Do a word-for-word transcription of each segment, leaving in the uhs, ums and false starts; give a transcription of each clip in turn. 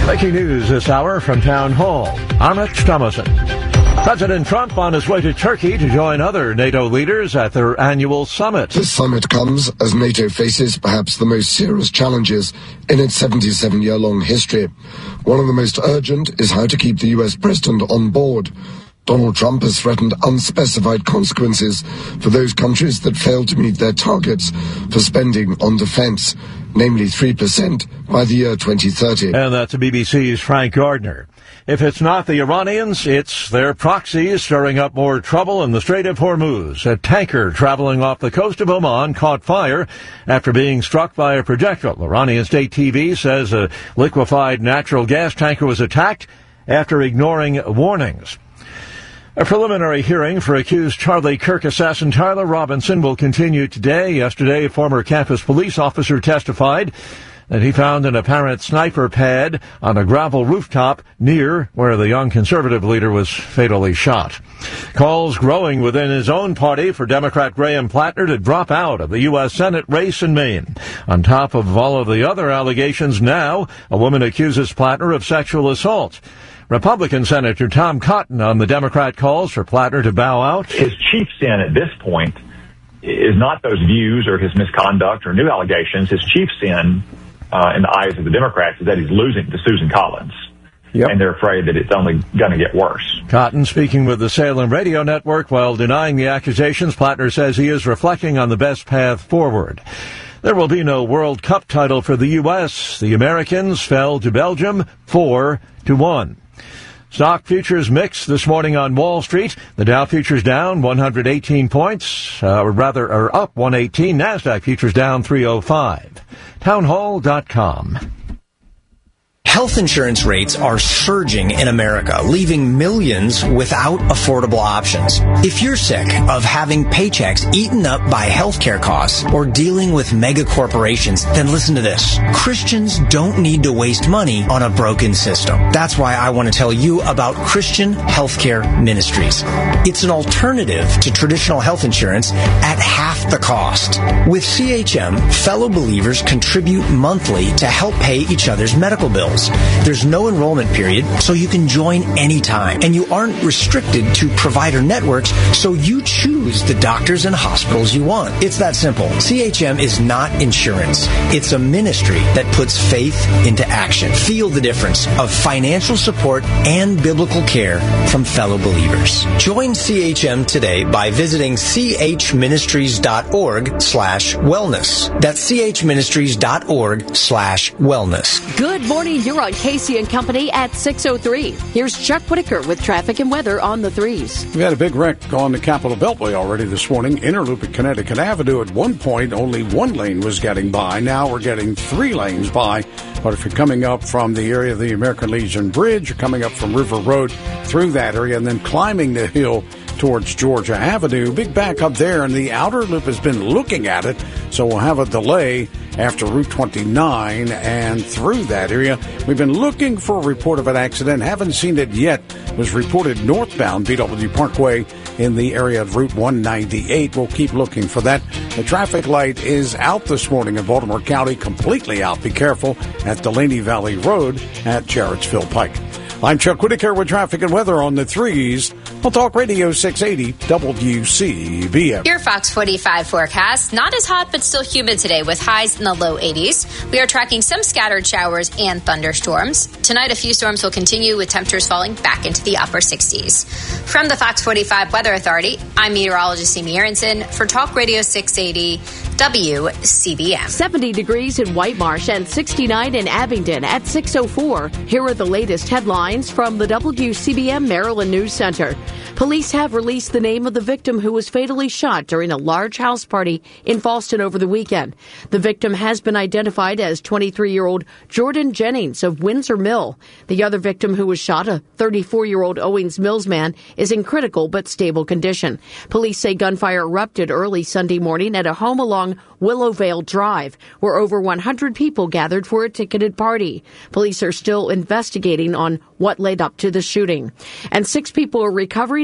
Breaking news this hour from Town Hall. I'm Rich Thomason. President Trump on his way to Turkey to join other NATO leaders at their annual summit. This summit comes as NATO faces perhaps the most serious challenges in its seventy-seven-year-long history. One of the most urgent is how to keep the U S president on board. Donald Trump has threatened unspecified consequences for those countries that fail to meet their targets for spending on defense, namely three percent by the year twenty thirty. And that's B B C's Frank Gardner. If it's not the Iranians, it's their proxies stirring up more trouble in the Strait of Hormuz. A tanker traveling off the coast of Oman caught fire after being struck by a projectile. Iranian state T V says a liquefied natural gas tanker was attacked after ignoring warnings. A preliminary hearing for accused Charlie Kirk assassin Tyler Robinson will continue today. Yesterday, a former campus police officer testified that he found an apparent sniper pad on a gravel rooftop near where the young conservative leader was fatally shot. Calls growing within his own party for Democrat Graham Plattner to drop out of the U S Senate race in Maine. On top of all of the other allegations now, a woman accuses Plattner of sexual assault. Republican Senator Tom Cotton on the Democrat calls for Plattner to bow out. His chief sin at this point is not those views or his misconduct or new allegations. His chief sin uh, in the eyes of the Democrats is that he's losing to Susan Collins. Yep. And they're afraid that it's only going to get worse. Cotton speaking with the Salem Radio Network while denying the accusations. Plattner says he is reflecting on the best path forward. There will be no World Cup title for the U S. The Americans fell to Belgium four to one. Stock futures mixed this morning on Wall Street. The Dow futures down one hundred eighteen points, uh, or rather, are up one eighteen. NASDAQ futures down three oh five. townhall dot com. Health insurance rates are surging in America, leaving millions without affordable options. If you're sick of having paychecks eaten up by healthcare costs or dealing with mega corporations, then listen to this. Christians don't need to waste money on a broken system. That's why I want to tell you about Christian Healthcare Ministries. It's an alternative to traditional health insurance at half the cost. With C H M, fellow believers contribute monthly to help pay each other's medical bills. There's no enrollment period, so you can join anytime. And you aren't restricted to provider networks, so you choose the doctors and hospitals you want. It's that simple. C H M is not insurance. It's a ministry that puts faith into action. Feel the difference of financial support and biblical care from fellow believers. Join C H M today by visiting chministries.org slash wellness. That's chministries.org slash wellness. Good morning. You're on Casey and Company at six oh three. Here's Chuck Whitaker with traffic and weather on the threes. We had a big wreck on the Capitol Beltway already this morning. Interloop at Connecticut Avenue. At one point, only one lane was getting by. Now we're getting three lanes by. But if you're coming up from the area of the American Legion Bridge, you're coming up from River Road through that area and then climbing the hill towards Georgia Avenue. Big backup there, and the outer loop has been looking at it, so we'll have a delay after Route twenty-nine and through that area. We've been looking for a report of an accident. Haven't seen it yet. It was reported northbound B W Parkway in the area of Route one ninety-eight. We'll keep looking for that. The traffic light is out this morning in Baltimore County, completely out. Be careful at Delaney Valley Road at Jarrettsville Pike. I'm Chuck Whitaker with traffic and weather on the threes. On Talk Radio six eighty W C B M. Your Fox forty-five forecast. Not as hot, but still humid today with highs in the low eighties. We are tracking some scattered showers and thunderstorms. Tonight, a few storms will continue with temperatures falling back into the upper sixties. From the Fox forty-five Weather Authority, I'm meteorologist Amy Aronson for Talk Radio six eighty W C B M. seventy degrees in White Marsh and sixty-nine in Abingdon at six oh four. Here are the latest headlines from the W C B M Maryland News Center. Police have released the name of the victim who was fatally shot during a large house party in Fallston over the weekend. The victim has been identified as twenty-three-year-old Jordan Jennings of Windsor Mill. The other victim who was shot, a thirty-four-year-old Owings Mills man, is in critical but stable condition. Police say gunfire erupted early Sunday morning at a home along Willowvale Drive, where over one hundred people gathered for a ticketed party. Police are still investigating on what led up to the shooting. And six people are recovering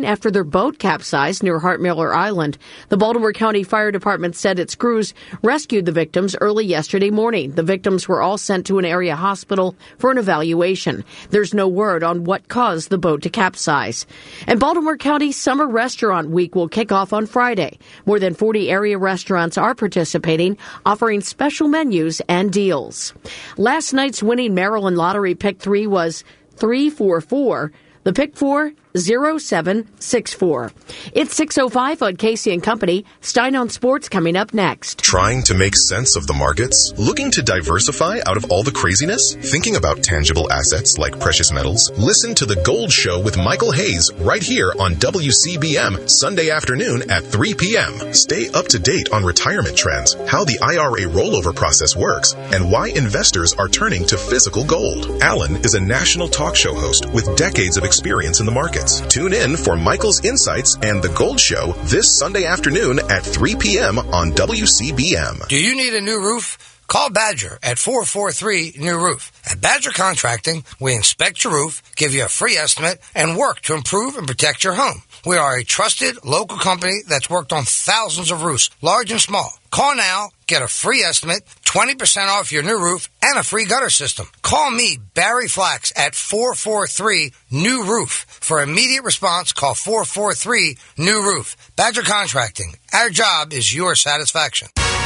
point after their boat capsized near Hart Miller Island. The Baltimore County Fire Department said its crews rescued the victims early yesterday morning. The victims were all sent to an area hospital for an evaluation. There's no word on what caused the boat to capsize. And Baltimore County Summer Restaurant Week will kick off on Friday. More than forty area restaurants are participating, offering special menus and deals. Last night's winning Maryland Lottery Pick three was three four four. The Pick four, zero seven six four. It's six oh five on Casey and Company. Stein on Sports coming up next. Trying to make sense of the markets? Looking to diversify out of all the craziness? Thinking about tangible assets like precious metals? Listen to The Gold Show with Michael Hayes right here on W C B M Sunday afternoon at three p.m. Stay up to date on retirement trends, how the I R A rollover process works, and why investors are turning to physical gold. Alan is a national talk show host with decades of experience in the markets. Tune in for Michael's Insights and The Gold Show this Sunday afternoon at three p.m. on W C B M. Do you need a new roof? Call Badger at four four three new roof. At Badger Contracting, we inspect your roof, give you a free estimate, and work to improve and protect your home. We are a trusted local company that's worked on thousands of roofs, large and small. Call now, get a free estimate, twenty percent off your new roof, and a free gutter system. Call me, Barry Flax, at four four three new roof. For immediate response, call four four three new roof. Badger Contracting. Our job is your satisfaction.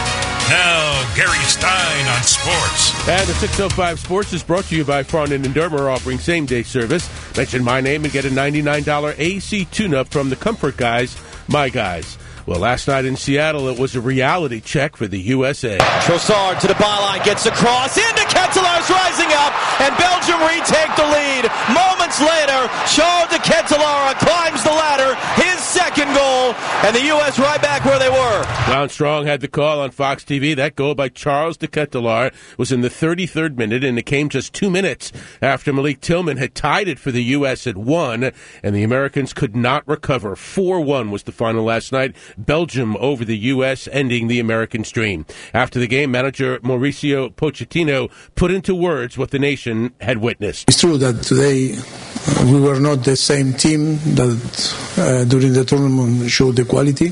Now, Gary Stein on sports. And the six oh five Sports is brought to you by Farnan and Dermer, offering same-day service. Mention my name and get a ninety-nine dollars A C tune-up from the Comfort Guys, my guys. Well, last night in Seattle, it was a reality check for the U S A. Trossard to the byline, gets across, into Ketelaer's rising up, and Belgium retake the lead. Moments later, Charles de Ketelaere climbs the ladder, his second goal, and the U S right back where they were. Don Strong had the call on Fox T V. That goal by Charles de Ketelaere was in the thirty-third minute, and it came just two minutes after Malik Tillman had tied it for the U S at one, and the Americans could not recover. four one was the final last night. Belgium over the U S, ending the American stream. After the game, manager Mauricio Pochettino put into words what the nation had witnessed. It's true that today uh, we were not the same team that uh, during the tournament showed the quality.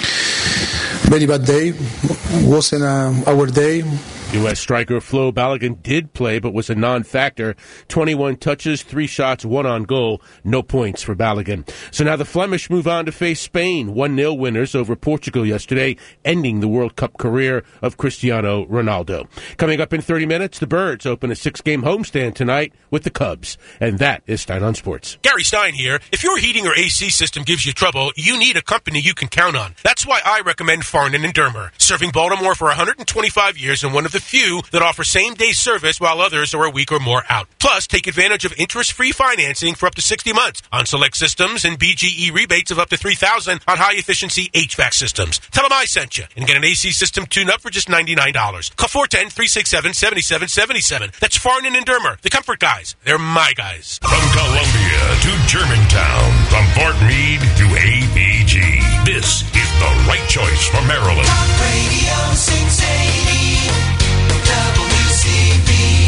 Very bad day. Wasn't uh, our day. U S striker Flo Balogun did play, but was a non-factor. twenty-one touches, three shots, one on goal. No points for Balogun. So now the Flemish move on to face Spain. one nil winners over Portugal yesterday, ending the World Cup career of Cristiano Ronaldo. Coming up in thirty minutes, the Birds open a six-game homestand tonight with the Cubs. And that is Stein on Sports. Gary Stein here. If your heating or A C system gives you trouble, you need a company you can count on. That's why I recommend Farnan and Dermer. Serving Baltimore for one hundred twenty-five years and one of the few that offer same-day service while others are a week or more out. Plus, take advantage of interest-free financing for up to sixty months on select systems and B G E rebates of up to three thousand dollars on high-efficiency H V A C systems. Tell them I sent you and get an A C system tune-up for just ninety-nine dollars. Call four one zero, three six seven, seven seven seven seven. That's Farnan and Dermer, the Comfort Guys. They're my guys. From Columbia to Germantown, from Fort Meade to A B G, this is the right choice for Maryland. Talk Radio six eighty W C B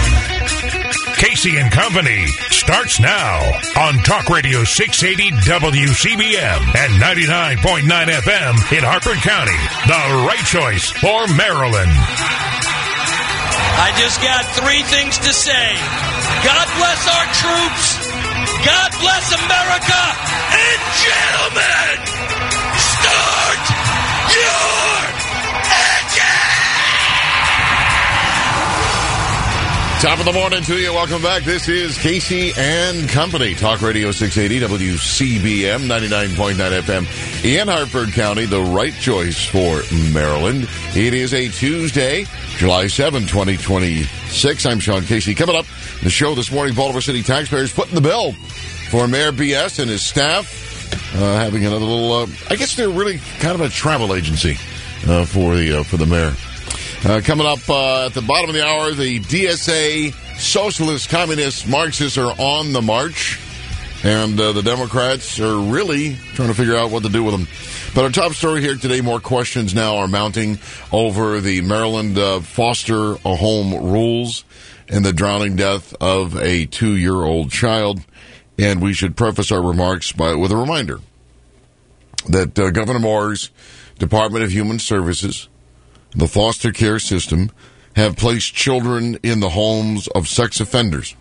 M. Casey and Company starts now on Talk Radio six eighty W C B M and ninety-nine point nine F M in Harford County. The right choice for Maryland. I just got three things to say. God bless our troops. God bless America. And gentlemen, start your engine! Top of the morning to you. Welcome back. This is Casey and Company. Talk Radio six eighty W C B M, ninety-nine point nine F M in Harford County. The right choice for Maryland. It is a Tuesday, July seventh, twenty twenty-six. I'm Sean Casey. Coming up, the show this morning, Baltimore City taxpayers putting the bill for Mayor B S and his staff uh, having another little, uh, I guess they're really kind of a travel agency uh, for the uh, for the mayor. Uh, coming up uh, at the bottom of the hour, the D S A Socialists, Communists, Marxists are on the march, and uh, the Democrats are really trying to figure out what to do with them. But our top story here today, more questions now are mounting over the Maryland uh, foster a home rules and the drowning death of a two-year-old child. And we should preface our remarks by, with a reminder that uh, Governor Moore's Department of Human Services, the foster care system, have placed children in the homes of sex offenders,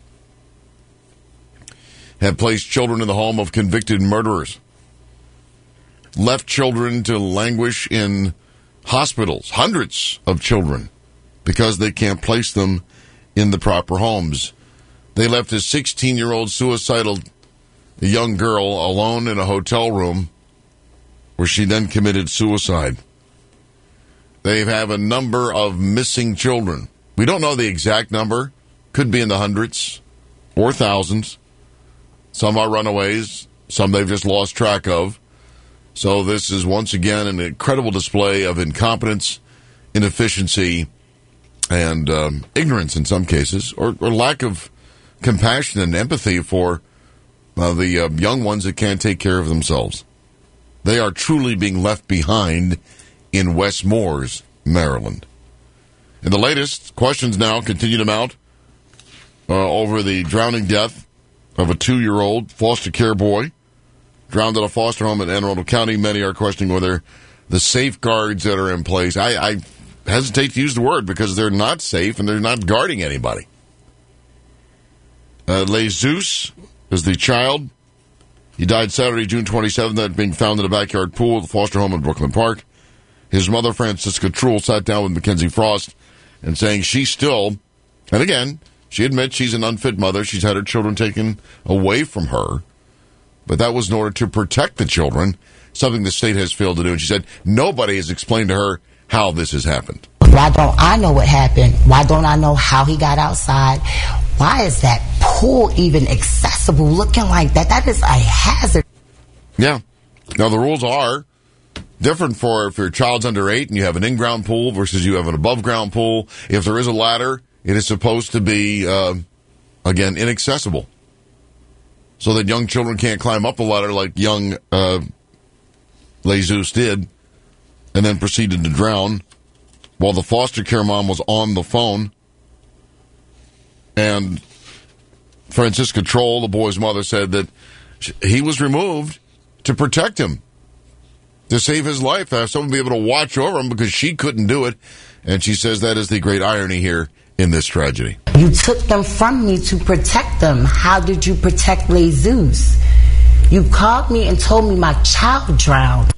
have placed children in the home of convicted murderers, left children to languish in hospitals, hundreds of children, because they can't place them in the proper homes. They left a sixteen-year-old suicidal young girl alone in a hotel room where she then committed suicide. They have a number of missing children. We don't know the exact number. Could be in the hundreds or thousands. Some are runaways. Some they've just lost track of. So this is once again an incredible display of incompetence, inefficiency, and um, ignorance in some cases, or, or lack of compassion and empathy for uh, the uh, young ones that can't take care of themselves. They are truly being left behind in West Moores, Maryland. And the latest questions now continue to mount uh, over the drowning death of a two-year-old foster care boy drowned at a foster home in Anne Arundel County. Many are questioning whether the safeguards that are in place, I, I hesitate to use the word because they're not safe and they're not guarding anybody. Uh, Jesus is the child. He died Saturday, June twenty-seventh, after being found in a backyard pool at the foster home in Brooklyn Park. His mother, Francisca Truhl, sat down with Mackenzie Frost and saying she still, and again, she admits she's an unfit mother. She's had her children taken away from her. But that was in order to protect the children, something the state has failed to do. And she said nobody has explained to her how this has happened. Why don't I know what happened? Why don't I know how he got outside? Why is that pool even accessible looking like that? That is a hazard. Yeah. Now, the rules are different for if your child's under eight and you have an in-ground pool versus you have an above-ground pool. If there is a ladder, it is supposed to be, uh, again, inaccessible, so that young children can't climb up the ladder like young uh, Jesus did and then proceeded to drown while the foster care mom was on the phone. And Francisca Truhl, the boy's mother, said that he was removed to protect him, to save his life, to have someone be able to watch over him because she couldn't do it. And she says that is the great irony here in this tragedy. You took them from me to protect them. How did you protect Jesus? You called me and told me my child drowned.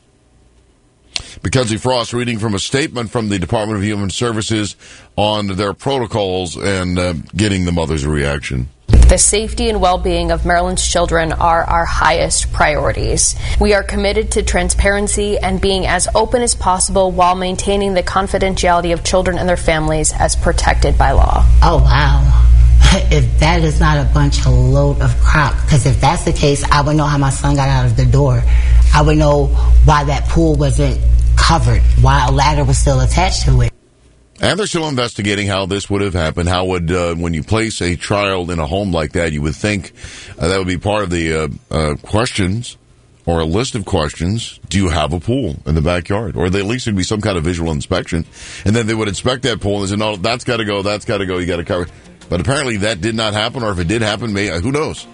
Mackenzie Frost reading from a statement from the Department of Human Services on their protocols and uh, getting the mother's reaction. The safety and well-being of Maryland's children are our highest priorities. We are committed to transparency and being as open as possible while maintaining the confidentiality of children and their families as protected by law. Oh, wow. If that is not a bunch of load of crap, because if that's the case, I would know how my son got out of the door. I would know why that pool wasn't covered, why a ladder was still attached to it. And they're still investigating how this would have happened. How would, uh, when you place a child in a home like that, you would think uh, that would be part of the uh, uh, questions or a list of questions. Do you have a pool in the backyard? Or at least there'd be some kind of visual inspection. And then they would inspect that pool and they said, no, that's got to go, that's got to go, you got to cover. But apparently that did not happen, or if it did happen, may, uh, who knows?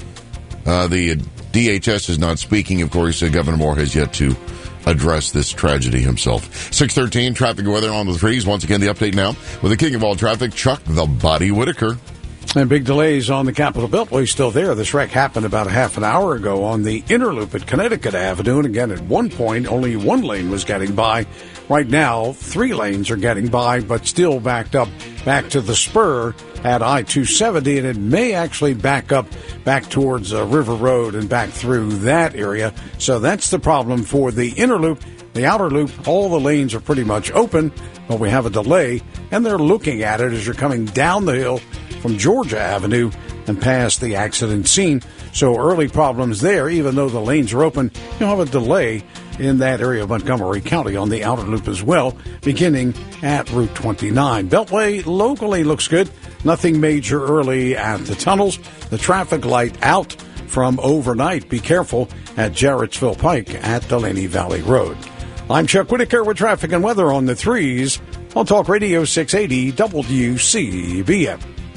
Uh, the D H S is not speaking. Of course, uh, Governor Moore has yet to address this tragedy himself. six thirteen, traffic and weather on the threes. Once again, the update now with the king of all traffic, Chuck the Body Whitaker. And big delays on the Capitol Beltway still there. This wreck happened about a half an hour ago on the inner loop at Connecticut Avenue. And again, at one point, only one lane was getting by. Right now, three lanes are getting by, but still backed up back to the spur at I two seventy. And it may actually back up back towards uh, River Road and back through that area. So that's the problem for the inner loop. The outer loop, all the lanes are pretty much open, but we have a delay. And they're looking at it as you're coming down the hill from Georgia Avenue and past the accident scene. So early problems there, even though the lanes are open, you'll have a delay in that area of Montgomery County on the outer loop as well, beginning at Route twenty-nine. Beltway locally looks good. Nothing major early at the tunnels. The traffic light out from overnight. Be careful at Jarrettsville Pike at Delaney Valley Road. I'm Chuck Whitaker with traffic and weather on the threes on Talk Radio six eighty W C B M.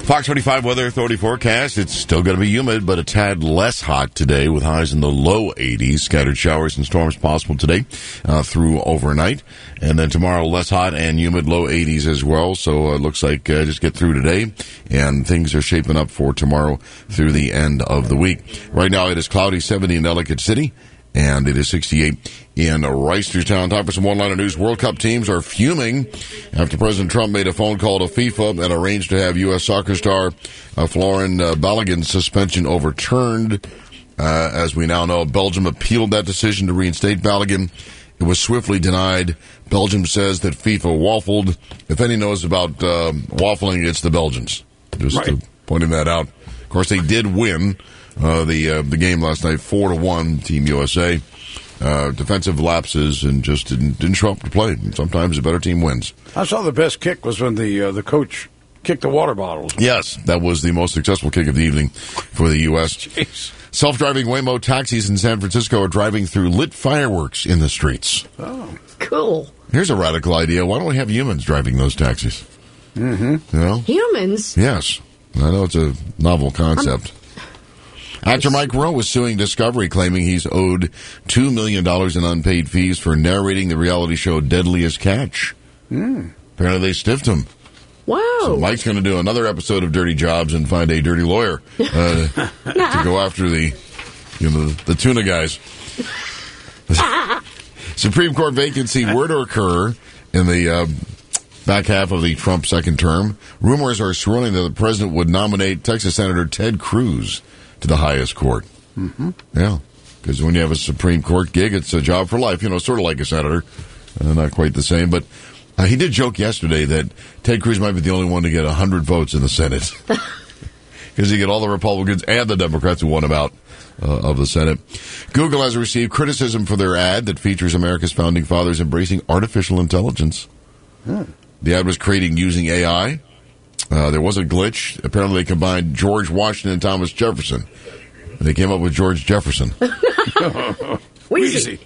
Fox twenty-five weather authority forecast. It's still going to be humid, but a tad less hot today with highs in the low eighties. Scattered showers and storms possible today uh, through overnight. And then tomorrow, less hot and humid, low eighties as well. So it uh, looks like uh, just get through today, and things are shaping up for tomorrow through the end of the week. Right now, it is cloudy, seventy in Ellicott City, and it is sixty-eight in Reisterstown. Time for some one-liner news. World Cup teams are fuming after President Trump made a phone call to FIFA and arranged to have U S soccer star uh, Florin uh, Balogun's suspension overturned. Uh, as we now know, Belgium appealed that decision to reinstate Balogun. It was swiftly denied. Belgium says that FIFA waffled. If any knows about uh, waffling, it's the Belgians. Just right. uh, pointing that out. Of course, they did win uh, the uh, the game last night, four to one, Team U S A. Uh, defensive lapses and just didn't didn't show up to play. Sometimes the better team wins. I saw the best kick was when the uh, the coach kicked the water bottles. Yes, that was the most successful kick of the evening for the U S Jeez. Self-driving Waymo taxis in San Francisco are driving through lit fireworks in the streets. Oh, cool. Here's a radical idea. Why don't we have humans driving those taxis? Mm-hmm. You know? Humans? Yes. I know it's a novel concept. I'm- Actor Mike Rowe is suing Discovery, claiming he's owed two million dollars in unpaid fees for narrating the reality show Deadliest Catch. Mm. Apparently they stiffed him. Wow. So Mike's going to do another episode of Dirty Jobs and find a dirty lawyer uh, to go after the, you know, the, the tuna guys. Supreme Court vacancy were to occur in the uh, back half of the Trump second term. Rumors are swirling that the president would nominate Texas Senator Ted Cruz to the highest court. Mm-hmm. Yeah, because when you have a Supreme Court gig, it's a job for life. You know, sort of like a senator. Uh, not quite the same, but uh, he did joke yesterday that Ted Cruz might be the only one to get one hundred votes in the Senate. Because he get all the Republicans and the Democrats who won him out uh, of the Senate. Google has received criticism for their ad that features America's founding fathers embracing artificial intelligence. Hmm. The ad was created using A I. Uh, there was a glitch. Apparently they combined George Washington and Thomas Jefferson. And they came up with George Jefferson. Wheezy.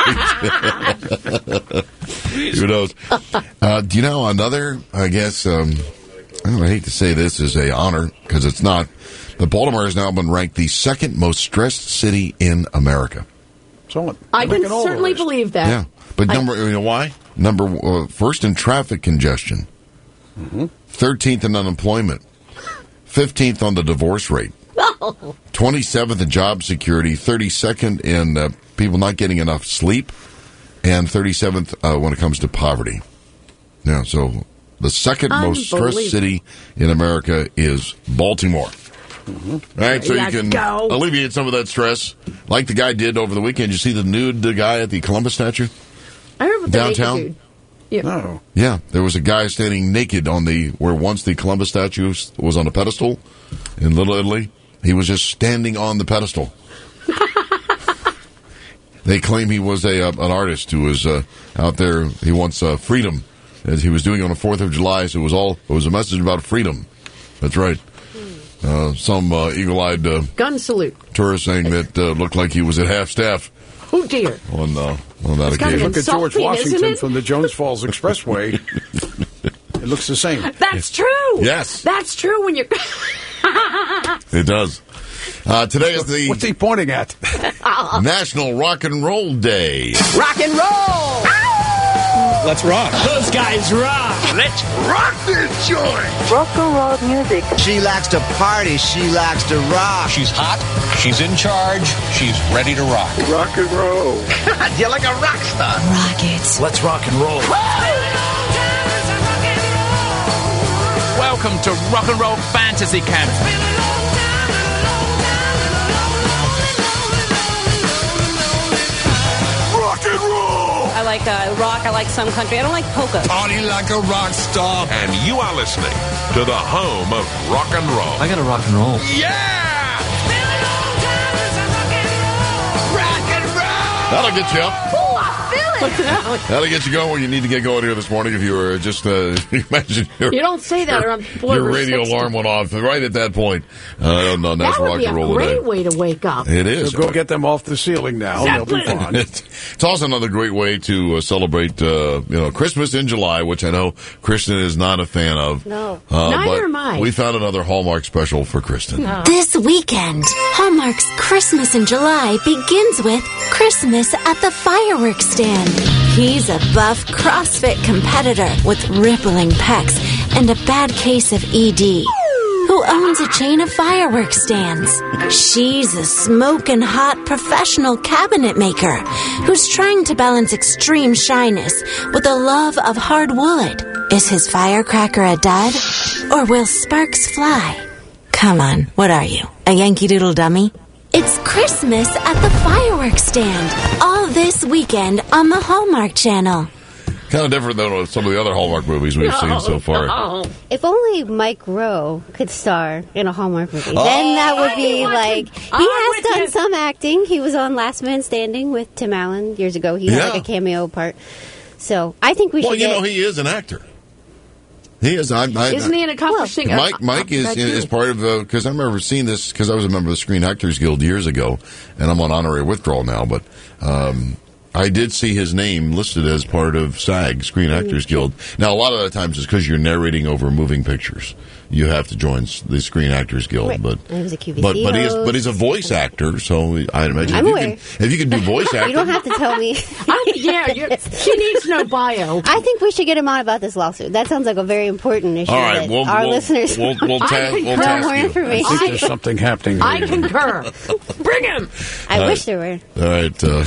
Who knows? Uh, do you know another, I guess, um, I, don't know, I hate to say this is a honor, because it's not, but Baltimore has now been ranked the second most stressed city in America. So I can certainly believe that. Yeah. But number, I, you know why? Number uh, first in traffic congestion. Mm-hmm. thirteenth in unemployment, fifteenth on the divorce rate, twenty-seventh in job security, thirty-second in uh, people not getting enough sleep, and thirty-seventh uh, when it comes to poverty. Yeah, so the second most stressed city in America is Baltimore. Mm-hmm. All right, so There you you can go. alleviate some of that stress, like the guy did over the weekend. You see the nude guy at the Columbus statue I remember the naked downtown? dude. Yeah. No. Yeah, there was a guy standing naked on the where once the Columbus statue was on a pedestal in Little Italy. He was just standing on the pedestal. They claim he was a uh, an artist who was uh, out there. He wants uh, freedom, as he was doing on the Fourth of July. So it was all it was a message about freedom. That's right. Uh, some uh, eagle-eyed uh, Gun salute. tourist saying that uh, looked like he was at half staff Oh, dear. on uh, on that It's kind of occasion. Look at George Insulting, Washington isn't it? from the Jones Falls Expressway. It looks the same. That's true. Yes. That's true when you're... It does. Uh, today is the What's he pointing at? National Rock and Roll Day. Rock and roll! Let's rock. Those guys rock. Let's rock this joint. Rock and roll music. She likes to party. She likes to rock. She's hot. She's in charge. She's ready to rock. Rock and roll. You're like a rock star. Rock it. Let's rock and roll. Welcome to Rock and Roll Fantasy Camp. Rock and roll. I like uh, rock. I like some country. I don't like polka. Party like a rock star. And you are listening to the home of rock and roll. I got to rock and roll. Yeah. Rock and roll. That'll get you up. Ooh, I feel That'll get you going when you need to get going here this morning. If you were just, uh, imagine your, You don't say that your, around boy, your we're radio sixty. alarm went off right at that point. Uh, no, that's That would rock be and a roll great today. way to wake up. It is. So go get them off the ceiling now. They'll be fine. It's, it's also another great way to uh, celebrate, uh, you know, Christmas in July, which I know Kristen is not a fan of. No. Uh, Neither but am I. We found another Hallmark special for Kristen. This weekend, Hallmark's Christmas in July begins with Christmas at the fireworks stand. He's a buff CrossFit competitor with rippling pecs and a bad case of E D, who owns a chain of fireworks stands. She's a smoking hot professional cabinet maker who's trying to balance extreme shyness with a love of hard wood. Is his firecracker a dud, or will sparks fly? Come on, what are you, a Yankee Doodle dummy? It's Christmas at the fireworks stand, all this weekend on the Hallmark Channel. Kind of different than some of the other Hallmark movies we've No, seen so far. no. If only Mike Rowe could star in a Hallmark movie, then that would be like. He has done some acting. He was on Last Man Standing with Tim Allen years ago. He Yeah. had like a cameo part. So I think we Well, should. you get, know, he is an actor. He is. I, I, Isn't he an accomplished singer? Mike, Mike is is part of the, because I remember seeing this, because I was a member of the Screen Actors Guild years ago, and I'm on honorary withdrawal now, but um, I did see his name listed as part of SAG, Screen Actors Guild. Now, a lot of the times it's because you're narrating over moving pictures. You have to join the Screen Actors Guild, Right. but And he was a Q V C but but he is host. but he's a voice actor, so I'd imagine I'm if you, aware. can, if you can do voice acting, You don't have to tell me. I'm, yeah, you're, she needs no bio. I think we should get him on about this lawsuit. That sounds like a very important issue. All right, that we'll- our we'll- listeners we'll- we'll I ta- we'll concur. task more you. information. I think there's something happening. I here. concur. Bring him. I All wish right. there were. All right. Uh,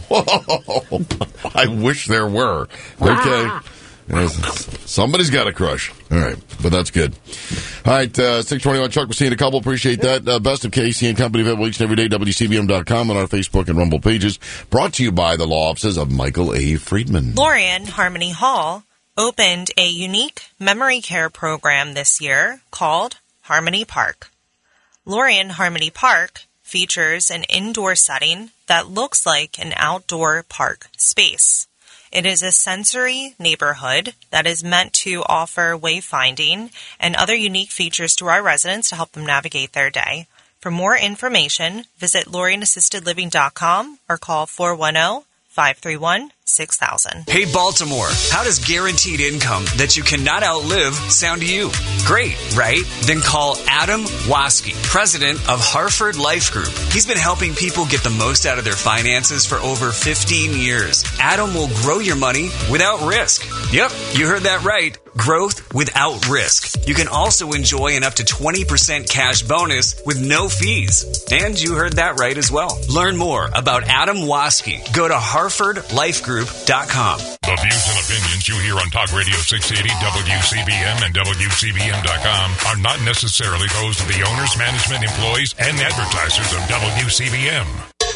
I wish there were. Okay. Yes. Somebody's got a crush. All right. But that's good. All right. Uh, six twenty-one Chuck. We'll see you in a couple. Appreciate that. Uh, best of Casey and Company available each and every day. W C B M dot com on our Facebook and Rumble pages. Brought to you by the law offices of Michael A. Friedman. Lorien Harmony Hall opened a unique memory care program this year called Harmony Park. Lorien Harmony Park features an indoor setting that looks like an outdoor park space. It is a sensory neighborhood that is meant to offer wayfinding and other unique features to our residents to help them navigate their day. For more information, visit lorien assisted living dot com or call four one zero, five three one, six thousand. Hey Baltimore, how does guaranteed income that you cannot outlive sound to you? Great, right? Then call Adam Waske, president of Hartford Life Group. He's been helping people get the most out of their finances for over fifteen years. Adam will grow your money without risk. Yep, you heard that right. Growth without risk. You can also enjoy an up to twenty percent cash bonus with no fees. And you heard that right as well. Learn more about Adam Waske. Go to hartford life group dot com. The views and opinions you hear on Talk Radio six eighty W C B M and W C B M dot com are not necessarily those of the owners, management, employees, and advertisers of W C B M.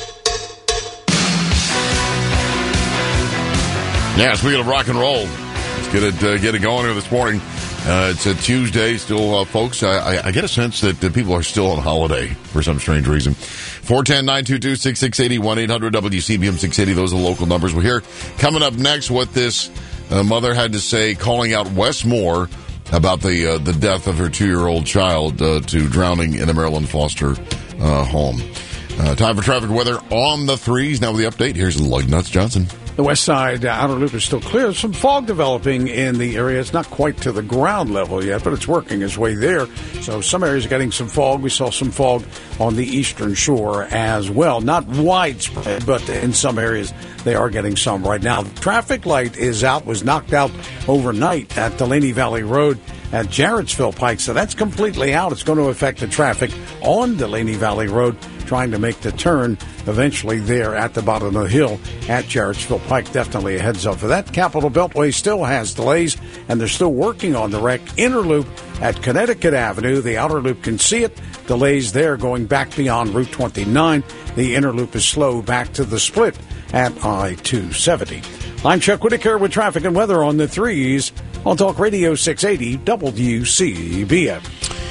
Yeah, speaking of rock and roll, let's get it uh, get it going here this morning. Uh, it's a Tuesday still, uh, folks. I, I, I get a sense that uh, people are still on holiday for some strange reason. four one zero, nine two two, six six eight zero, one eight hundred W C B M six eighty. Those are the local numbers. We'll hear coming up next what this uh, mother had to say calling out Wes Moore about the uh, the death of her two-year-old child uh, to drowning in a Maryland foster uh, home. Uh, time for traffic weather on the threes. Now with the update, here's Lug Nuts Johnson. The west side uh, outer loop is still clear. There's some fog developing in the area. It's not quite to the ground level yet, but it's working its way there. So some areas are getting some fog. We saw some fog on the eastern shore as well. Not widespread, but in some areas they are getting some right now. The traffic light is out, was knocked out overnight at Delaney Valley Road at Jarrettsville Pike. So that's completely out. It's going to affect the traffic on Delaney Valley Road, trying to make the turn eventually there at the bottom of the hill at Jarrettsville Pike. Definitely a heads up for that. Capitol Beltway still has delays, and they're still working on the wreck. Inner loop at Connecticut Avenue. The outer loop can see it. Delays there going back beyond Route twenty-nine. The inner loop is slow back to the split at I two seventy. I'm Chuck Whitaker with traffic and weather on the threes on Talk Radio six eighty W C B M.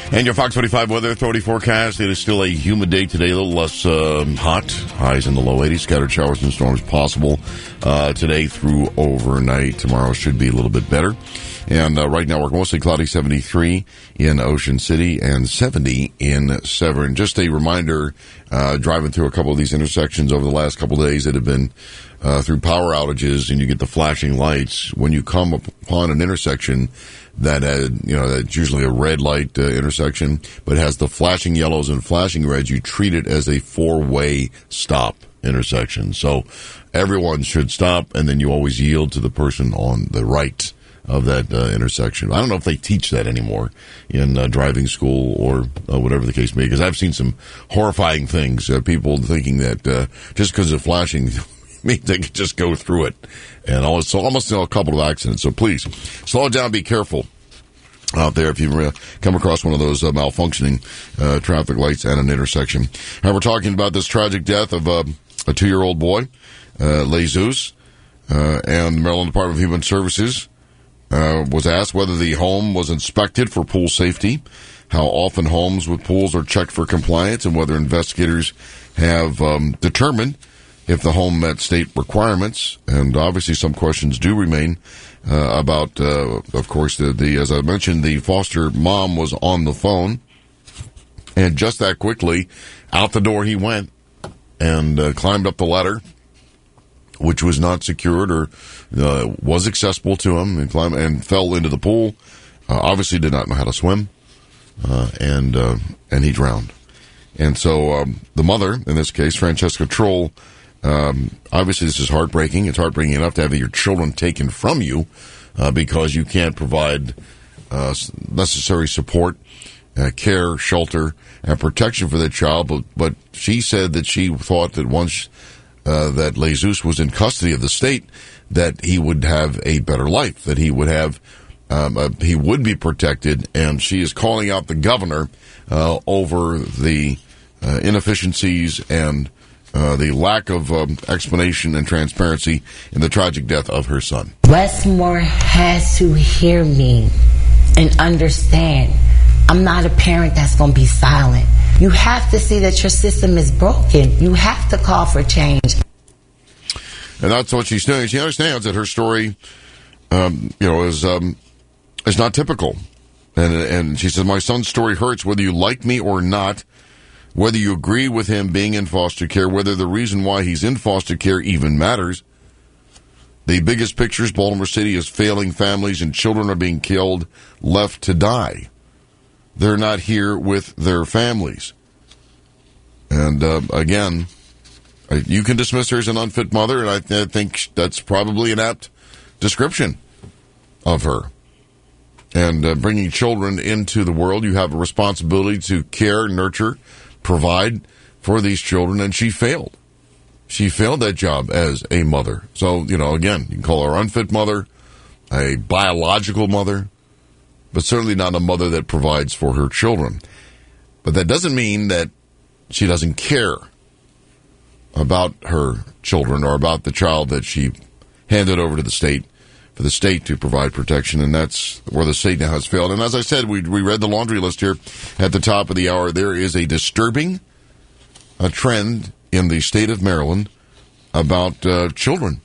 And your Fox forty-five weather authority forecast. It is still a humid day today, a little less um, hot. Highs in the low eighties. Scattered showers and storms possible uh, today through overnight. Tomorrow should be a little bit better. And uh, right now we're mostly cloudy, seventy-three in Ocean City and seventy in Severn. Just a reminder, uh, driving through a couple of these intersections over the last couple of days that have been uh, through power outages, and you get the flashing lights. When you come upon an intersection that, uh, you know, that's usually a red light uh, intersection, but has the flashing yellows and flashing reds, you treat it as a four-way stop intersection. So everyone should stop, and then you always yield to the person on the right of that uh, intersection. I don't know if they teach that anymore in uh, driving school or uh, whatever the case may be, because I've seen some horrifying things. Uh, people thinking that uh, just because of flashing means they can just go through it. And almost, so almost a couple of accidents. So please, slow it down, be careful out there if you uh, come across one of those uh, malfunctioning uh, traffic lights at an intersection. And we're talking about this tragic death of uh, a two-year-old boy, uh, Jesus, uh, and the Maryland Department of Human Services Uh, was asked whether the home was inspected for pool safety, how often homes with pools are checked for compliance, and whether investigators have um, determined if the home met state requirements. And obviously some questions do remain uh, about, uh, of course, the, the, as I mentioned, the foster mom was on the phone, and just that quickly, out the door he went and uh, climbed up the ladder, which was not secured or uh, was accessible to him, and climbed and fell into the pool. Uh, obviously, did not know how to swim, uh, and uh, and he drowned. And so um, the mother, in this case, Francesca Troll, um, obviously this is heartbreaking. It's heartbreaking enough to have your children taken from you uh, because you can't provide uh, necessary support, uh, care, shelter, and protection for that child. But, but she said that she thought that once Uh, that Jesus was in custody of the state, that he would have a better life, that he would have, um, uh, he would be protected, and she is calling out the governor uh, over the uh, inefficiencies and uh, the lack of um, explanation and transparency in the tragic death of her son. Westmore has to hear me and understand. I'm not a parent that's going to be silent. You have to see that your system is broken. You have to call for change. And that's what she's doing. She understands that her story, um, you know, is um, is not typical. And and she says, my son's story hurts whether you like me or not, whether you agree with him being in foster care, whether the reason why he's in foster care even matters. The biggest picture is Baltimore City is failing families and children are being killed, left to die. They're not here with their families. And uh, again, you can dismiss her as an unfit mother, and I, th- I think that's probably an apt description of her. And uh, bringing children into the world, you have a responsibility to care, nurture, provide for these children, and she failed. She failed that job as a mother. So, you know, again, you can call her unfit mother, a biological mother, but certainly not a mother that provides for her children. But that doesn't mean that she doesn't care about her children or about the child that she handed over to the state for the state to provide protection, and that's where the state now has failed. And as I said, we, we read the laundry list here at the top of the hour. There is a disturbing a trend in the state of Maryland about uh, children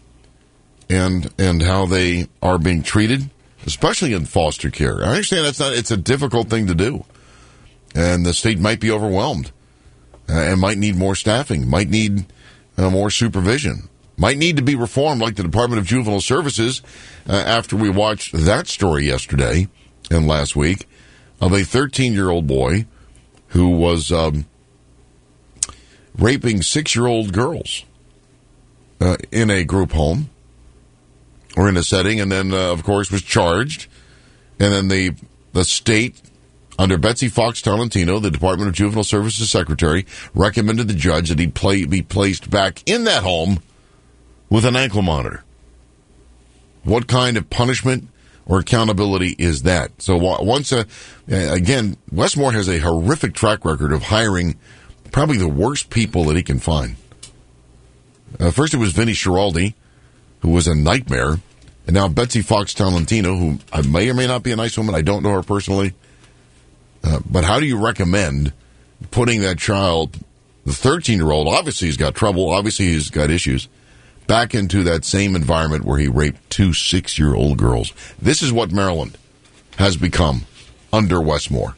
and and how they are being treated, especially in foster care. I understand that's not, it's a difficult thing to do. And the state might be overwhelmed uh, and might need more staffing, might need uh, more supervision, might need to be reformed like the Department of Juvenile Services uh, after we watched that story yesterday and last week of a thirteen-year-old boy who was um, raping six-year-old girls uh, in a group home or in a setting, and then, uh, of course, was charged. And then the the state, under Betsy Fox Tolentino, the Department of Juvenile Services Secretary, recommended the judge that he play, be placed back in that home with an ankle monitor. What kind of punishment or accountability is that? So once, uh, again, Westmore has a horrific track record of hiring probably the worst people that he can find. Uh, first it was Vinnie Schiraldi, who was a nightmare, and now Betsy Fox Tolentino, who I may or may not be a nice woman. I don't know her personally. Uh, but how do you recommend putting that child, the thirteen-year-old, obviously he's got trouble, obviously he's got issues, back into that same environment where he raped two six-year-old girls? This is what Maryland has become under Westmore.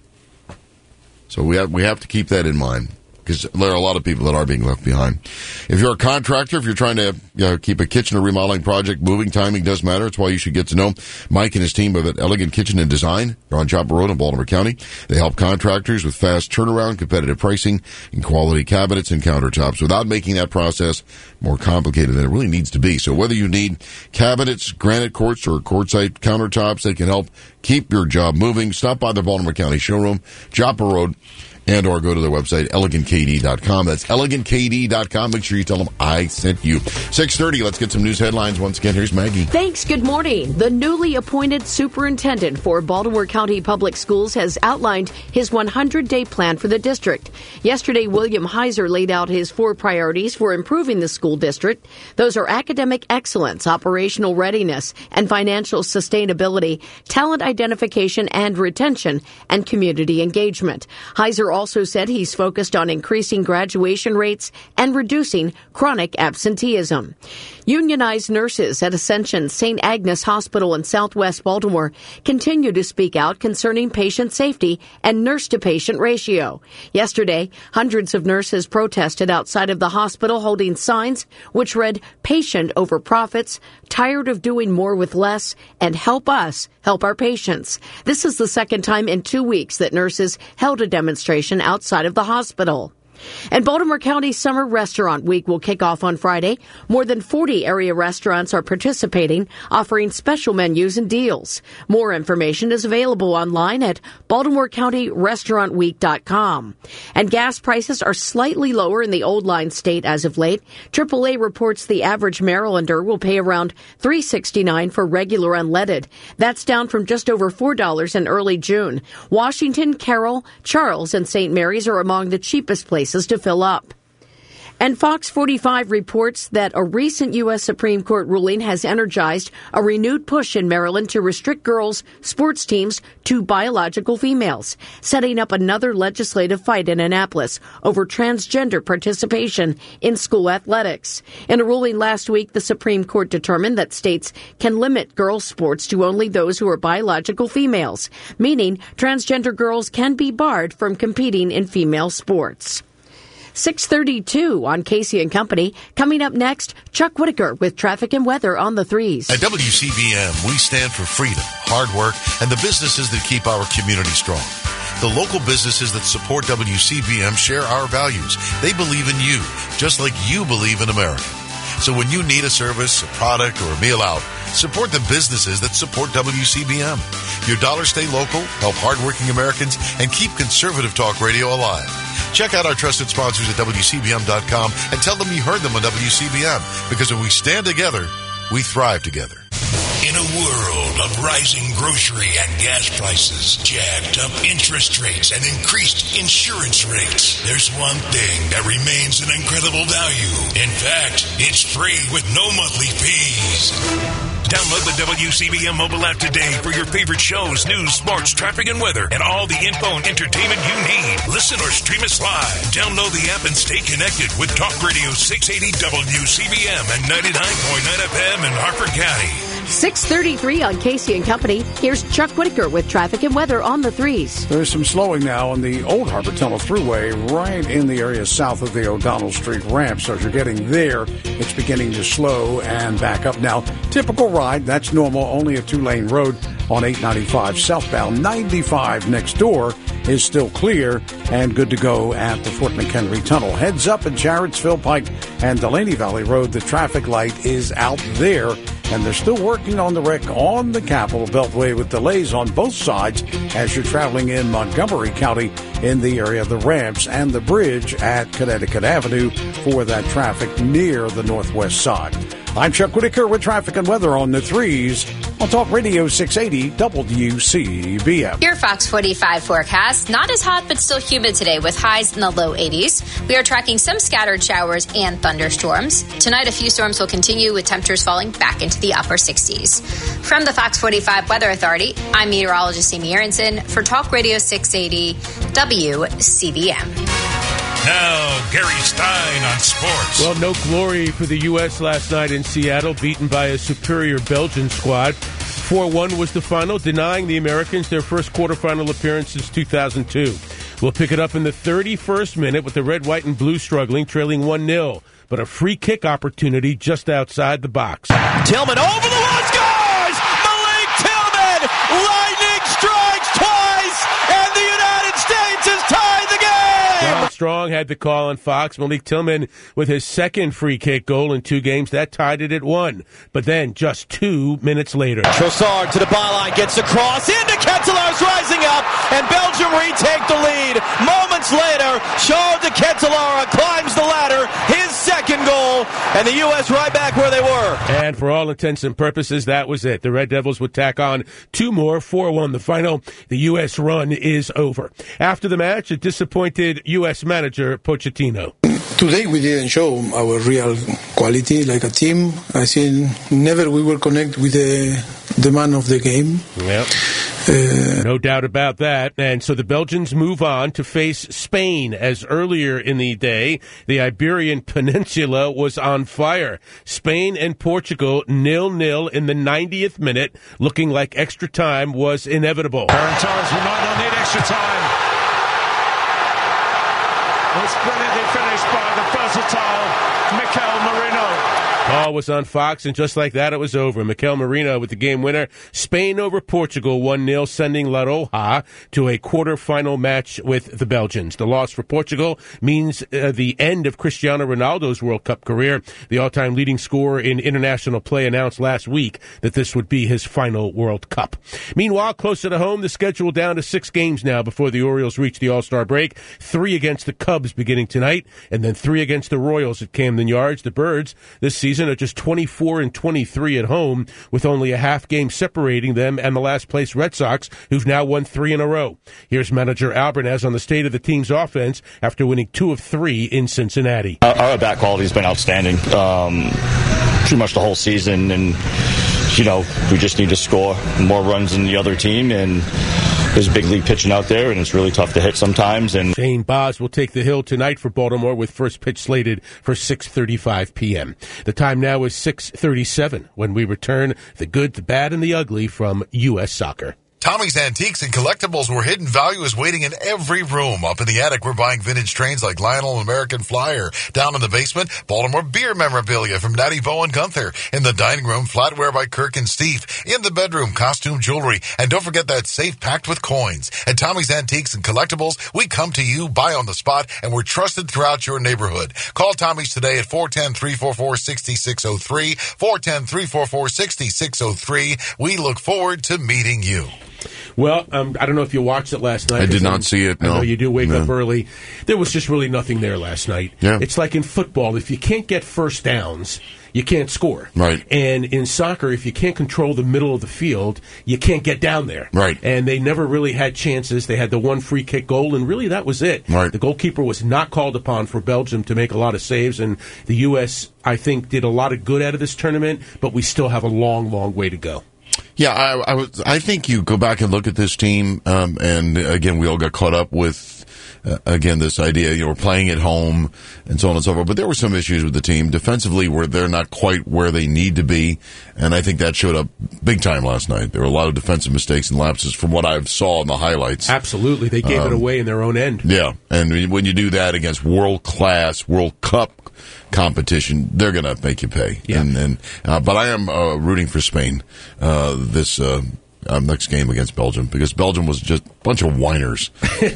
So we have we have to keep that in mind, because there are a lot of people that are being left behind. If you're a contractor, if you're trying to you know, keep a kitchen or remodeling project moving, timing does matter. It's why you should get to know Mike and his team of Elegant Kitchen and Design. They're on Chopper Road in Baltimore County. They help contractors with fast turnaround, competitive pricing, and quality cabinets and countertops without making that process more complicated than it really needs to be. So whether you need cabinets, granite quartz, or quartzite countertops that can help keep your job moving, stop by the Baltimore County showroom, Chopper Road, and or go to their website, elegant k d dot com. That's elegant k d dot com. Make sure you tell them I sent you. six thirty, let's get some news headlines. Once again, here's Maggie. Thanks. Good morning. The newly appointed superintendent for Baltimore County Public Schools has outlined his one hundred day plan for the district. Yesterday, William Heiser laid out his four priorities for improving the school district. Those are academic excellence, operational readiness, and financial sustainability, talent identification and retention, and community engagement. Heiser also said he's focused on increasing graduation rates and reducing chronic absenteeism. Unionized nurses at Ascension Saint Agnes Hospital in Southwest Baltimore continue to speak out concerning patient safety and nurse-to-patient ratio. Yesterday, hundreds of nurses protested outside of the hospital holding signs which read, "Patient over profits, tired of doing more with less, and help us help our patients." This is the second time in two weeks that nurses held a demonstration outside of the hospital. And Baltimore County Summer Restaurant Week will kick off on Friday. More than forty area restaurants are participating, offering special menus and deals. More information is available online at baltimore county restaurant week dot com. And gas prices are slightly lower in the Old Line state as of late. triple A reports the average Marylander will pay around three dollars and sixty-nine cents for regular unleaded. That's down from just over four dollars in early June. Washington, Carroll, Charles, and Saint Mary's are among the cheapest places to fill up. And Fox forty-five reports that a recent U S Supreme Court ruling has energized a renewed push in Maryland to restrict girls' sports teams to biological females, setting up another legislative fight in Annapolis over transgender participation in school athletics. In a ruling last week, the Supreme Court determined that states can limit girls' sports to only those who are biological females, meaning transgender girls can be barred from competing in female sports. six thirty-two on Casey and Company. Coming up next, Chuck Whitaker with traffic and weather on the threes. At W C B M, we stand for freedom, hard work, and the businesses that keep our community strong. The local businesses that support W C B M share our values. They believe in you, just like you believe in America. So when you need a service, a product, or a meal out, support the businesses that support W C B M. Your dollars stay local, help hardworking Americans, and keep conservative talk radio alive. Check out our trusted sponsors at W C B M dot com and tell them you heard them on W C B M, because when we stand together, we thrive together. In a world of rising grocery and gas prices, jacked up interest rates, and increased insurance rates, there's one thing that remains an incredible value. In fact, it's free with no monthly fees. Download the W C B M mobile app today for your favorite shows, news, sports, traffic, and weather, and all the info and entertainment you need. Listen or stream us live. Download the app and stay connected with Talk Radio six eighty W C B M and ninety-nine point nine F M in Harford County. six thirty-three on Casey and Company. Here's Chuck Whitaker with traffic and weather on the threes. There's some slowing now on the Old Harbor Tunnel Thruway right in the area south of the O'Donnell Street ramp. So as you're getting there, it's beginning to slow and back up now. Typical ride, that's normal, only a two-lane road on eight ninety-five southbound. ninety-five next door is still clear and good to go at the Fort McHenry Tunnel. Heads up at Jarrettsville Pike and Delaney Valley Road. The traffic light is out there, and they're still working on the wreck on the Capitol Beltway with delays on both sides as you're traveling in Montgomery County in the area of the ramps and the bridge at Connecticut Avenue for that traffic near the northwest side. I'm Chuck Whitaker with traffic and weather on the threes on Talk Radio six eighty W C B M. Your Fox forty-five forecast. Not as hot, but still humid today with highs in the low eighties. We are tracking some scattered showers and thunderstorms. Tonight, a few storms will continue with temperatures falling back into the upper sixties. From the Fox forty-five Weather Authority, I'm meteorologist Amy Aronson for Talk Radio six eighty W C B M. Now, Gary Stein on sports. Well, no glory for the U S last night in Seattle, beaten by a superior Belgian squad. four one was the final, denying the Americans their first quarterfinal appearance since two thousand two. We'll pick it up in the thirty-first minute with the red, white, and blue struggling, trailing one nil. But a free kick opportunity just outside the box. Tillman over the wall, scores! Malik Tillman! Lightning strikes twice, and the United States has tied the game! Ron Strong had the call on Fox. Malik Tillman with his second free kick goal in two games. That tied it at one. But then, just two minutes later. Trossard to the byline, gets the cross into Ketelaer's rising up, and Belgium retake the lead. Moments later, Charles de Ketelaere climbs the ladder, his second goal, and the U S right back where they were. And for all intents and purposes, that was it. The Red Devils would tack on two more, four one the final. The U S run is over. After the match, a disappointed U S manager, Pochettino. Today we didn't show our real quality like a team. I think never we will connect with the, the man of the game. Yep. Uh, no doubt about that. And so the Belgians move on to face Spain, as earlier in the day, the Iberian Peninsula was on fire. Spain and Portugal nil-nil in the ninetieth minute, looking like extra time was inevitable. There are times we might not need extra time. It's brilliantly finished by the versatile Mikel Merino. Ball was on Fox, and just like that, it was over. Mikel Merino with the game winner. Spain over Portugal, one nil, sending La Roja to a quarterfinal match with the Belgians. The loss for Portugal means uh, the end of Cristiano Ronaldo's World Cup career. The all-time leading scorer in international play announced last week that this would be his final World Cup. Meanwhile, closer to home, the schedule down to six games now before the Orioles reach the All-Star break. Three against the Cubs beginning tonight, and then three against the Royals at Camden Yards. The Birds this season are just twenty-four and twenty-three at home, with only a half game separating them and the last place Red Sox, who've now won three in a row. Here's manager Albernez on the state of the team's offense after winning two of three in Cincinnati. Our, our bat quality has been outstanding um, pretty much the whole season, and you know we just need to score more runs than the other team, and there's big league pitching out there, and it's really tough to hit sometimes. And Shane Baz will take the hill tonight for Baltimore, with first pitch slated for six thirty-five p.m. The time now is six thirty-seven when we return the good, the bad, and the ugly from U S Soccer. Tommy's Antiques and Collectibles, where hidden value is waiting in every room. Up in the attic, we're buying vintage trains like Lionel American Flyer. Down in the basement, Baltimore beer memorabilia from Natty Bo and Gunther. In the dining room, flatware by Kirk and Steve. In the bedroom, costume jewelry. And don't forget that safe packed with coins. At Tommy's Antiques and Collectibles, we come to you, buy on the spot, and we're trusted throughout your neighborhood. Call Tommy's today at four one zero, three four four, six six zero three, four one zero, three four four, six six zero three. We look forward to meeting you. Well, um, I don't know if you watched it last night. I did not I'm, see it, I no. know you do wake No. up early. There was just really nothing there last night. Yeah. It's like in football, if you can't get first downs, you can't score. Right. And in soccer, if you can't control the middle of the field, you can't get down there. Right. And they never really had chances. They had the one free kick goal, and really that was it. Right. The goalkeeper was not called upon for Belgium to make a lot of saves, and the U S, I think, did a lot of good out of this tournament, but we still have a long, long way to go. Yeah, I, I, was, I think you go back and look at this team, um, and again, we all got caught up with, uh, again, this idea, you know, we're playing at home and so on and so forth. But there were some issues with the team. Defensively, where they're not quite where they need to be, and I think that showed up big time last night. There were a lot of defensive mistakes and lapses from what I saw in the highlights. Absolutely. They gave um, it away in their own end. Yeah, and when you do that against world-class, World Cup competition, they're going to make you pay. Yeah. And, and uh, but I am uh, rooting for Spain uh, this uh, um, next game against Belgium, because Belgium was just a bunch of whiners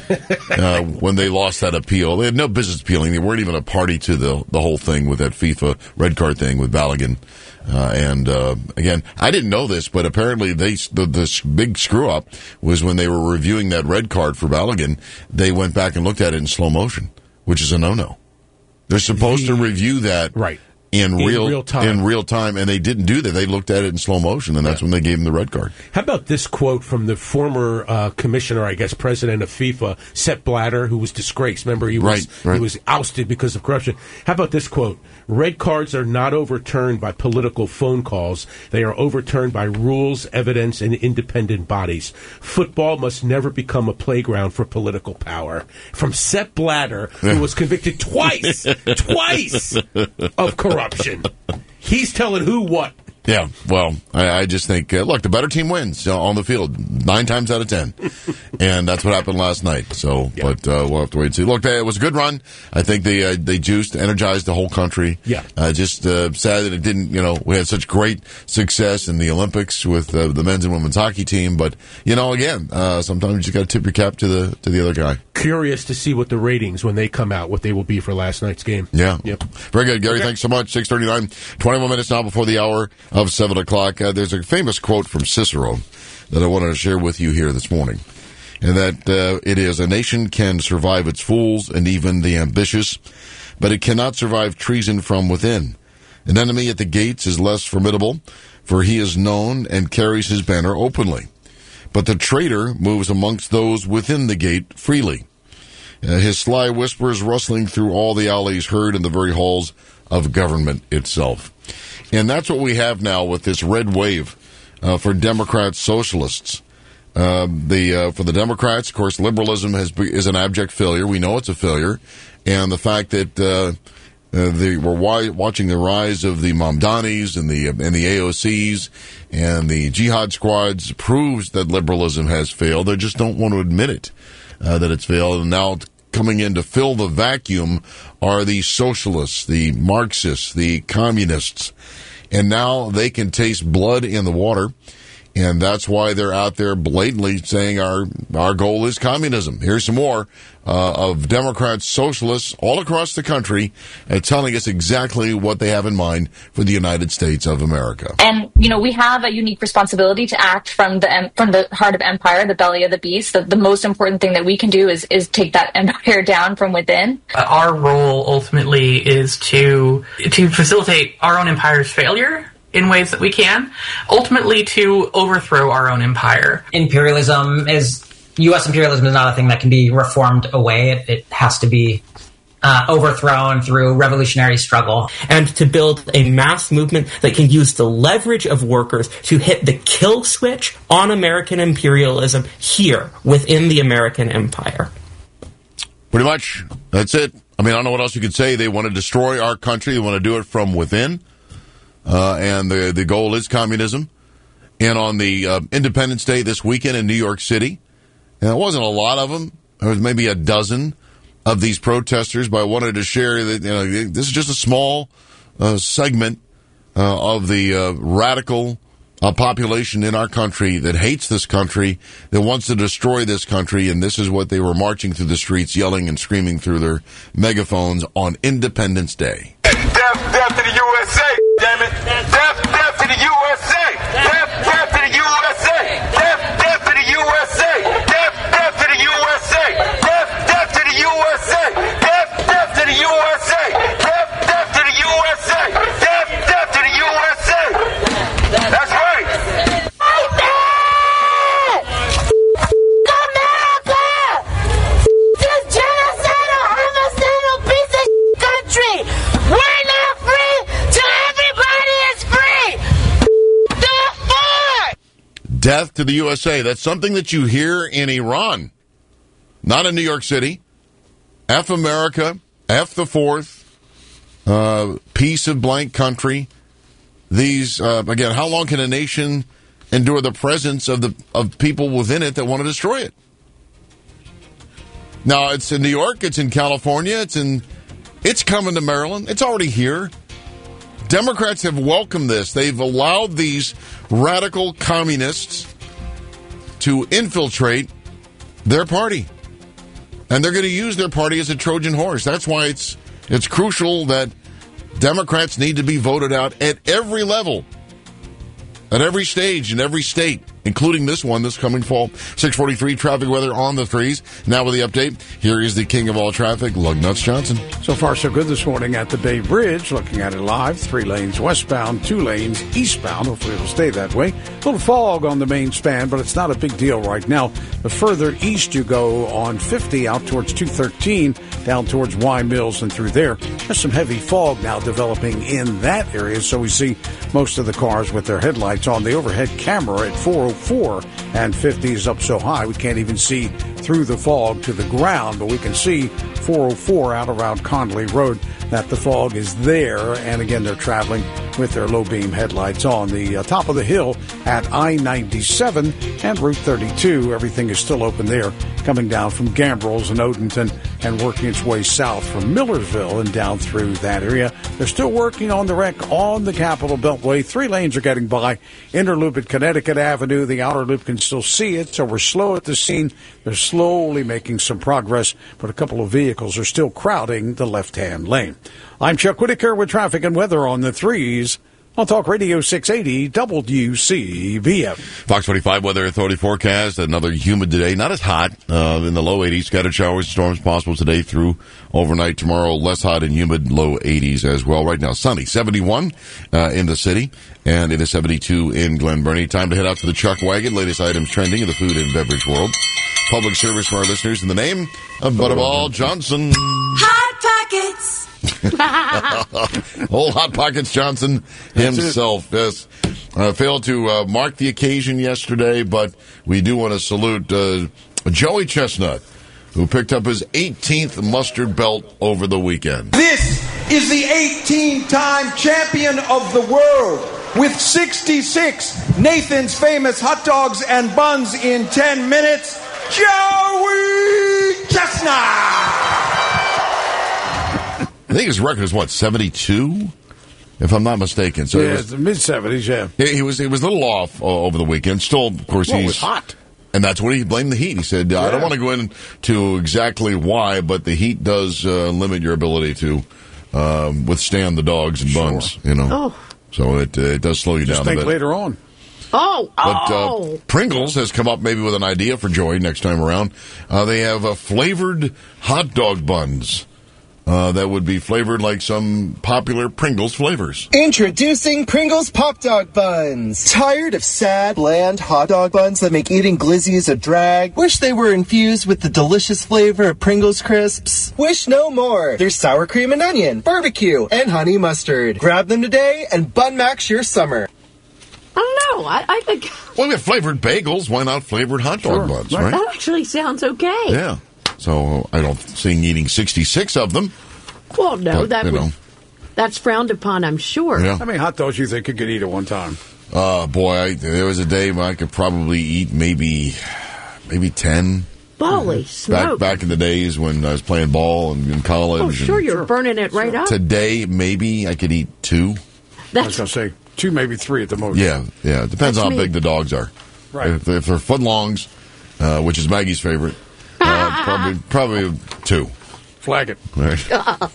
uh, when they lost that appeal. They had no business appealing. They weren't even a party to the the whole thing with that FIFA red card thing with Balogun. Uh, and uh, again, I didn't know this, but apparently they the, the big screw up was when they were reviewing that red card for Balogun. They went back and looked at it in slow motion, which is a no no. They're supposed the, to review that right. In, in real, real time. In real time, and they didn't do that. They looked at it in slow motion, and that's yeah. when they gave him the red card. How about this quote from the former uh, commissioner, I guess, president of FIFA, Sepp Blatter, who was disgraced. Remember, he was right, right. he was ousted because of corruption. How about this quote? Red cards are not overturned by political phone calls. They are overturned by rules, evidence, and independent bodies. Football must never become a playground for political power. From Sepp Blatter, who was convicted twice, twice of corruption. He's telling who what. Yeah, well, I, I just think, uh, look, the better team wins uh, on the field nine times out of ten. And that's what happened last night. So, yeah. But uh, we'll have to wait and see. Look, it was a good run. I think they uh, they juiced, energized the whole country. Yeah. Uh, just uh, sad that it didn't, you know, we had such great success in the Olympics with uh, the men's and women's hockey team. But, you know, again, uh, sometimes you just got to tip your cap to the to the other guy. Curious to see what the ratings, when they come out, what they will be for last night's game. Yeah. Yep. Very good, Gary. Okay. Thanks so much. six thirty-nine, twenty-one minutes now before the hour of seven o'clock. Uh, there's a famous quote from Cicero that I wanted to share with you here this morning. And that uh, it is, a nation can survive its fools and even the ambitious, but it cannot survive treason from within. An enemy at the gates is less formidable, for he is known and carries his banner openly. But the traitor moves amongst those within the gate freely. Uh, his sly whispers rustling through all the alleys heard in the very halls of government itself. And that's what we have now with this red wave uh, for Democrats, socialists. Uh, the uh, for the Democrats, of course, liberalism has is an abject failure. We know it's a failure, and the fact that uh, uh, the, we're wi- watching the rise of the Mamdanis and the and the A O Cs and the jihad squads proves that liberalism has failed. They just don't want to admit it uh, that it's failed, and now coming in to fill the vacuum are the socialists, the Marxists, the communists. And now they can taste blood in the water, and that's why they're out there blatantly saying our our goal is communism. Here's some more uh, of Democrats, socialists all across the country uh, telling us exactly what they have in mind for the United States of America. And, you know, we have a unique responsibility to act from the from the heart of empire, the belly of the beast. The, the most important thing that we can do is, is take that empire down from within. Our role ultimately is to to facilitate our own empire's failure in ways that we can, ultimately to overthrow our own empire. Imperialism is, U S imperialism is not a thing that can be reformed away. It, it has to be uh, overthrown through revolutionary struggle. And to build a mass movement that can use the leverage of workers to hit the kill switch on American imperialism here within the American empire. Pretty much. That's it. I mean, I don't know what else you could say. They want to destroy our country. They want to do it from within. Uh, and the the goal is communism. And on the uh, Independence Day this weekend in New York City, and there wasn't a lot of them. There was maybe a dozen of these protesters, but I wanted to share that, you know, this is just a small uh, segment uh, of the uh, radical uh, population in our country that hates this country, that wants to destroy this country, and this is what they were marching through the streets, yelling and screaming through their megaphones on Independence Day. Death, death to the U S A, damn it! Death, death to the U S A! Death, death to the U S A! Death, death to the U S A! Death, death to the U S A! Death, death to the U S A! Death, death to the U S A! Death, death to the U S A! Death, death to the U S A! That's right! America! This genocidal, homicidal piece of country! We're not free till everybody is free! The fuck! Death to the U S A. That's something that you hear in Iran, not in New York City. F America, F the fourth, uh, peace of blank country. These, uh, again, how long can a nation endure the presence of the of people within it that want to destroy it? Now, it's in New York, it's in California, it's in, it's coming to Maryland, it's already here. Democrats have welcomed this. They've allowed these radical communists to infiltrate their party. And they're going to use their party as a Trojan horse. That's why it's it's crucial that Democrats need to be voted out at every level, at every stage, in every state, including this one this coming fall. six forty-three traffic weather on the threes. Now with the update, here is the king of all traffic, Lugnuts Johnson. So far, so good this morning at the Bay Bridge. Looking at it live, three lanes westbound, two lanes eastbound. Hopefully it'll stay that way. A little fog on the main span, but it's not a big deal right now. The further east you go on fifty out towards two thirteen, down towards Y Mills and through there, there's some heavy fog now developing in that area. So we see most of the cars with their headlights on. The overhead camera at four oh four and fifty is up so high we can't even see through the fog to the ground, but we can see four oh four out around Conley Road that the fog is there. And again, they're traveling with their low beam headlights on. The uh, top of the hill at I ninety-seven and Route thirty-two, everything is still open there, coming down from Gambrels and Odenton and working its way south from Millersville and down through that area. They're still working on the wreck on the Capitol Beltway. Three lanes are getting by. Inner loop at Connecticut Avenue. The outer loop can still see it, so we're slow at the scene. They're slowly making some progress, but a couple of vehicles are still crowding the left-hand lane. I'm Chuck Whitaker with traffic and weather on the threes on Talk Radio six eighty W C B M. Fox twenty-five Weather Authority forecast. Another humid today. Not as hot. Uh, in the low eighties. Scattered showers and storms possible today through overnight. Tomorrow, less hot and humid. Low eighties as well. Right now, sunny. seventy-one uh, in the city. And it is seventy-two in Glen Burnie. Time to head out to the Chuck Wagon. Latest items trending in the food and beverage world. Public service for our listeners in the name of Butterball Johnson. Hot Pockets. Old Hot Pockets Johnson himself, yes. Uh, failed to uh, mark the occasion yesterday, but we do want to salute uh, Joey Chestnut, who picked up his eighteenth mustard belt over the weekend. This is the eighteen-time champion of the world with sixty-six Nathan's Famous hot dogs and buns in ten minutes, Joey Chestnut! I think his record is, what, seventy-two? If I'm not mistaken. So yeah, it was the mid-seventies, yeah. He, he was he was a little off uh, over the weekend. Still, of course, well, he's... it was hot. And that's what he blamed the heat. He said, yeah. I don't want to go into exactly why, but the heat does uh, limit your ability to um, withstand the dogs and sure. buns, you know. Oh. So it, uh, it does slow you Just down a think bit. later on. Oh, But oh. uh, Pringles has come up maybe with an idea for Joey next time around. Uh, they have uh, flavored hot dog buns. Uh, that would be flavored like some popular Pringles flavors. Introducing Pringles Pop Dog Buns. Tired of sad, bland hot dog buns that make eating glizzies a drag? Wish they were infused with the delicious flavor of Pringles crisps? Wish no more. There's sour cream and onion, barbecue, and honey mustard. Grab them today and bun max your summer. I don't know. I, I think... Well, we have flavored bagels. Why not flavored hot dog Sure. buns, Right. right? That actually sounds okay. Yeah. So I don't see eating sixty-six of them. Well, no, But, that you would, know. that's frowned upon, I'm sure. Yeah. How many hot dogs do you think you could eat at one time? Uh, boy, I, there was a day when I could probably eat maybe maybe ten. Holy Back smoke. back in the days when I was playing ball and in college. Oh, sure, and you're burning it right up. Today, maybe I could eat two. I was That's going to say two, maybe three at the most. Yeah, yeah. It depends That's on how me. big the dogs are. Right. If, if they're footlongs, uh, which is Maggie's favorite, uh, probably probably two. Flag it. All right.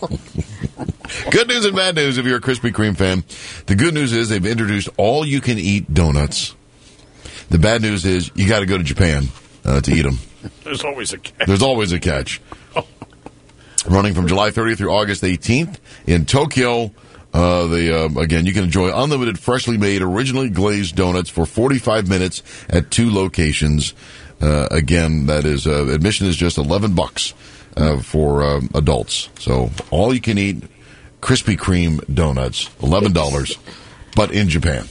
Good news and bad news if you're a Krispy Kreme fan. The good news is they've introduced all-you-can-eat donuts. The bad news is you got to go to Japan uh, to eat them. There's always a catch. There's always a catch. Running from July thirtieth through August eighteenth in Tokyo. Uh, the uh, again, you can enjoy unlimited, freshly made, originally glazed donuts for forty-five minutes at two locations. Uh, again, that is uh, admission is just eleven bucks uh, for um, adults. So all you can eat Krispy Kreme donuts, eleven dollars, but in Japan.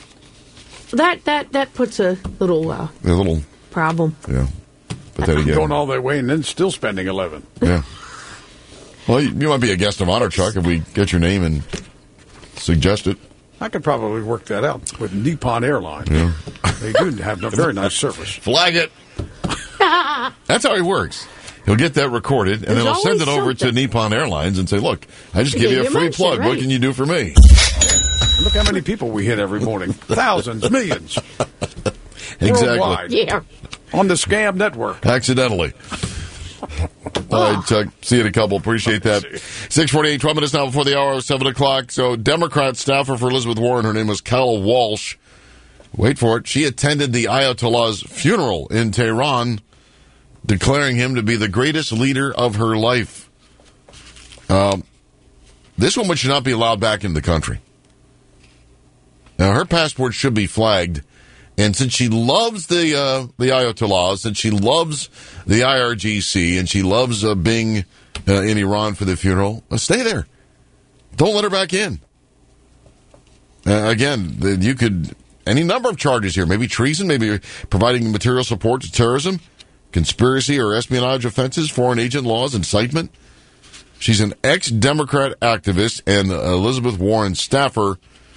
that that that puts a little uh, A little problem. yeah. But then again, Going all that way and then still spending eleven. yeah. Well, you, you might be a guest of honor, Chuck, if we get your name and suggest it. I could probably work that out with Nippon Airlines. Yeah. They do have a very nice service. Flag it. That's how he works. He'll get that recorded, and There's then he'll send it always over to something. Nippon Airlines and say, look, I just Yeah, give you a you free mentioned, plug. What right. can you do for me? Look how many people we hit every morning. Thousands, millions. Exactly. Worldwide. Yeah. On the Scam Network. Accidentally. All right, Chuck. See you in a couple. Appreciate that. six forty-eight, twelve minutes now before the hour of seven o'clock. So, Democrat staffer for Elizabeth Warren, her name was Cal Walsh. Wait for it. She attended the Ayatollah's funeral in Tehran, declaring him to be the greatest leader of her life. Um, this woman should not be allowed back in the country. Now, her passport should be flagged. And since she loves the uh, the Ayatollahs, and she loves the I R G C, and she loves uh, being uh, in Iran for the funeral, uh, stay there. Don't let her back in. Uh, again, the, you could, any number of charges here, maybe treason, maybe providing material support to terrorism, conspiracy or espionage offenses, foreign agent laws, incitement. She's an ex-Democrat activist and Elizabeth Warren staffer.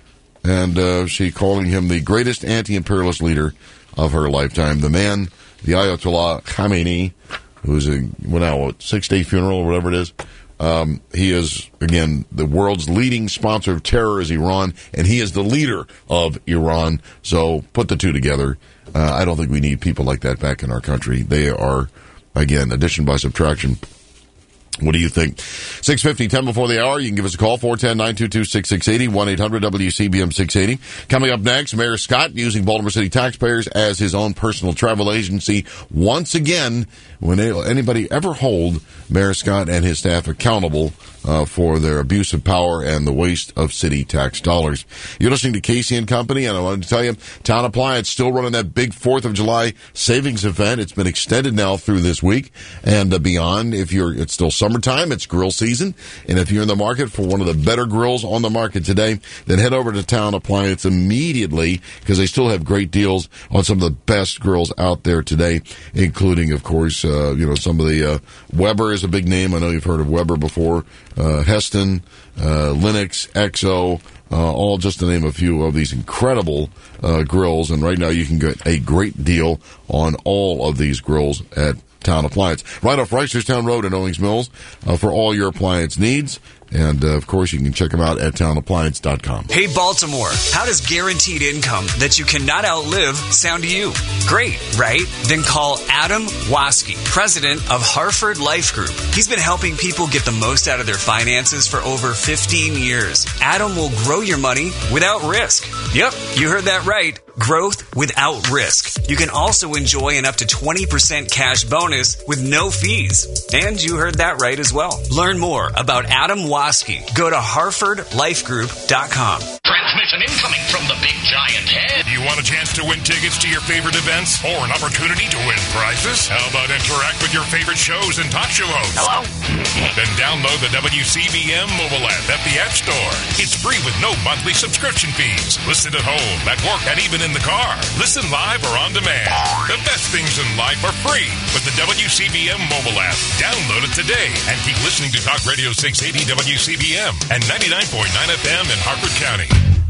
And uh, she calling him the greatest anti-imperialist leader of her lifetime. The man, the Ayatollah Khamenei, who's a well, now, a six-day funeral or whatever it is. Um, he is, again, the world's leading sponsor of terror is Iran, and he is the leader of Iran. So put the two together. Uh, I don't think we need people like that back in our country. They are, again, addition by subtraction. What do you think? six fifty, ten before the hour. You can give us a call, four one zero, nine two two, six six eight zero, one eight hundred W C B M six eighty. Coming up next, Mayor Scott using Baltimore City taxpayers as his own personal travel agency. Once again, when anybody ever hold Mayor Scott and his staff accountable uh, for their abuse of power and the waste of city tax dollars. You're listening to Casey and Company, and I wanted to tell you, Town Appliance still running that big fourth of July savings event. It's been extended now through this week and uh, beyond. If you're, it's still summertime, it's grill season, and if you're in the market for one of the better grills on the market today, then head over to Town Appliance immediately, because they still have great deals on some of the best grills out there today, including, of course, uh, you know, some of the uh, Weber is a big name. I know you've heard of Weber before. Uh, Heston, uh, Linux, X O, uh, all just to name a few of these incredible uh, grills. And right now you can get a great deal on all of these grills at Town Appliance. Right off Reisterstown Road in Owings Mills uh, for all your appliance needs. And, uh, of course, you can check them out at town appliance dot com. Hey, Baltimore, how does guaranteed income that you cannot outlive sound to you? Great, right? Then call Adam Waske, president of Hartford Life Group. He's been helping people get the most out of their finances for over fifteen years. Adam will grow your money without risk. Yep, you heard that right. Growth without risk. You can also enjoy an up to twenty percent cash bonus with no fees. And you heard that right as well. Learn more about Adam Waske. Go to hartford life group dot com. Transmission incoming from the big giant head. You want a chance to win tickets to your favorite events or an opportunity to win prizes? How about interact with your favorite shows and talk show hosts? Hello? Then download the W C B M mobile app at the App Store. It's free with no monthly subscription fees. Listen at home, at work, and even in the car. Listen live or on demand. The best things in life are free with the W C B M mobile app. Download it today and keep listening to Talk Radio six eighty W C B M and ninety-nine point nine F M in Hartford County.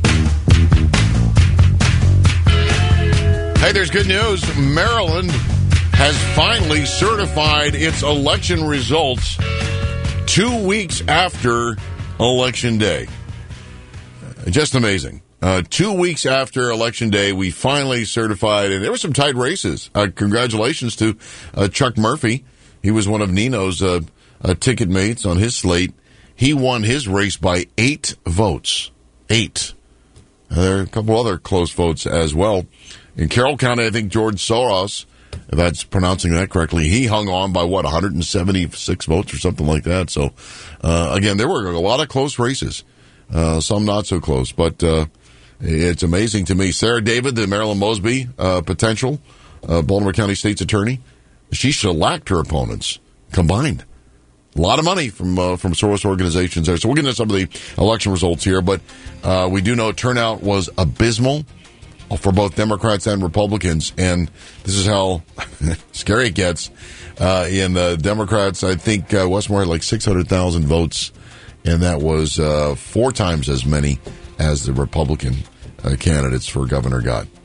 Hey, there's good news. Maryland has finally certified its election results two weeks after Election Day. Just amazing. Uh, two weeks after Election Day, we finally certified, and there were some tight races. Uh, congratulations to uh, Chuck Murphy. He was one of Nino's uh, uh, ticket mates on his slate. He won his race by eight votes. Eight. Uh, there are a couple other close votes as well. In Carroll County, I think George Soros, if that's pronouncing that correctly, he hung on by, what, one hundred seventy-six votes or something like that. So, uh, again, there were a lot of close races. Uh, some not so close, but uh, it's amazing to me. Sarah David, the Marilyn Mosby uh, potential uh, Baltimore County State's Attorney, she shellacked her opponents combined. A lot of money from uh, from Soros organizations there. So we'll get into some of the election results here, but uh, we do know turnout was abysmal for both Democrats and Republicans, and this is how scary it gets. Uh, in uh, Democrats, I think uh, Westmore had like six hundred thousand votes, and that was uh, four times as many as the Republican uh, candidates for governor got.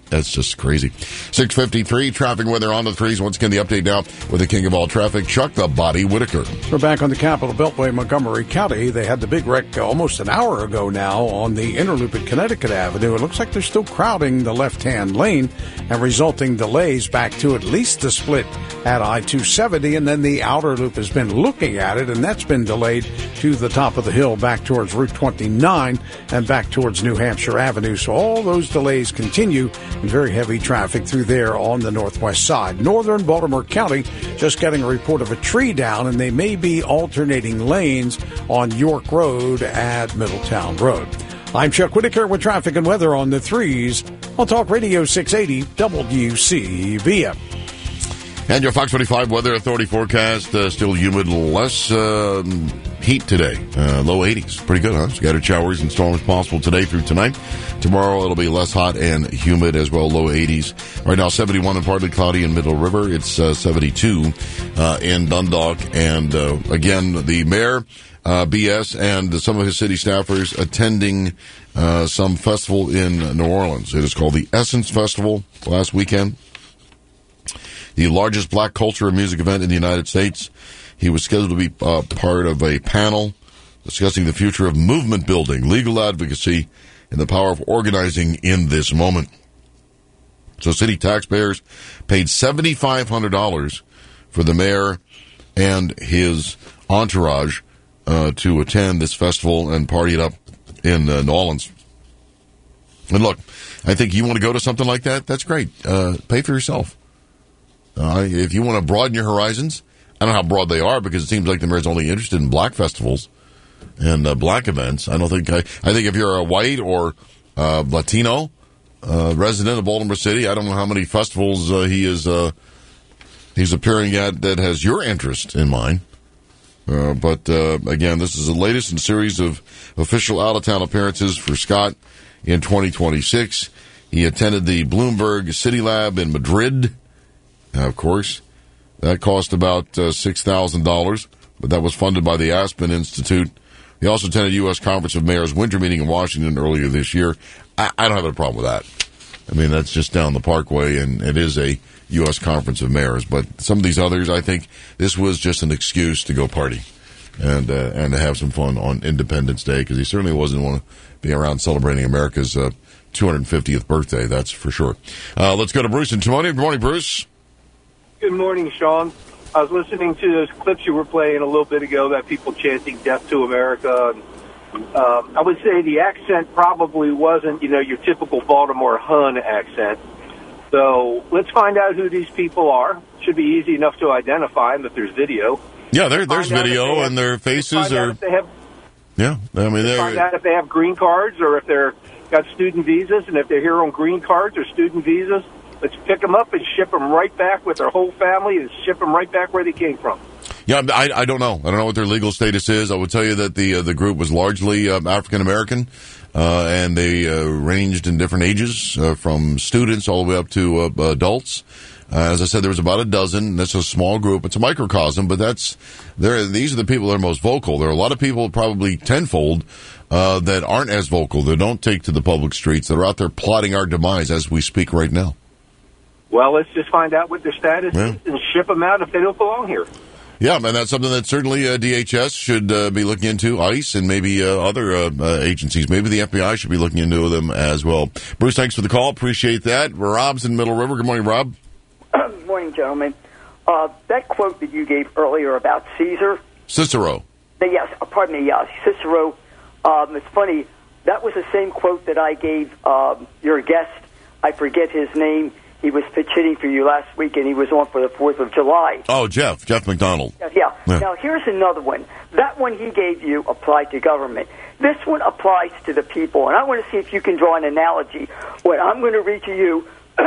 That's just crazy. six fifty-three, traffic weather on the threes. Once again, the update now with the king of all traffic, Chuck the Body Whitaker. We're back on the Capitol Beltway, Montgomery County. They had the big wreck almost an hour ago now on the inner loop at Connecticut Avenue. It looks like they're still crowding the left-hand lane and resulting delays back to at least the split at I two seventy, and then the outer loop has been looking at it, and that's been delayed to the top of the hill back towards Route twenty-nine and back towards New Hampshire Avenue. So all those delays continue. Very heavy traffic through there on the northwest side. Northern Baltimore County just getting a report of a tree down, and they may be alternating lanes on York Road at Middletown Road. I'm Chuck Whitaker with traffic and weather on the threes on Talk Radio six eighty W C B M. And your Fox twenty-five Weather Authority forecast, uh, still humid, less uh, heat today. Uh, low eighties. Pretty good, huh? Scattered showers and storms possible today through tonight. Tomorrow it'll be less hot and humid as well, low eighties. Right now seventy-one and partly cloudy in Middle River. It's uh, seventy-two uh, in Dundalk. And uh, again, the mayor, uh, B S, and some of his city staffers attending uh, some festival in New Orleans. It is called the Essence Festival last weekend. The largest black culture and music event in the United States. He was scheduled to be uh, part of a panel discussing the future of movement building, legal advocacy, and the power of organizing in this moment. So city taxpayers paid seven thousand five hundred dollars for the mayor and his entourage uh, to attend this festival and party it up in uh, New Orleans. And look, I think you want to go to something like that, that's great. Uh, pay for yourself. Uh, if you want to broaden your horizons, I don't know how broad they are because it seems like the mayor's only interested in black festivals and uh, black events. I don't think I, I think if you're a white or uh, Latino uh, resident of Baltimore City, I don't know how many festivals uh, he is uh, he's appearing at that has your interest in mind. Uh, but uh, again, this is the latest in a series of official out-of-town appearances for Scott in twenty twenty-six. He attended the Bloomberg City Lab in Madrid. Uh, of course, that cost about uh, six thousand dollars, but that was funded by the Aspen Institute. He also attended U S Conference of Mayors winter meeting in Washington earlier this year. I, I don't have a problem with that. I mean, that's just down the Parkway, and it is a U S Conference of Mayors. But some of these others, I think this was just an excuse to go party and uh, and to have some fun on Independence Day, because he certainly wasn't want to be around celebrating America's uh, two hundred fiftieth birthday, that's for sure. Uh, let's go to Bruce in Timonium. Good morning, Bruce. Good morning, Sean. I was listening to those clips you were playing a little bit ago that people chanting "Death to America." Uh, I would say the accent probably wasn't, you know, your typical Baltimore Hun accent. So let's find out who these people are. Should be easy enough to identify them if there's video. Yeah, there, there's video, have, and their faces are. They have, yeah, I mean, they find out if they have green cards or if they're got student visas, and if they're here on green cards or student visas. Let's pick them up and ship them right back with their whole family and ship them right back where they came from. Yeah, I, I don't know. I don't know what their legal status is. I would tell you that the uh, the group was largely uh, African American, uh, and they uh, ranged in different ages, uh, from students all the way up to uh, adults. Uh, as I said, there was about a dozen. That's a small group. It's a microcosm, but that's they're, these are the people that are most vocal. There are a lot of people, probably tenfold, uh, that aren't as vocal, that don't take to the public streets, that are out there plotting our demise as we speak right now. Well, let's just find out what their status yeah. is and ship them out if they don't belong here. Yeah, and that's something that certainly uh, D H S should uh, be looking into, ICE, and maybe uh, other uh, uh, agencies. Maybe the F B I should be looking into them as well. Bruce, thanks for the call. Appreciate that. Rob's in Middle River. Good morning, Rob. Good morning, gentlemen. Uh, that quote that you gave earlier about Caesar. Cicero. Yes, pardon me, yeah, Cicero. Um, it's funny. That was the same quote that I gave um, your guest. I forget his name. He was pitch hitting for you last week, and he was on for the fourth of July. Oh, Jeff. Jeff McDonald. Yeah. yeah. Now, here's another one. That one he gave you applied to government. This one applies to the people, and I want to see if you can draw an analogy. What I'm going to read to you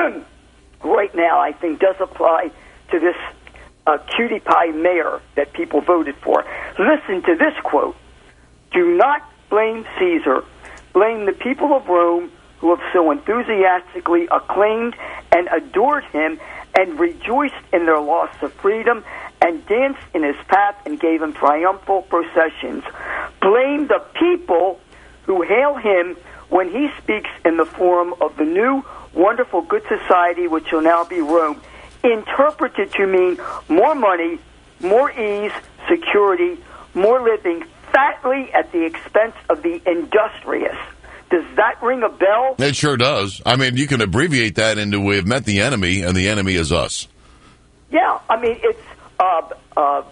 right now, I think, does apply to this uh, cutie pie mayor that people voted for. Listen to this quote. Do not blame Caesar. Blame the people of Rome, who have so enthusiastically acclaimed and adored him and rejoiced in their loss of freedom and danced in his path and gave him triumphal processions. Blame the people who hail him when he speaks in the forum of the new wonderful good society which will now be Rome, interpreted to mean more money, more ease, security, more living, fatly at the expense of the industrious. Does that ring a bell? It sure does. I mean, you can abbreviate that into we have met the enemy, and the enemy is us. Yeah, I mean, it's uh, uh,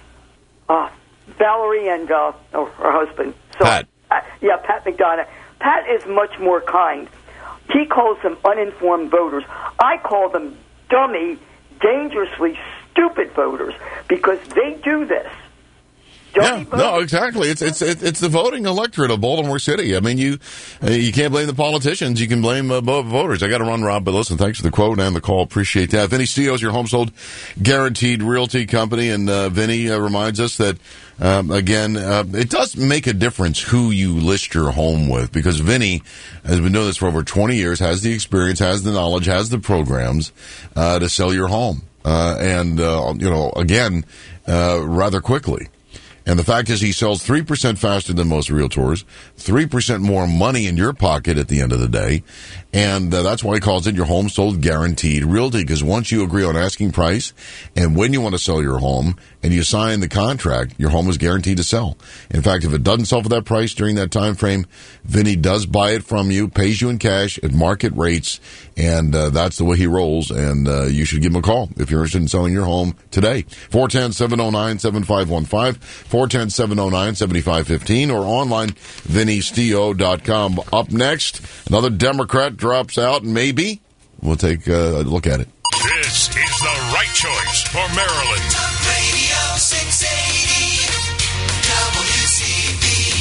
uh, Valerie and uh, oh, her husband. So, Pat. Uh, yeah, Pat McDonough. Pat is much more kind. He calls them uninformed voters. I call them dummy, dangerously stupid voters because they do this. Yeah, no, exactly. It's it's it's the voting electorate of Baltimore City. I mean, you you can't blame the politicians. You can blame uh, voters. I got to run, Rob, but listen, thanks for the quote and the call. Appreciate that. Vinny Steele is your home sold guaranteed realty company, and uh, Vinny uh, reminds us that um, again, uh, it does make a difference who you list your home with, because Vinny has been doing this for over twenty years, has the experience, has the knowledge, has the programs uh, to sell your home, uh, and uh, you know, again, uh, rather quickly. And the fact is he sells three percent faster than most realtors, three percent more money in your pocket at the end of the day. And uh, that's why he calls it your home sold guaranteed realty, because once you agree on asking price and when you want to sell your home and you sign the contract, your home is guaranteed to sell. In fact, if it doesn't sell for that price during that time frame, Vinny does buy it from you, pays you in cash at market rates, and uh, that's the way he rolls. And uh, you should give him a call if you're interested in selling your home today. four one zero, seven zero nine, seven five one five, four one zero, seven zero nine, seven five one five, or online, vinny steo dot com. Up next, another Democrat drops out, and maybe we'll take a look at it. This is the right choice for Maryland. Radio six eighty W C B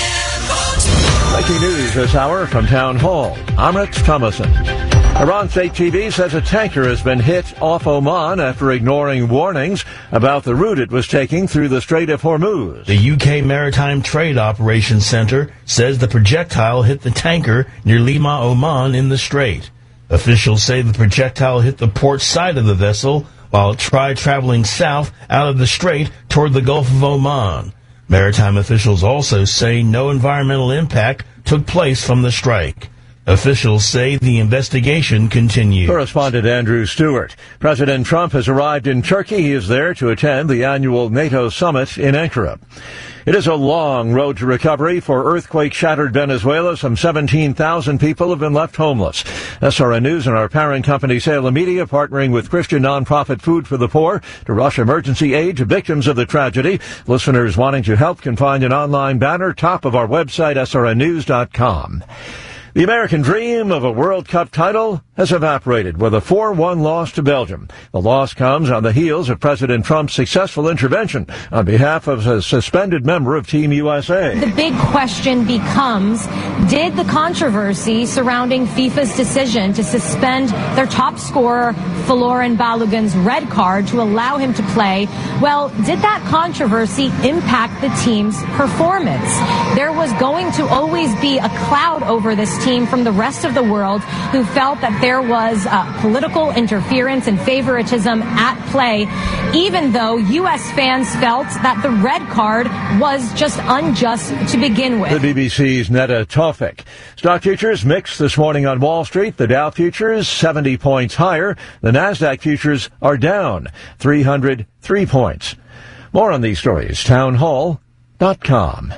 M Baltimore. Breaking news this hour from Town Hall. I'm Rex Thomason. Iran State T V says a tanker has been hit off Oman after ignoring warnings about the route it was taking through the Strait of Hormuz. The U K Maritime Trade Operations Center says the projectile hit the tanker near Lima, Oman in the strait. Officials say the projectile hit the port side of the vessel while it tried traveling south out of the strait toward the Gulf of Oman. Maritime officials also say no environmental impact took place from the strike. Officials say the investigation continues. Correspondent Andrew Stewart. President Trump has arrived in Turkey. He is there to attend the annual NATO summit in Ankara. It is a long road to recovery for earthquake-shattered Venezuela. Some seventeen thousand people have been left homeless. S R N News and our parent company, Salem Media, partnering with Christian nonprofit Food for the Poor to rush emergency aid to victims of the tragedy. Listeners wanting to help can find an online banner top of our website, S R N news dot com. The American dream of a World Cup title has evaporated with a four one loss to Belgium. The loss comes on the heels of President Trump's successful intervention on behalf of a suspended member of Team U S A. The big question becomes, did the controversy surrounding FIFA's decision to suspend their top scorer, Folarin Balogun's red card to allow him to play, well, did that controversy impact the team's performance? There was going to always be a cloud over this team from the rest of the world who felt that there was uh, political interference and favoritism at play, even though U S fans felt that the red card was just unjust to begin with. The B B C's Netta Tawfik. Stock futures mixed this morning on Wall Street. The Dow futures seventy points higher. The Nasdaq futures are down three hundred three points. More on these stories, town hall dot com.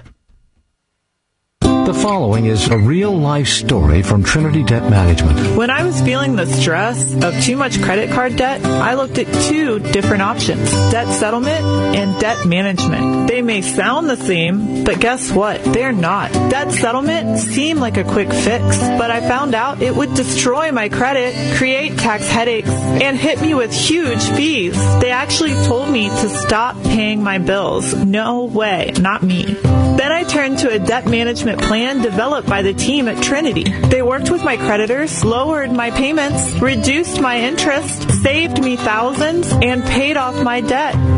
The following is a real-life story from Trinity Debt Management. When I was feeling the stress of too much credit card debt, I looked at two different options, debt settlement and debt management. They may sound the same, but guess what? They're not. Debt settlement seemed like a quick fix, but I found out it would destroy my credit, create tax headaches, and hit me with huge fees. They actually told me to stop paying my bills. No way, not me. Then I turned to a debt management plan developed by the team at Trinity. They worked with my creditors, lowered my payments, reduced my interest, saved me thousands, and paid off my debt.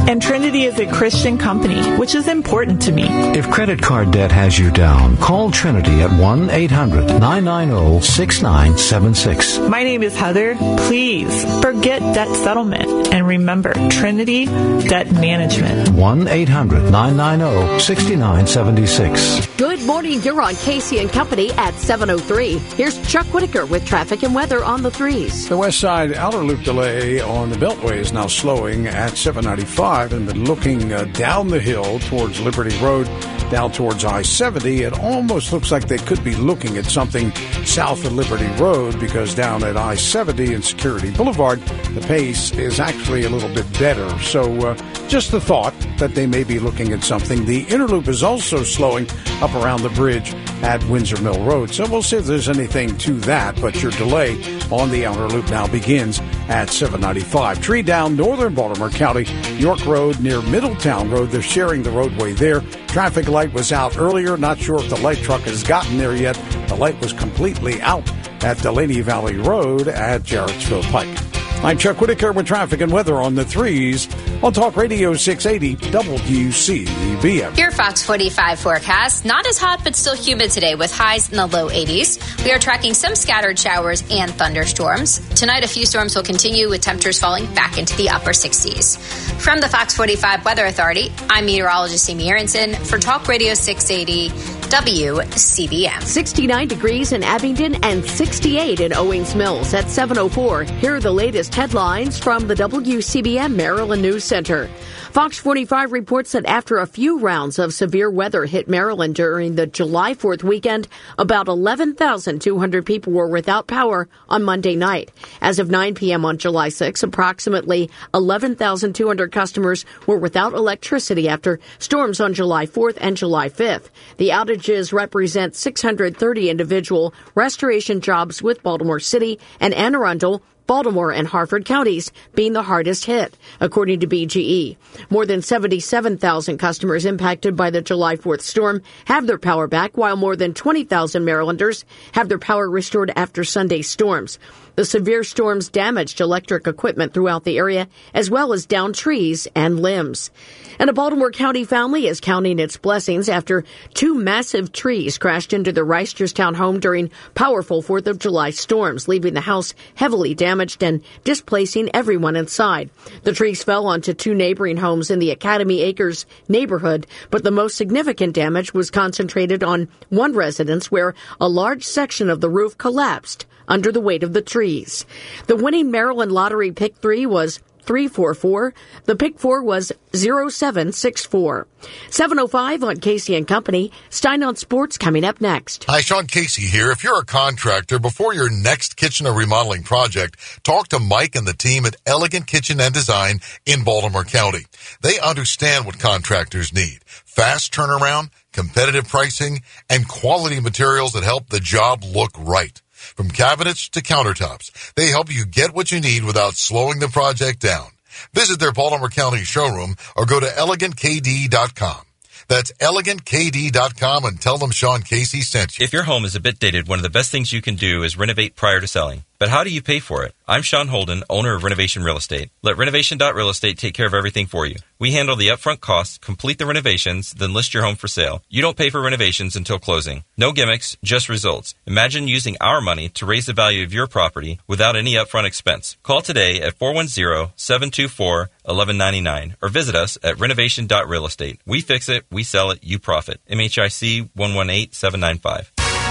And Trinity is a Christian company, which is important to me. If credit card debt has you down, call Trinity at one eight hundred nine nine zero six nine seven six. My name is Heather. Please forget debt settlement and remember Trinity Debt Management. one eight hundred nine nine zero six nine seven six. Good morning. You're on Casey and Company at seven oh three. Here's Chuck Whitaker with traffic and weather on the threes. The west side outer loop delay on the Beltway is now slowing at seven ninety-five and been looking uh, down the hill towards Liberty Road, down towards I seventy. It almost looks like they could be looking at something south of Liberty Road because down at I seventy and Security Boulevard, the pace is actually a little bit better. So uh, just the thought that they may be looking at something. The inner loop is also slowing up around the bridge at Windsor Mill Road. So we'll see if there's anything to that, but your delay on the outer loop now begins at seven ninety-five. Tree down northern Baltimore County, York Road near Middletown Road. They're sharing the roadway there. Traffic light was out earlier. Not sure if the light truck has gotten there yet. The light was completely out at Delaney Valley Road at Jarrettsville Pike. I'm Chuck Whitaker with traffic and weather on the threes on Talk Radio six eighty W C B M. Your Fox forty-five forecast. Not as hot, but still humid today with highs in the low eighties. We are tracking some scattered showers and thunderstorms. Tonight, a few storms will continue with temperatures falling back into the upper sixties. From the Fox forty-five Weather Authority, I'm meteorologist Amy Aronson for Talk Radio six eighty W C B M. sixty-nine degrees in Abingdon and sixty-eight in Owings Mills at seven oh four. Here are the latest headlines from the W C B M Maryland News Center. Fox forty-five reports that after a few rounds of severe weather hit Maryland during the July fourth weekend, about eleven thousand two hundred people were without power on Monday night. As of nine p.m. on July sixth, approximately eleven thousand two hundred customers were without electricity after storms on July fourth and July fifth. The outages represent six hundred thirty individual restoration jobs with Baltimore City and Anne Arundel, Baltimore and Harford counties being the hardest hit, according to B G E. More than seventy-seven thousand customers impacted by the July fourth storm have their power back, while more than twenty thousand Marylanders have their power restored after Sunday's storms. The severe storms damaged electric equipment throughout the area, as well as downed trees and limbs. And a Baltimore County family is counting its blessings after two massive trees crashed into their Reisterstown home during powerful fourth of July storms, leaving the house heavily damaged and displacing everyone inside. The trees fell onto two neighboring homes in the Academy Acres neighborhood, but the most significant damage was concentrated on one residence where a large section of the roof collapsed under the weight of the trees. The winning Maryland Lottery Pick three was three four four. The Pick four was zero seven six four. seven oh five on Casey and Company. Stein on Sports coming up next. Hi, Sean Casey here. If you're a contractor, before your next kitchen or remodeling project, talk to Mike and the team at Elegant Kitchen and Design in Baltimore County. They understand what contractors need. Fast turnaround, competitive pricing, and quality materials that help the job look right. From cabinets to countertops, they help you get what you need without slowing the project down. Visit their Baltimore County showroom or go to elegant k d dot com. That's elegant k d dot com and tell them Sean Casey sent you. If your home is a bit dated, one of the best things you can do is renovate prior to selling. But how do you pay for it? I'm Sean Holden, owner of Renovation Real Estate. Let Renovation dot Real Estate take care of everything for you. We handle the upfront costs, complete the renovations, then list your home for sale. You don't pay for renovations until closing. No gimmicks, just results. Imagine using our money to raise the value of your property without any upfront expense. Call today at four one zero, seven two four, one one nine nine or visit us at Renovation dot Real Estate. We fix it, we sell it, you profit. M H I C one one eight seven nine five.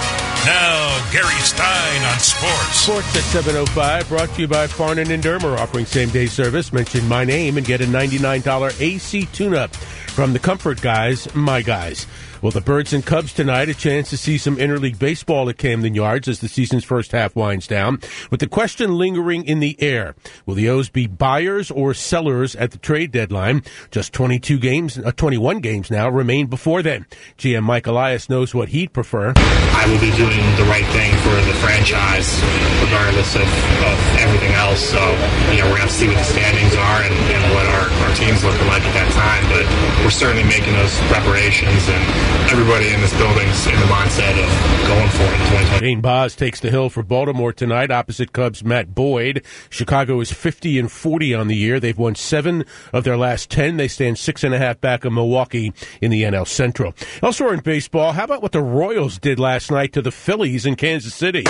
Now, Gary Stein on sports. Sports at seven oh five, brought to you by Farnan and Dermer, offering same-day service. Mention my name and get a ninety-nine dollars A C tune-up from the Comfort Guys, my guys. Well, the Birds and Cubs tonight, a chance to see some interleague baseball at Camden Yards as the season's first half winds down, with the question lingering in the air. Will the O's be buyers or sellers at the trade deadline? Just twenty-two games, uh, twenty-one games now remain before then. G M Mike Elias knows what he'd prefer. I will be doing the right thing for the franchise, regardless of, of everything else. So, you know, we're going to have to see what the standings are and, and what our, our team's looking like at that time. But we're certainly making those preparations, and everybody in this building's in the mindset of going for it in twenty twenty. Dane Boz takes the hill for Baltimore tonight opposite Cubs Matt Boyd. Chicago is fifty and forty on the year. They've won seven of their last ten. They stand six and a half back of Milwaukee in the N L Central. Elsewhere in baseball, how about what the Royals did last night to the Phillies in Kansas City?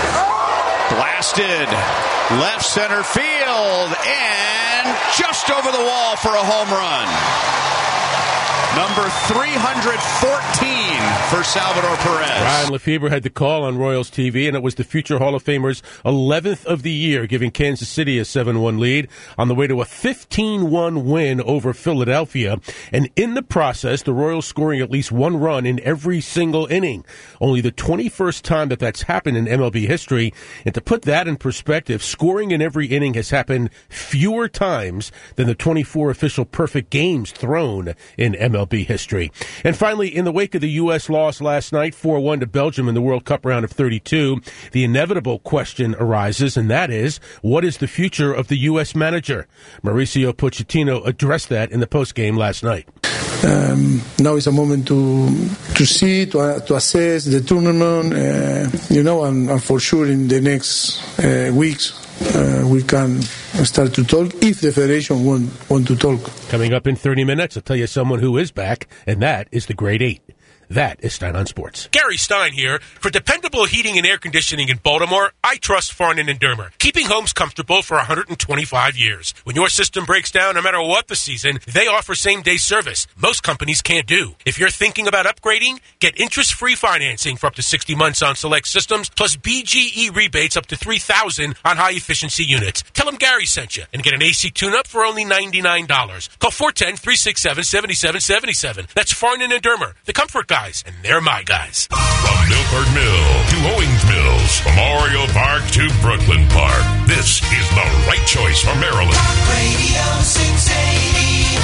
Blasted left center field and just over the wall for a home run. Number three hundred fourteen for Salvador Perez. Ryan Lefebvre had the call on Royals T V, and it was the future Hall of Famer's eleventh of the year, giving Kansas City a seven one lead on the way to a fifteen one win over Philadelphia. And in the process, the Royals scoring at least one run in every single inning. Only the twenty-first time that that's happened in M L B history. And to put that in perspective, scoring in every inning has happened fewer times than the twenty-four official perfect games thrown in M L B history. And finally, in the wake of the U S loss last night, four one to Belgium in the World Cup round of thirty-two, the inevitable question arises, and that is, what is the future of the U S manager? Mauricio Pochettino addressed that in the postgame last night. Um, now is a moment to to see, to, to assess the tournament, uh, you know, and, and for sure in the next uh, weeks uh, we can start to talk if the federation want, want to talk. Coming up in thirty minutes, I'll tell you someone who is back, and that is the Grade eight. That is Stein on Sports. Gary Stein here. For dependable heating and air conditioning in Baltimore, I trust Farnan and Dermer, keeping homes comfortable for one hundred twenty-five years. When your system breaks down, no matter what the season, they offer same-day service. Most companies can't do. If you're thinking about upgrading, get interest-free financing for up to sixty months on select systems, plus B G E rebates up to three thousand dollars on high-efficiency units. Tell them Gary sent you and get an A C tune-up for only ninety-nine dollars. Call four one zero, three six seven, seven seven seven seven. That's Farnan and Dermer, the comfort guys, and they're my guys. From Milford Mill to Owings Mills, Memorial Park to Brooklyn Park, this is the right choice for Maryland. Radio six eighty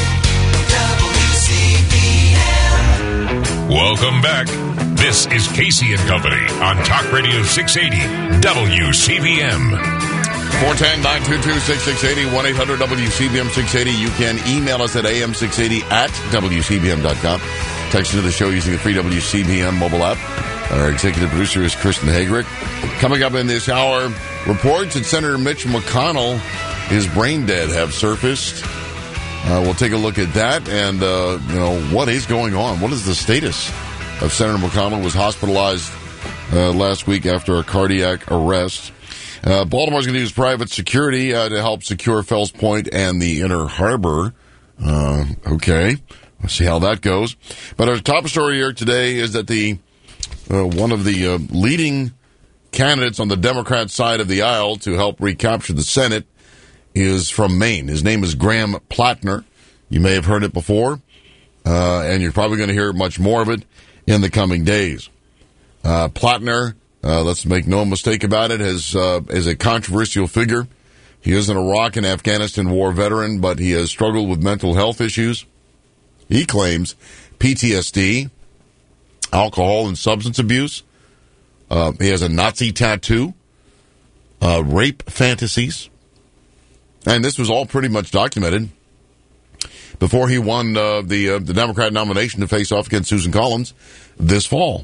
W C B M. Welcome back. This is Casey and Company on Talk Radio six eighty W C B M. four one zero, nine two two, six six eight zero, one eight hundred W C B M six eighty. You can email us at A M six eighty at W C B M dot com. Text into the show using the free W C B M mobile app. Our executive producer is Kristen Hagrick. Coming up in this hour, reports that Senator Mitch McConnell is brain dead have surfaced. Uh, we'll take a look at that and, uh, you know, what is going on? What is the status of Senator McConnell? Was hospitalized uh, last week after a cardiac arrest. Uh, Baltimore's going to use private security uh, to help secure Fells Point and the Inner Harbor. Uh, okay. We'll see how that goes. But our top story here today is that the uh, one of the uh, leading candidates on the Democrat side of the aisle to help recapture the Senate is from Maine. His name is Graham Plattner. You may have heard it before, uh, and you're probably going to hear much more of it in the coming days. Uh, Plattner, uh, let's make no mistake about it, has, uh, is a controversial figure. He is an Iraq and Afghanistan war veteran, but he has struggled with mental health issues. He claims P T S D, alcohol and substance abuse. Uh, he has a Nazi tattoo, uh, rape fantasies. And this was all pretty much documented before he won uh, the uh, the Democrat nomination to face off against Susan Collins this fall.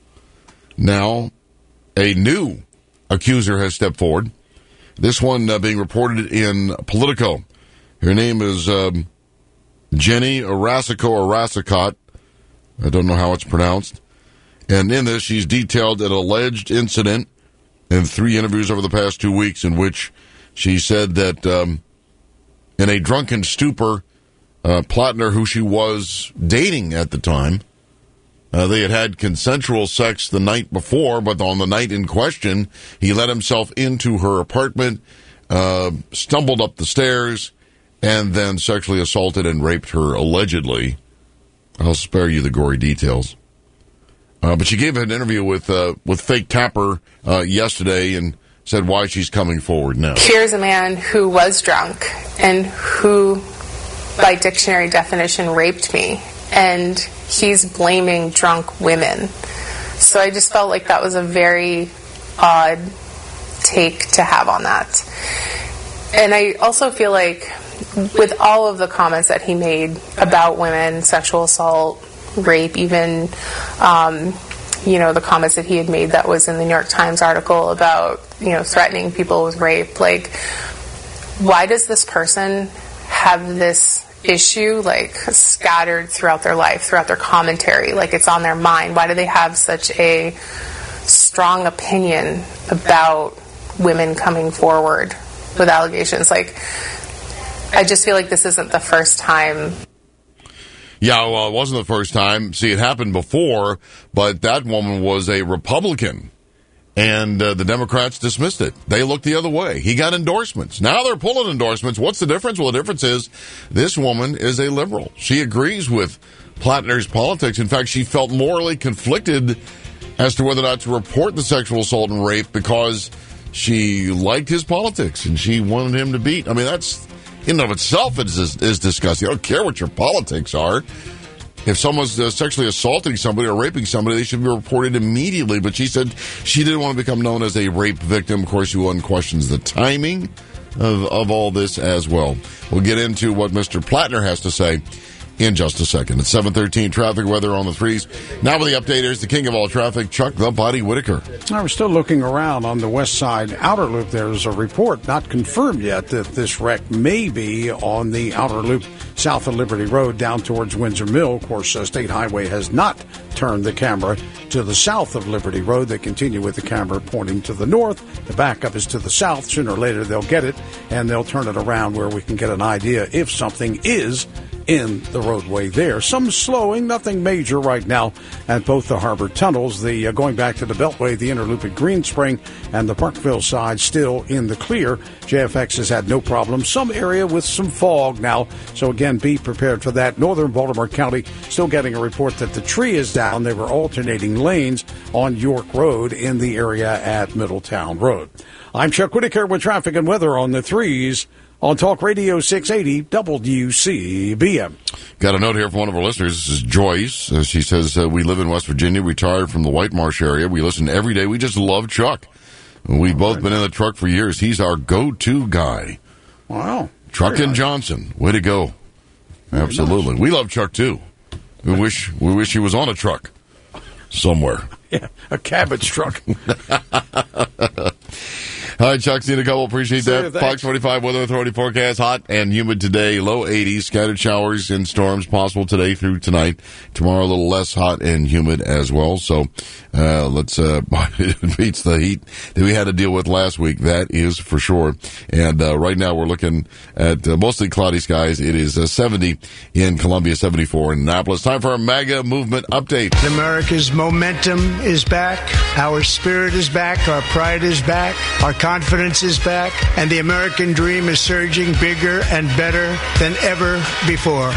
Now, a new accuser has stepped forward. This one uh, being reported in Politico. Her name is... Um, Jenny Arasico Arasicot. I don't know how it's pronounced. And in this, she's detailed an alleged incident in three interviews over the past two weeks in which she said that um, in a drunken stupor, uh, Plattner, who she was dating at the time, uh, they had had consensual sex the night before, but on the night in question, he let himself into her apartment, uh, stumbled up the stairs, and then sexually assaulted and raped her, allegedly. I'll spare you the gory details. Uh, but she gave an interview with uh, with Fake Tapper uh, yesterday and said why she's coming forward now. Here's a man who was drunk and who, by dictionary definition, raped me. And he's blaming drunk women. So I just felt like that was a very odd take to have on that. And I also feel like with all of the comments that he made about women, sexual assault, rape, even, um, you know, the comments that he had made that was in the New York Times article about, you know, threatening people with rape, like, why does this person have this issue, like, scattered throughout their life, throughout their commentary, like it's on their mind? Why do they have such a strong opinion about women coming forward with allegations? Like, I just feel like this isn't the first time. Yeah, well, it wasn't the first time. See, it happened before, but that woman was a Republican, and uh, the Democrats dismissed it. They looked the other way. He got endorsements. Now they're pulling endorsements. What's the difference? Well, the difference is this woman is a liberal. She agrees with Plattner's politics. In fact, she felt morally conflicted as to whether or not to report the sexual assault and rape because she liked his politics and she wanted him to beat. I mean, that's, in and of itself, is, is disgusting. I don't care what your politics are. If someone's uh, sexually assaulting somebody or raping somebody, they should be reported immediately. But she said she didn't want to become known as a rape victim. Of course, one questions the timing of, of all this as well. We'll get into what Mister Plattner has to say in just a second. It's seven thirteen, traffic weather on the threes. Now with the updaters, the king of all traffic, Chuck the Body Whitaker. I was still looking around on the west side outer loop. There's a report, not confirmed yet, that this wreck may be on the outer loop south of Liberty Road down towards Windsor Mill. Of course, uh, State Highway has not turned the camera to the south of Liberty Road. They continue with the camera pointing to the north. The backup is to the south. Sooner or later, they'll get it, and they'll turn it around where we can get an idea if something is in the roadway there. Some slowing, nothing major right now at both the harbor tunnels. The uh, going back to the Beltway, the inner loop at Green Spring and the Parkville side still in the clear. J F X has had no problem. Some area with some fog now, so again, be prepared for that. Northern Baltimore County still getting a report that the tree is down. They were alternating lanes on York Road in the area at Middletown Road. I'm Chuck Whitaker with traffic and weather on the threes on Talk Radio six eighty W C B M. Got a note here from one of our listeners. This is Joyce. Uh, she says, uh, we live in West Virginia, retired from the White Marsh area. We listen every day. We just love Chuck. We've both been in the truck for years. He's our go-to guy. Wow. Truck and Johnson. Way to go. Absolutely. Nice. We love Chuck, too. We wish we wish he was on a truck somewhere. Yeah, a cabbage truck. All right, Chuck, seen a couple. Appreciate See that. you, Fox forty-five weather authority forecast. Hot and humid today. Low eighties. Scattered showers and storms possible today through tonight. Tomorrow a little less hot and humid as well. So uh, let's uh, it beats the heat that we had to deal with last week. That is for sure. And uh, right now we're looking at uh, mostly cloudy skies. It is uh, seventy in Columbia, seventy-four in Annapolis. Time for a MAGA movement update. America's momentum is back. Our spirit is back. Our pride is back. Our confidence is back, and the American dream is surging bigger and better than ever before.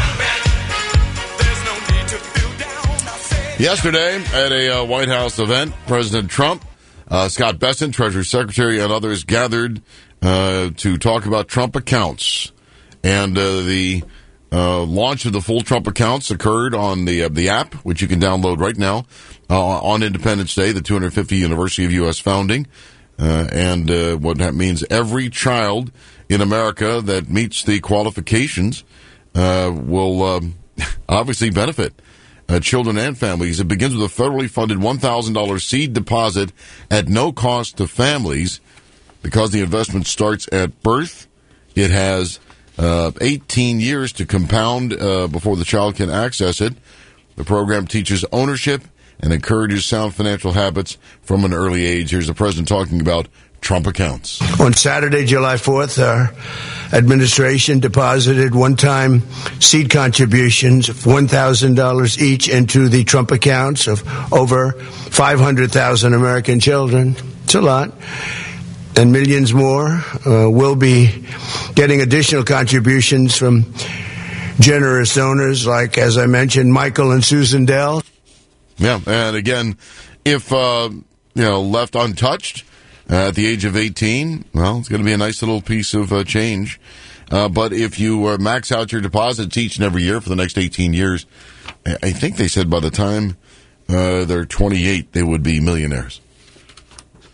Yesterday, at a uh, White House event, President Trump, uh, Scott Bessent, Treasury Secretary, and others gathered uh, to talk about Trump accounts. And uh, the uh, launch of the full Trump accounts occurred on the uh, the app, which you can download right now, uh, on Independence Day, the two hundred fiftieth anniversary of U S founding. Uh, and uh, what that means, every child in America that meets the qualifications uh, will um, obviously benefit uh, children and families. It begins with a federally funded one thousand dollars seed deposit at no cost to families. Because the investment starts at birth, it has uh, eighteen years to compound uh, before the child can access it. The program teaches ownership and encourages sound financial habits from an early age. Here's the president talking about Trump accounts. On Saturday, July fourth, our administration deposited one-time seed contributions of one thousand dollars each into the Trump accounts of over five hundred thousand American children. It's a lot. And millions more uh, will be getting additional contributions from generous donors like, as I mentioned, Michael and Susan Dell. Yeah, and again, if, uh, you know, left untouched uh, at the age of eighteen, well, it's going to be a nice little piece of uh, change. Uh, but if you uh, max out your deposits each and every year for the next eighteen years, I think they said by the time uh, they're twenty-eight, they would be millionaires.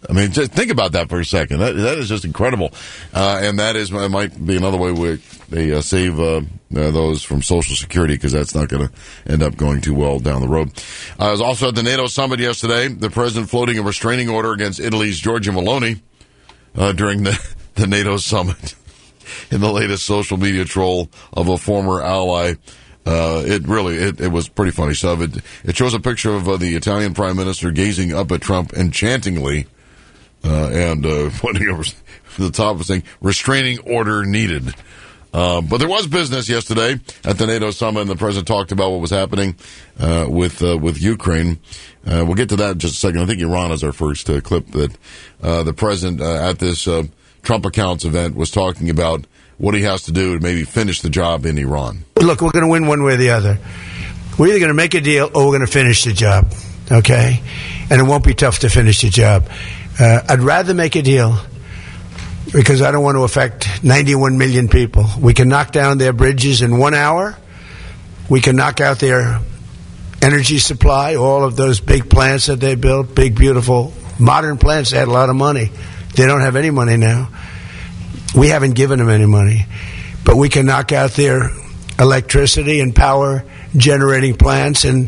I mean, just think about that for a second. That that is just incredible, uh, and that is might be another way where they uh, save uh, uh, those from Social Security, because that's not going to end up going too well down the road. Uh, I was also at the NATO summit yesterday. The president floating a restraining order against Italy's Giorgia Meloni uh, during the, the NATO summit. In the latest social media troll of a former ally. Uh, it really, it, it was pretty funny stuff. It, it shows a picture of uh, the Italian prime minister gazing up at Trump enchantingly, uh, and, uh, putting over the top of saying, restraining order needed. Uh, but there was business yesterday at the NATO summit, and the president talked about what was happening, uh, with, uh, with Ukraine. Uh, we'll get to that in just a second. I think Iran is our first uh, clip that, uh, the president, uh, at this, uh, Trump accounts event was talking about what he has to do to maybe finish the job in Iran. Look, we're going to win one way or the other. We're either going to make a deal or we're going to finish the job, okay? And it won't be tough to finish the job. Uh, I'd rather make a deal because I don't want to affect ninety-one million people. We can knock down their bridges in one hour. We can knock out their energy supply, all of those big plants that they built, big, beautiful, modern plants. They had a lot of money. They don't have any money now. We haven't given them any money. But we can knock out their electricity and power generating plants in,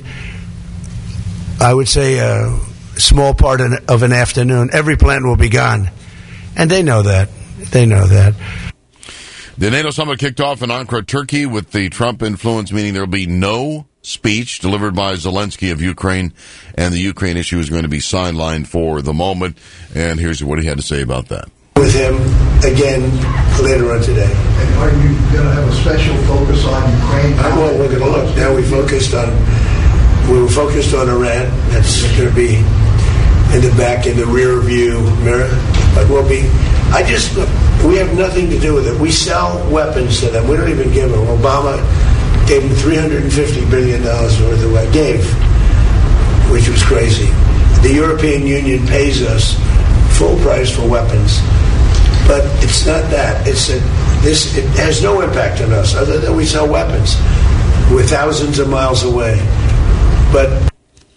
I would say, a small part of an afternoon. Every plant will be gone. And they know that. They know that. The NATO summit kicked off in Ankara, Turkey, with the Trump influence, meaning there will be no speech delivered by Zelensky of Ukraine, and the Ukraine issue is going to be sidelined for the moment. And here's what he had to say about that. With him again later on today. And are you going to have a special focus on Ukraine? Uh, well, we're going to look. Now we focused on, we were focused on Iran. That's going to be in the back, in the rear view mirror. But we'll be, I just, look, we have nothing to do with it. We sell weapons to them. We don't even give them. Obama gave them three hundred fifty billion dollars worth of what gave, which was crazy. The European Union pays us full price for weapons. But it's not that. It's that this, it has no impact on us other than we sell weapons. We're thousands of miles away. But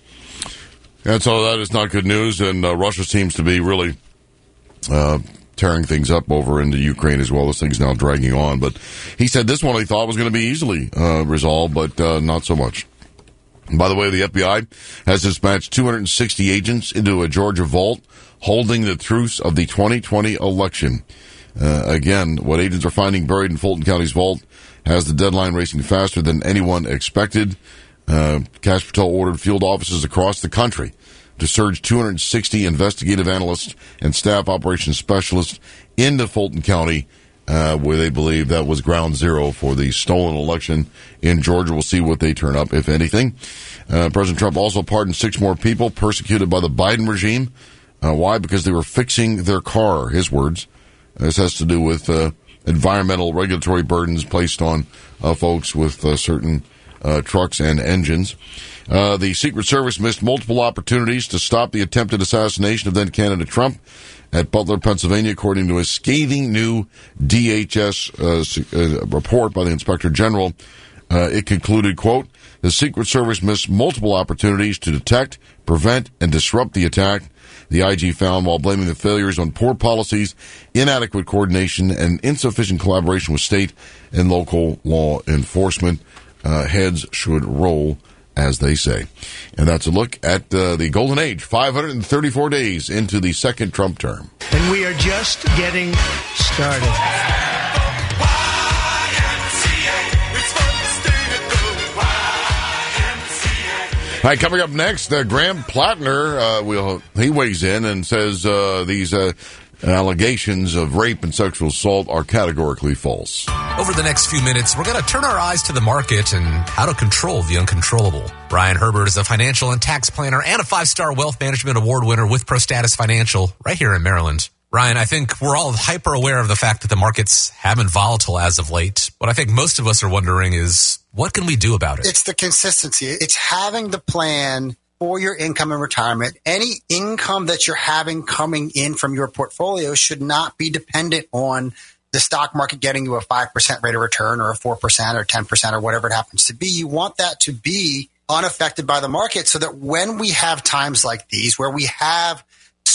and so that is not good news, and uh, Russia seems to be really uh, tearing things up over into Ukraine as well. This thing's now dragging on. But he said this one he thought was going to be easily uh, resolved, but uh, not so much. And by the way, the F B I has dispatched two hundred sixty agents into a Georgia vault holding the truths of the twenty twenty election. Uh, again, what agents are finding buried in Fulton County's vault has the deadline racing faster than anyone expected. Uh, Cash Patrol ordered field offices across the country to surge two hundred sixty investigative analysts and staff operations specialists into Fulton County, uh, where they believe that was ground zero for the stolen election in Georgia. We'll see what they turn up, if anything. Uh, President Trump also pardoned six more people persecuted by the Biden regime. Uh, why? Because they were fixing their car, his words. This has to do with uh, environmental regulatory burdens placed on uh, folks with uh, certain uh, trucks and engines. Uh, the Secret Service missed multiple opportunities to stop the attempted assassination of then-candidate Trump at Butler, Pennsylvania, according to a scathing new D H S uh, uh, report by the Inspector General. Uh, it concluded, quote, the Secret Service missed multiple opportunities to detect, prevent, and disrupt the attack. The I G found while blaming the failures on poor policies, inadequate coordination, and insufficient collaboration with state and local law enforcement. Uh, heads should roll, as they say. And that's a look at uh, the golden age, five hundred thirty-four days into the second Trump term. And we are just getting started. All right, coming up next, uh, Graham Plattner, uh, will, he weighs in and says uh, these uh, allegations of rape and sexual assault are categorically false. Over the next few minutes, we're going to turn our eyes to the market and how to control the uncontrollable. Brian Herbert is a financial and tax planner and a five-star wealth management award winner with ProStatus Financial right here in Maryland. Ryan, I think we're all hyper aware of the fact that the markets have been volatile as of late. What I think most of us are wondering is, what can we do about it? It's the consistency. It's having the plan for your income and retirement. Any income that you're having coming in from your portfolio should not be dependent on the stock market getting you a five percent rate of return or a four percent or ten percent or whatever it happens to be. You want that to be unaffected by the market so that when we have times like these where we have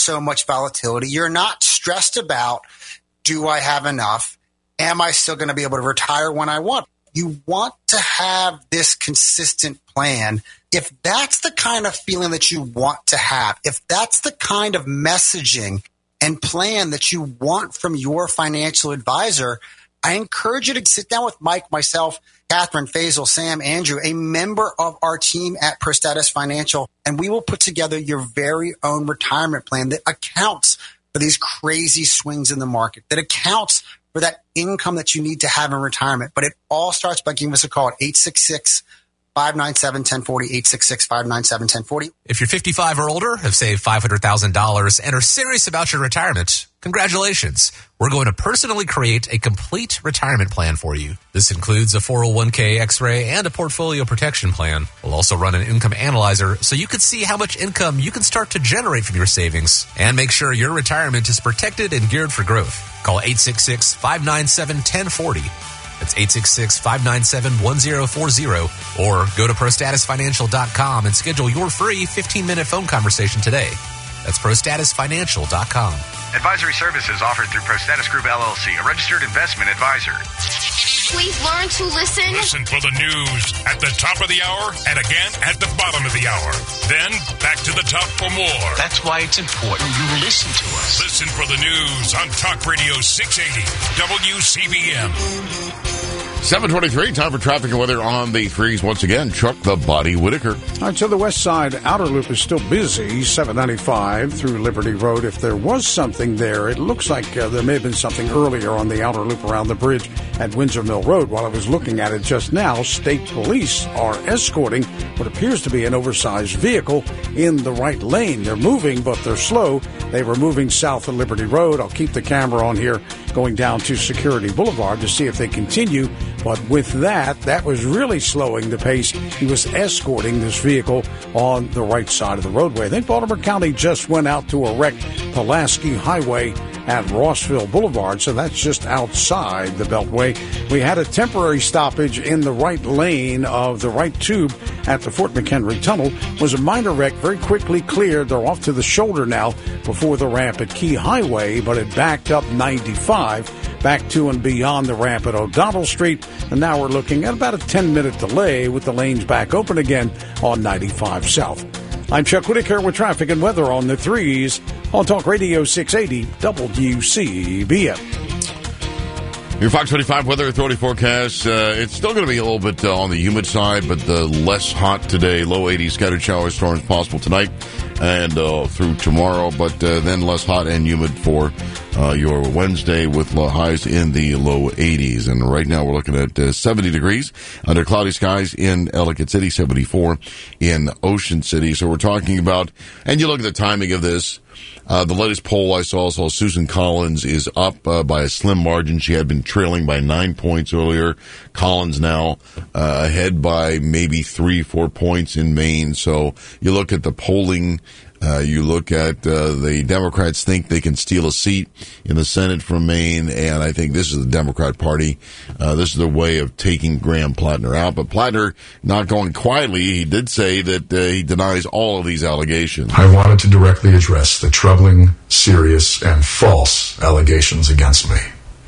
so much volatility. You're not stressed about, do I have enough? Am I still going to be able to retire when I want? You want to have this consistent plan. If that's the kind of feeling that you want to have, if that's the kind of messaging and plan that you want from your financial advisor, I encourage you to sit down with Mike, myself, Catherine, Faisal, Sam, Andrew, a member of our team at ProStatus Financial, and we will put together your very own retirement plan that accounts for these crazy swings in the market, that accounts for that income that you need to have in retirement. But it all starts by giving us a call at eight six six, five nine seven, one zero four zero, eight six six, five nine seven, one zero four zero. If you're fifty-five or older, have saved five hundred thousand dollars, and are serious about your retirement, congratulations. We're going to personally create a complete retirement plan for you. This includes a four oh one k X-ray and a portfolio protection plan. We'll also run an income analyzer so you can see how much income you can start to generate from your savings and make sure your retirement is protected and geared for growth. Call eight six six, five nine seven, one zero four zero. That's eight six six, five nine seven, one zero four zero. Or go to pro status financial dot com and schedule your free fifteen-minute phone conversation today. That's pro status financial dot com. Advisory services offered through ProStatus Group, L L C, a registered investment advisor. Please learn to listen. Listen for the news at the top of the hour and again at the bottom of the hour. Then back to the top for more. That's why it's important you listen to us. Listen for the news on Talk Radio six eighty W C B M. seven twenty-three, time for traffic and weather on the threes. Once again, Chuck the Body Whitaker. All right, so the west side outer loop is still busy, seven ninety-five through Liberty Road. If there was something there, it looks like uh, there may have been something earlier on the outer loop around the bridge at Windsor Mill Road. While I was looking at it just now, state police are escorting what appears to be an oversized vehicle in the right lane. They're moving, but they're slow. They were moving south of Liberty Road. I'll keep the camera on here going down to Security Boulevard to see if they continue. But with that, that was really slowing the pace. He was escorting this vehicle on the right side of the roadway. I think Baltimore County just went out to erect Pulaski Highway at Rossville Boulevard, so that's just outside the Beltway. We had a temporary stoppage in the right lane of the right tube at the Fort McHenry Tunnel. It was a minor wreck, very quickly cleared. They're off to the shoulder now before the ramp at Key Highway, but it backed up ninety-five back to and beyond the ramp at O'Donnell Street, and now we're looking at about a ten-minute delay with the lanes back open again on ninety-five South. I'm Chuck Whitaker with traffic and weather on the threes on Talk Radio six eighty W C B M. Your Fox twenty-five Weather Authority forecast. Uh, it's still going to be a little bit uh, on the humid side, but uh, less hot today. Low eighties, scattered showers, storms possible tonight and uh, through tomorrow, but uh, then less hot and humid for uh, your Wednesday with low highs in the low eighties. And right now we're looking at uh, seventy degrees under cloudy skies in Ellicott City, seventy-four in Ocean City. So we're talking about, and you look at the timing of this. Uh, the latest poll I saw saw Susan Collins is up uh, by a slim margin. She had been trailing by nine points earlier. Collins now uh, ahead by maybe three, four points in Maine. So you look at the polling. Uh, you look at uh, the Democrats think they can steal a seat in the Senate from Maine, and I think this is the Democrat Party. Uh, this is their way of taking Graham Plattner out. But Plattner not going quietly. He did say that uh, he denies all of these allegations. I wanted to directly address the troubling, serious, and false allegations against me.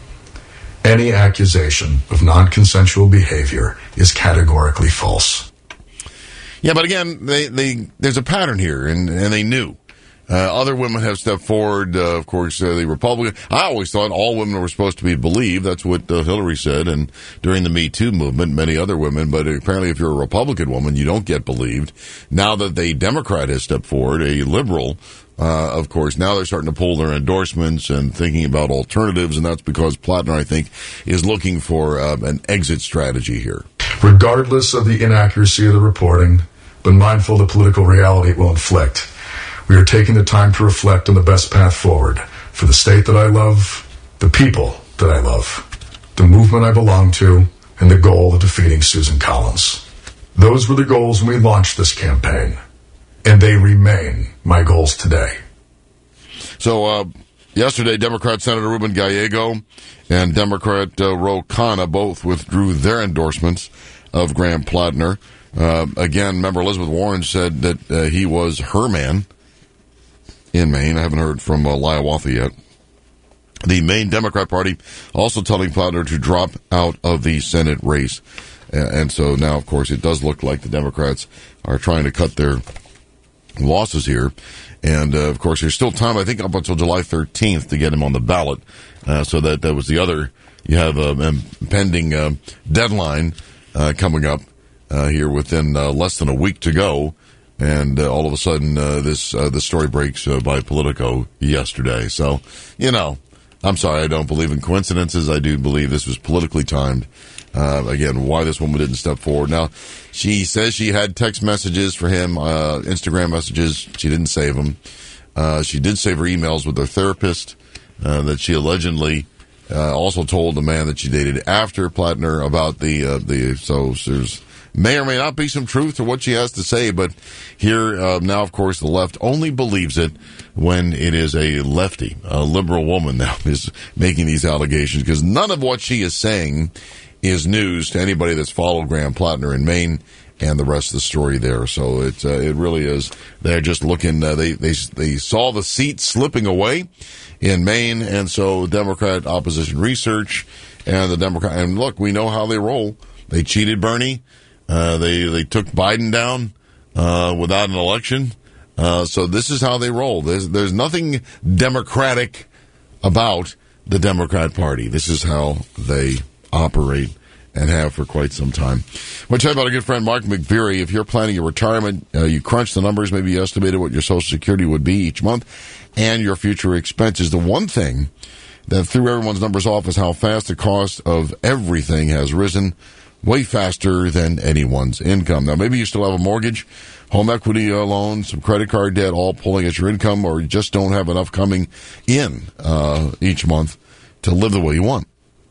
Any accusation of non-consensual behavior is categorically false. Yeah, but again, they, they there's a pattern here, and, and they knew. Uh, other women have stepped forward. Uh, of course, uh, the Republican. I always thought all women were supposed to be believed. That's what uh, Hillary said, and during the Me Too movement, many other women. But apparently, if you're a Republican woman, you don't get believed. Now that a Democrat has stepped forward, a liberal, uh, of course, now they're starting to pull their endorsements and thinking about alternatives, and that's because Plattner, I think, is looking for uh, an exit strategy here. Regardless of the inaccuracy of the reporting, but mindful of the political reality it will inflict, we are taking the time to reflect on the best path forward for the state that I love, the people that I love, the movement I belong to, and the goal of defeating Susan Collins. Those were the goals when we launched this campaign, and they remain my goals today. So, uh, yesterday, Democrat Senator Ruben Gallego and Democrat uh, Ro Khanna both withdrew their endorsements of Graham Plattner. Uh, again, remember Elizabeth Warren said that uh, he was her man. in Maine. I haven't heard from uh, Hiawatha yet. The Maine Democrat Party also telling Plattner to drop out of the Senate race. And so now, of course, it does look like the Democrats are trying to cut their losses here. And, uh, of course, there's still time, I think, up until July thirteenth to get him on the ballot. Uh, so that, that was the other, you have a, a pending uh, deadline uh, coming up uh, here within uh, less than a week to go. And uh, all of a sudden, uh, this uh, this story breaks uh, by Politico yesterday. So, you know, I'm sorry, I don't believe in coincidences. I do believe this was politically timed. Uh, again, why this woman didn't step forward. Now, she says she had text messages for him, uh, Instagram messages. She didn't save them. Uh, she did save her emails with her therapist uh, that she allegedly uh, also told the man that she dated after Plattner about the, uh, the, so there's may or may not be some truth to what she has to say, but here, uh, now, of course, the left only believes it when it is a lefty, a liberal woman now is making these allegations, because none of what she is saying is news to anybody that's followed Graham Plattner in Maine and the rest of the story there. So it uh, it really is. They're just looking. Uh, they they they saw the seat slipping away in Maine, and so Democrat opposition research and the Democrat. And look, we know how they roll. They cheated Bernie. Uh, they they took Biden down uh, without an election. Uh, so this is how they roll. There's there's nothing democratic about the Democrat Party. This is how they operate and have for quite some time. I want to tell you about a good friend, Mark McVeary. If you're planning your retirement, uh, you crunch the numbers, maybe you estimated what your Social Security would be each month and your future expenses. The one thing that threw everyone's numbers off is how fast the cost of everything has risen, way faster than anyone's income. Now, maybe you still have a mortgage, home equity uh, loan, some credit card debt, all pulling at your income, or you just don't have enough coming in uh, each month to live the way you want.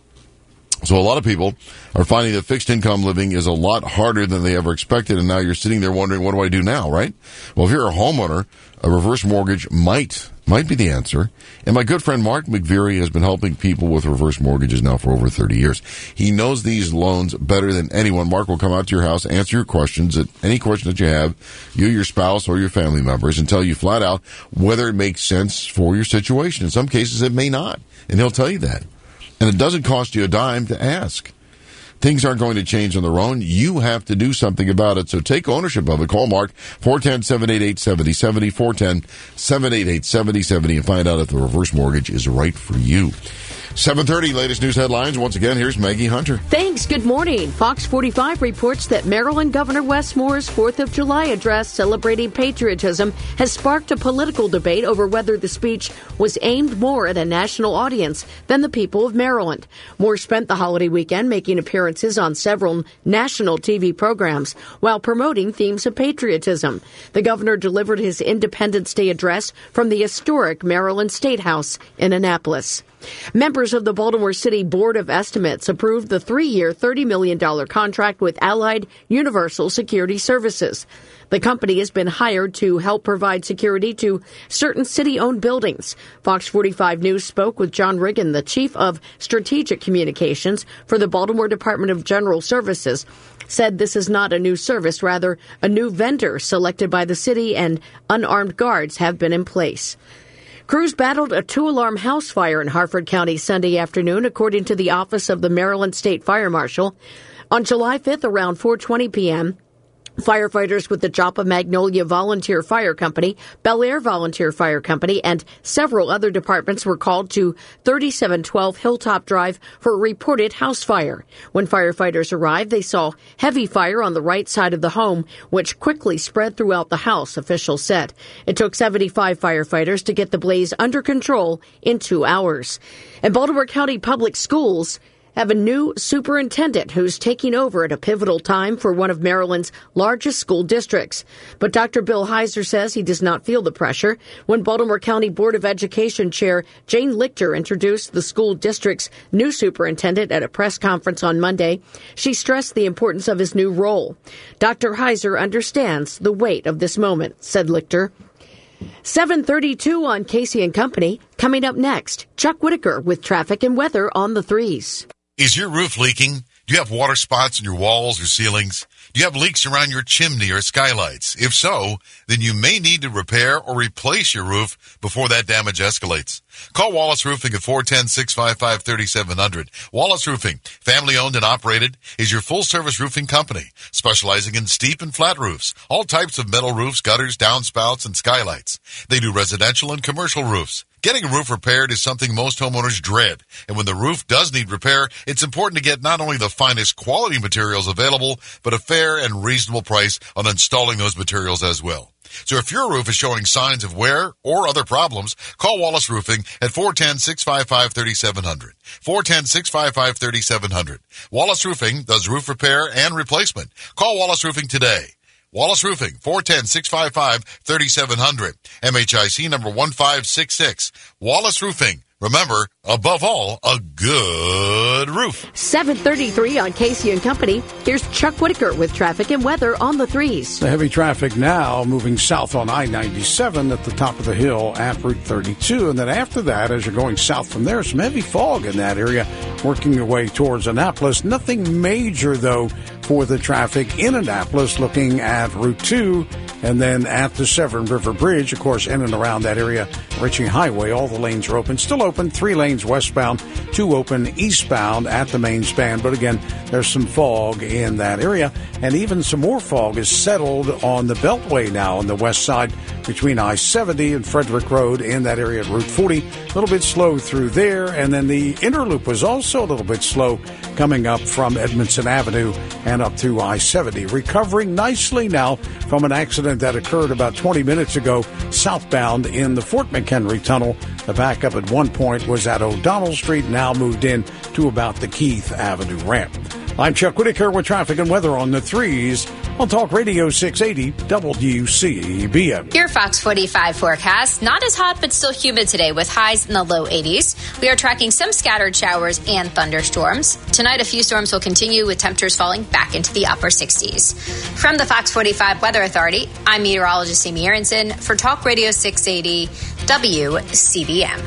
So a lot of people are finding that fixed income living is a lot harder than they ever expected, and now you're sitting there wondering, what do I do now, right? Well, if you're a homeowner, a reverse mortgage might might be the answer. And my good friend Mark McVeary has been helping people with reverse mortgages now for over thirty years. He knows these loans better than anyone. Mark will come out to your house, answer your questions, any question that you have, you, your spouse, or your family members, and tell you flat out whether it makes sense for your situation. In some cases, it may not, and he'll tell you that. And it doesn't cost you a dime to ask. Things aren't going to change on their own. You have to do something about it. So take ownership of it. Call Mark, four one zero, seven eight eight, seven zero seven zero, four one zero, seven eight eight, seven zero seven zero, and find out if the reverse mortgage is right for you. seven thirty, latest news headlines. Once again, here's Maggie Hunter. Thanks. Good morning. Fox forty-five reports that Maryland Governor Wes Moore's fourth of July address celebrating patriotism has sparked a political debate over whether the speech was aimed more at a national audience than the people of Maryland. Moore spent the holiday weekend making appearances on several national T V programs while promoting themes of patriotism. The governor delivered his Independence Day address from the historic Maryland State House in Annapolis. Members of the Baltimore City Board of Estimates approved the three-year, thirty million dollars contract with Allied Universal Security Services. The company has been hired to help provide security to certain city-owned buildings. Fox forty-five News spoke with John Riggin, the Chief of Strategic Communications for the Baltimore Department of General Services, said this is not a new service, rather a new vendor selected by the city, and unarmed guards have been in place. Crews battled a two-alarm house fire in Harford County Sunday afternoon, according to the Office of the Maryland State Fire Marshal. On July fifth, around four twenty p.m., firefighters with the Joppa Magnolia Volunteer Fire Company, Bel Air Volunteer Fire Company, and several other departments were called to thirty-seven twelve Hilltop Drive for a reported house fire. When firefighters arrived, they saw heavy fire on the right side of the home, which quickly spread throughout the house, officials said. It took seventy-five firefighters to get the blaze under control in two hours. And Baltimore County Public Schools have a new superintendent who's taking over at a pivotal time for one of Maryland's largest school districts. But Doctor Bill Heiser says he does not feel the pressure. When Baltimore County Board of Education Chair Jane Lichter introduced the school district's new superintendent at a press conference on Monday, she stressed the importance of his new role. Doctor Heiser understands the weight of this moment, said Lichter. seven thirty-two on Casey and Company. Coming up next, Chuck Whitaker with traffic and weather on the threes. Is your roof leaking? Do you have water spots in your walls or ceilings? Do you have leaks around your chimney or skylights? If so, then you may need to repair or replace your roof before that damage escalates. Call Wallace Roofing at four one zero, six five five, three seven zero zero. Wallace Roofing, family owned and operated, is your full-service roofing company, specializing in steep and flat roofs, all types of metal roofs, gutters, downspouts, and skylights. They do residential and commercial roofs. Getting a roof repaired is something most homeowners dread, and when the roof does need repair, it's important to get not only the finest quality materials available, but a fair and reasonable price on installing those materials as well. So if your roof is showing signs of wear or other problems, call Wallace Roofing at four one zero, six five five, three seven zero zero. four one zero, six five five, three seven zero zero. Wallace Roofing does roof repair and replacement. Call Wallace Roofing today. Wallace Roofing, four one zero, six five five, three seven zero zero. M H I C number one five six six. Wallace Roofing. Remember, above all, a good roof. seven thirty-three on Casey and Company. Here's Chuck Whitaker with traffic and weather on the threes. The heavy traffic now moving south on I ninety-seven at the top of the hill at Route thirty-two. And then after that, as you're going south from there, some heavy fog in that area working your way towards Annapolis. Nothing major, though, for the traffic in Annapolis looking at Route two and then at the Severn River Bridge, of course, in and around that area, Ritchie Highway. All the lanes are open. Still open. Three lanes westbound, two open eastbound at the main span. But again, there's some fog in that area. And even some more fog is settled on the Beltway now on the west side between I seventy and Frederick Road in that area at Route forty. A little bit slow through there. And then the inner loop was also a little bit slow coming up from Edmondson Avenue and up through I seventy. Recovering nicely now from an accident that occurred about twenty minutes ago southbound in the Fort McHenry Tunnel. The backup at one point was at O'Donnell Street, now moved in to about the Keith Avenue ramp. I'm Chuck Whitaker with traffic and weather on the threes on Talk Radio six eighty W C B M. Your Fox forty-five forecast. Not as hot, but still humid today with highs in the low eighties. We are tracking some scattered showers and thunderstorms. Tonight, a few storms will continue with temperatures falling back into the upper sixties. From the Fox forty-five Weather Authority, I'm meteorologist Amy Aronson for Talk Radio six eighty W C B M.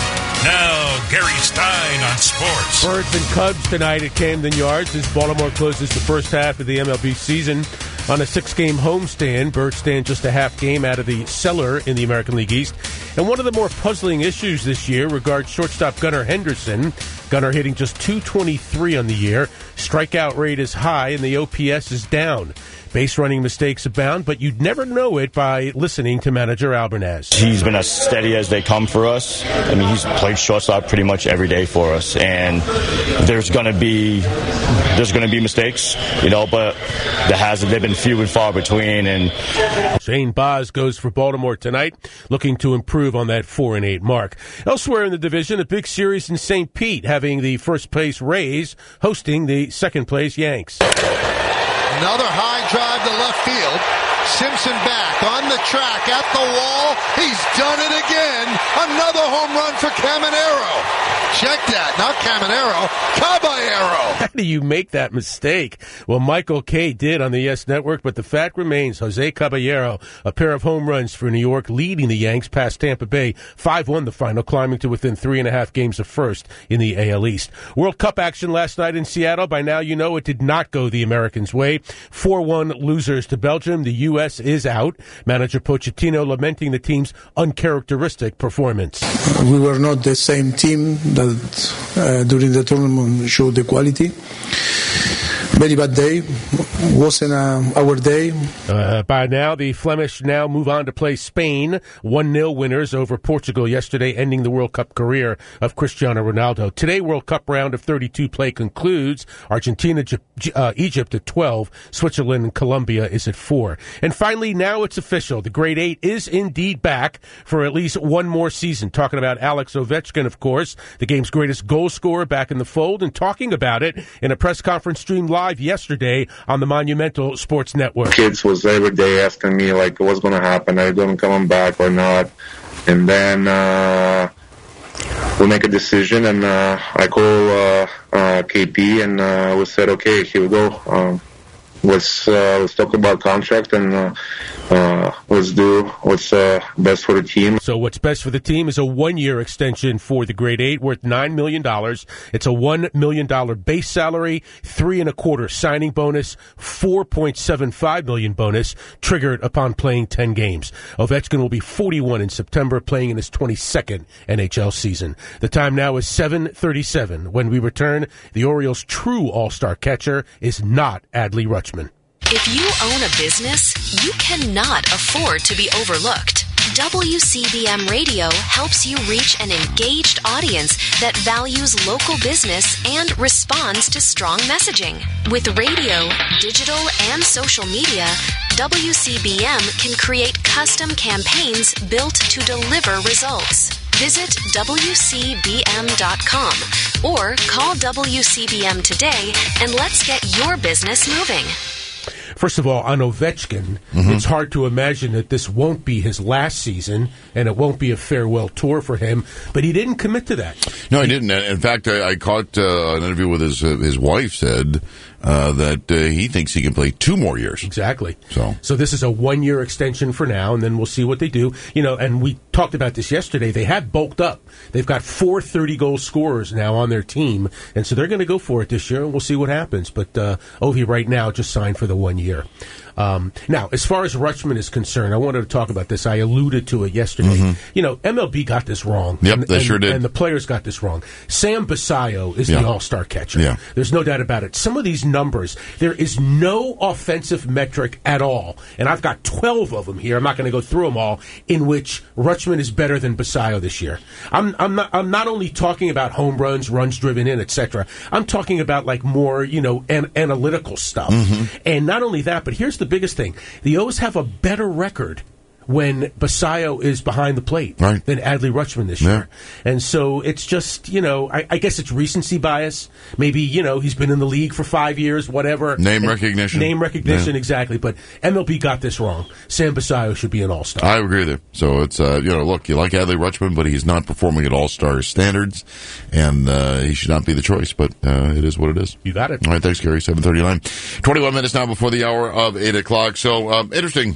Now, Gary Stein on sports. Birds and Cubs tonight at Camden Yards as Baltimore closes the first half of the M L B season on a six-game homestand. Birds stand just a half game out of the cellar in the American League East. And one of the more puzzling issues this year regards shortstop Gunnar Henderson. Gunnar hitting just two twenty-three on the year. Strikeout rate is high and the O P S is down. Base running mistakes abound, but you'd never know it by listening to manager Albernaz. He's been as steady as they come for us. I mean, he's played shortstop pretty much every day for us, and there's going to be there's going to be mistakes, you know, but there has they've been few and far between. And Shane Baz goes for Baltimore tonight, looking to improve on that four and eight mark. Elsewhere in the division, a big series in Saint Pete, having the first place Rays hosting the second place Yanks. Another high drive to left field. Simpson back on the track at the wall. He's done it again. Another home run for Caminero. Check that. Not Caminero. Caballero. How do you make that mistake? Well, Michael Kay did on the Yes Network, but the fact remains Jose Caballero, a pair of home runs for New York, leading the Yanks past Tampa Bay. five one the final, climbing to within three and a half games of first in the A L East. World Cup action last night in Seattle. By now you know it did not go the Americans' way. four one losers to Belgium. The U S is out. Manager Pochettino lamenting the team's uncharacteristic performance. We were not the same team that uh, during the tournament showed the quality. Very bad day. Wasn't uh, our day. Uh, by now, the Flemish now move on to play Spain. one nil winners over Portugal yesterday, ending the World Cup career of Cristiano Ronaldo. Today, World Cup round of thirty-two play concludes. Argentina, uh, Egypt at twelve. Switzerland and Colombia is at four. And finally, now it's official. The Grade eight is indeed back for at least one more season. Talking about Alex Ovechkin, of course, the game's greatest goal scorer, back in the fold, and talking about it in a press conference streamed live yesterday on the Monumental Sports Network. Kids was every day asking me, like, what's going to happen? Are you going to come back or not? And then uh, we make a decision, and uh, I call uh, uh, K P, and uh, we said, okay, here we go. Um, let's uh, let's talk about contract and uh, uh, let's do what's uh, best for the team. So what's best for the team is a one-year extension for the grade eight worth nine million dollars. It's a one million dollars base salary, three and a quarter signing bonus, four point seven five million dollars bonus triggered upon playing ten games. Ovechkin will be forty-one in September, playing in his twenty-second N H L season. The time now is seven thirty-seven. When we return, the Orioles' true all-star catcher is not Adley Rutschman. If you own a business, you cannot afford to be overlooked. W C B M Radio helps you reach an engaged audience that values local business and responds to strong messaging. With radio, digital, and social media, W C B M can create custom campaigns built to deliver results. Visit W C B M dot com or call W C B M today and let's get your business moving. First of all, on Ovechkin, mm-hmm. it's hard to imagine that this won't be his last season and it won't be a farewell tour for him, but he didn't commit to that. No, he didn't. In fact, I, I caught uh, an interview with his uh, his wife said uh, that uh, he thinks he can play two more years. Exactly. So, so this is a one-year extension for now, and then we'll see what they do. You know, and we talked about this yesterday. They have bulked up. They've got four thirty-goal scorers now on their team, and so they're going to go for it this year, and we'll see what happens. But uh, Ovi right now just signed for the one year. Um, now, as far as Rutschman is concerned, I wanted to talk about this. I alluded to it yesterday. Mm-hmm. You know, M L B got this wrong. Yep, and, they and, sure did. And the players got this wrong. Sam Basayo is yeah. the all-star catcher. Yeah. There's no doubt about it. Some of these numbers, there is no offensive metric at all, and I've got twelve of them here. I'm not going to go through them all, in which Rutschman is better than Basayo this year. I'm, I'm not. I'm not only talking about home runs, runs driven in, et cetera. I'm talking about like more, you know, an, analytical stuff. Mm-hmm. And not only that, but here's the biggest thing: the O's have a better record when Basayo is behind the plate right. than Adley Rutschman this yeah. year. And so it's just, you know, I, I guess it's recency bias. Maybe, you know, he's been in the league for five years, whatever. Name and recognition. Name recognition, yeah. exactly. But M L B got this wrong. Sam Basayo should be an all-star. I agree with you. So it's, uh, you know, look, you like Adley Rutschman, but he's not performing at all-star standards, and uh, he should not be the choice, but uh, it is what it is. You got it. All right, thanks, Gary. seven thirty-nine. twenty-one minutes now before the hour of eight o'clock. So, um, interesting.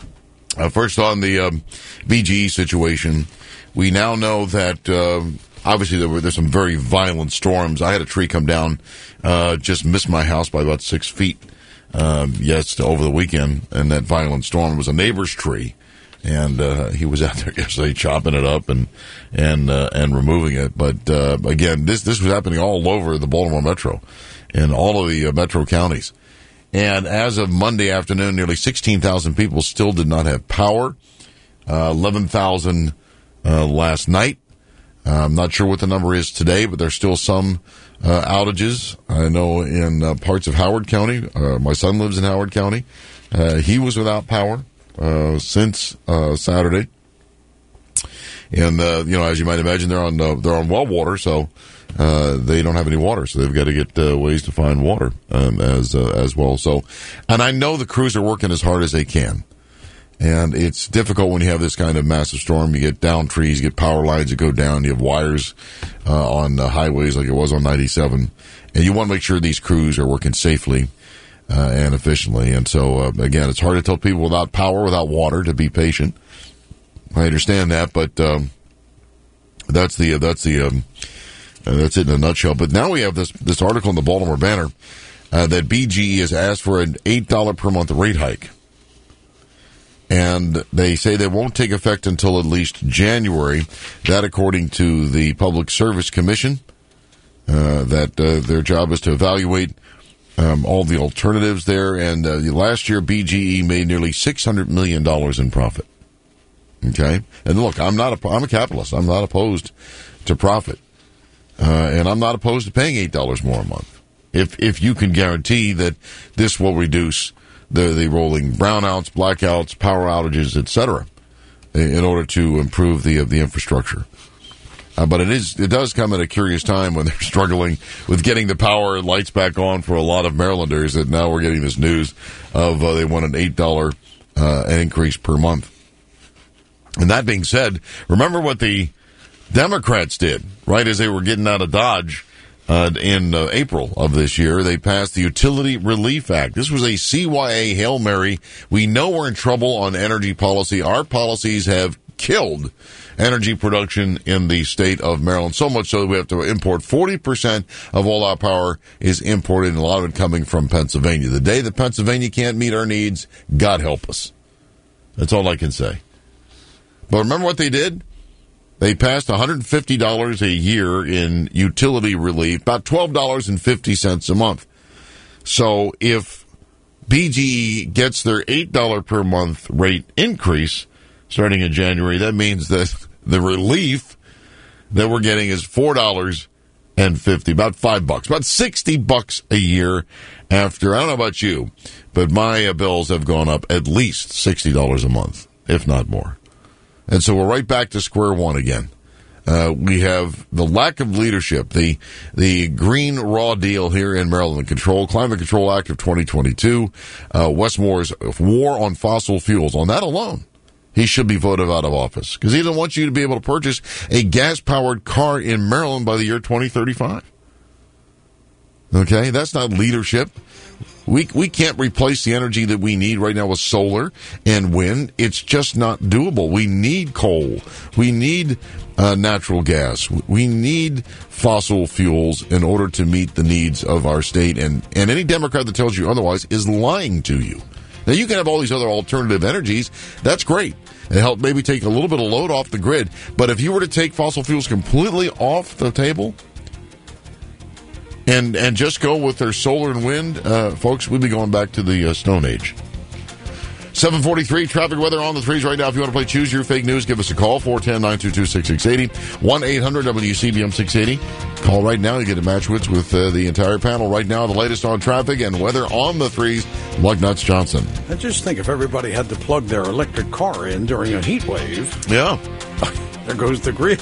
Uh, first on the um, B G E situation, we now know that um, obviously there were there's some very violent storms. I had a tree come down, uh, just missed my house by about six feet. Um, yes, over the weekend, and that violent storm was a neighbor's tree, and uh, he was out there yesterday chopping it up and and uh, and removing it. But uh, again, this this was happening all over the Baltimore Metro, in all of the uh, metro counties. And as of Monday afternoon, nearly sixteen thousand people still did not have power. Uh, eleven thousand uh, last night. Uh, I'm not sure what the number is today, but there's still some uh, outages. I know in uh, parts of Howard County. Uh, my son lives in Howard County. Uh, he was without power uh, since uh, Saturday. And uh, you know, as you might imagine, they're on uh, they're on well water, so uh, they don't have any water. So they've got to get uh, ways to find water um, as uh, as well. So, and I know the crews are working as hard as they can. And it's difficult when you have this kind of massive storm. You get down trees, you get power lines that go down, you have wires uh, on uh, highways like it was on ninety-seven, and you want to make sure these crews are working safely uh, and efficiently. And so, uh, again, it's hard to tell people without power, without water, to be patient. I understand that, but um, that's the that's the um, uh, that's it in a nutshell. But now we have this this article in the Baltimore Banner uh, that B G E has asked for an eight dollar per month rate hike, and they say they won't take effect until at least January. That, according to the Public Service Commission, uh, that uh, their job is to evaluate um, all the alternatives there. And uh, last year, B G E made nearly six hundred million dollars in profit. Okay, and look, I'm not a, I'm a capitalist. I'm not opposed to profit, uh, and I'm not opposed to paying eight dollars more a month if if you can guarantee that this will reduce the the rolling brownouts, blackouts, power outages, et cetera, in order to improve the the infrastructure. Uh, but it is it does come at a curious time when they're struggling with getting the power and lights back on for a lot of Marylanders. That now we're getting this news of uh, they want an eight dollar uh, increase per month. And that being said, remember what the Democrats did, right, as they were getting out of Dodge. Uh, in uh, April of this year, they passed the Utility Relief Act. This was a C Y A Hail Mary. We know we're in trouble on energy policy. Our policies have killed energy production in the state of Maryland, so much so that we have to import forty percent of all our power is imported, and a lot of it coming from Pennsylvania. The day that Pennsylvania can't meet our needs, God help us. That's all I can say. But remember what they did? They passed one hundred fifty dollars a year in utility relief, about twelve dollars and fifty cents a month. So if B G E gets their eight dollars per month rate increase starting in January, that means that the relief that we're getting is four dollars and fifty cents, about five bucks, about sixty bucks a year after. I don't know about you, but my uh, bills have gone up at least sixty dollars a month, if not more. And so we're right back to square one again. Uh, we have the lack of leadership, the the green raw deal here in Maryland Control, Climate Control Act of twenty twenty-two, uh, Wes Moore's war on fossil fuels. On that alone, he should be voted out of office because he doesn't want you to be able to purchase a gas-powered car in Maryland by the year twenty thirty-five. Okay, that's not leadership. We we can't replace the energy that we need right now with solar and wind. It's just not doable. We need coal. We need uh, natural gas. We need fossil fuels in order to meet the needs of our state. And, and any Democrat that tells you otherwise is lying to you. Now, you can have all these other alternative energies. That's great. And help maybe take a little bit of load off the grid. But if you were to take fossil fuels completely off the table and and just go with their solar and wind, uh, folks, we'd be going back to the uh, Stone Age. seven forty-three, traffic weather on the threes right now. If you want to play Choose Your Fake News, give us a call, four one zero, nine two two, six six eight zero, one eight hundred W C B M six eighty. Call right now. You get a match wits with uh, the entire panel right now. The latest on traffic and weather on the threes. Lug Nuts Johnson. And just think if everybody had to plug their electric car in during a heat wave. Yeah. There goes the grid.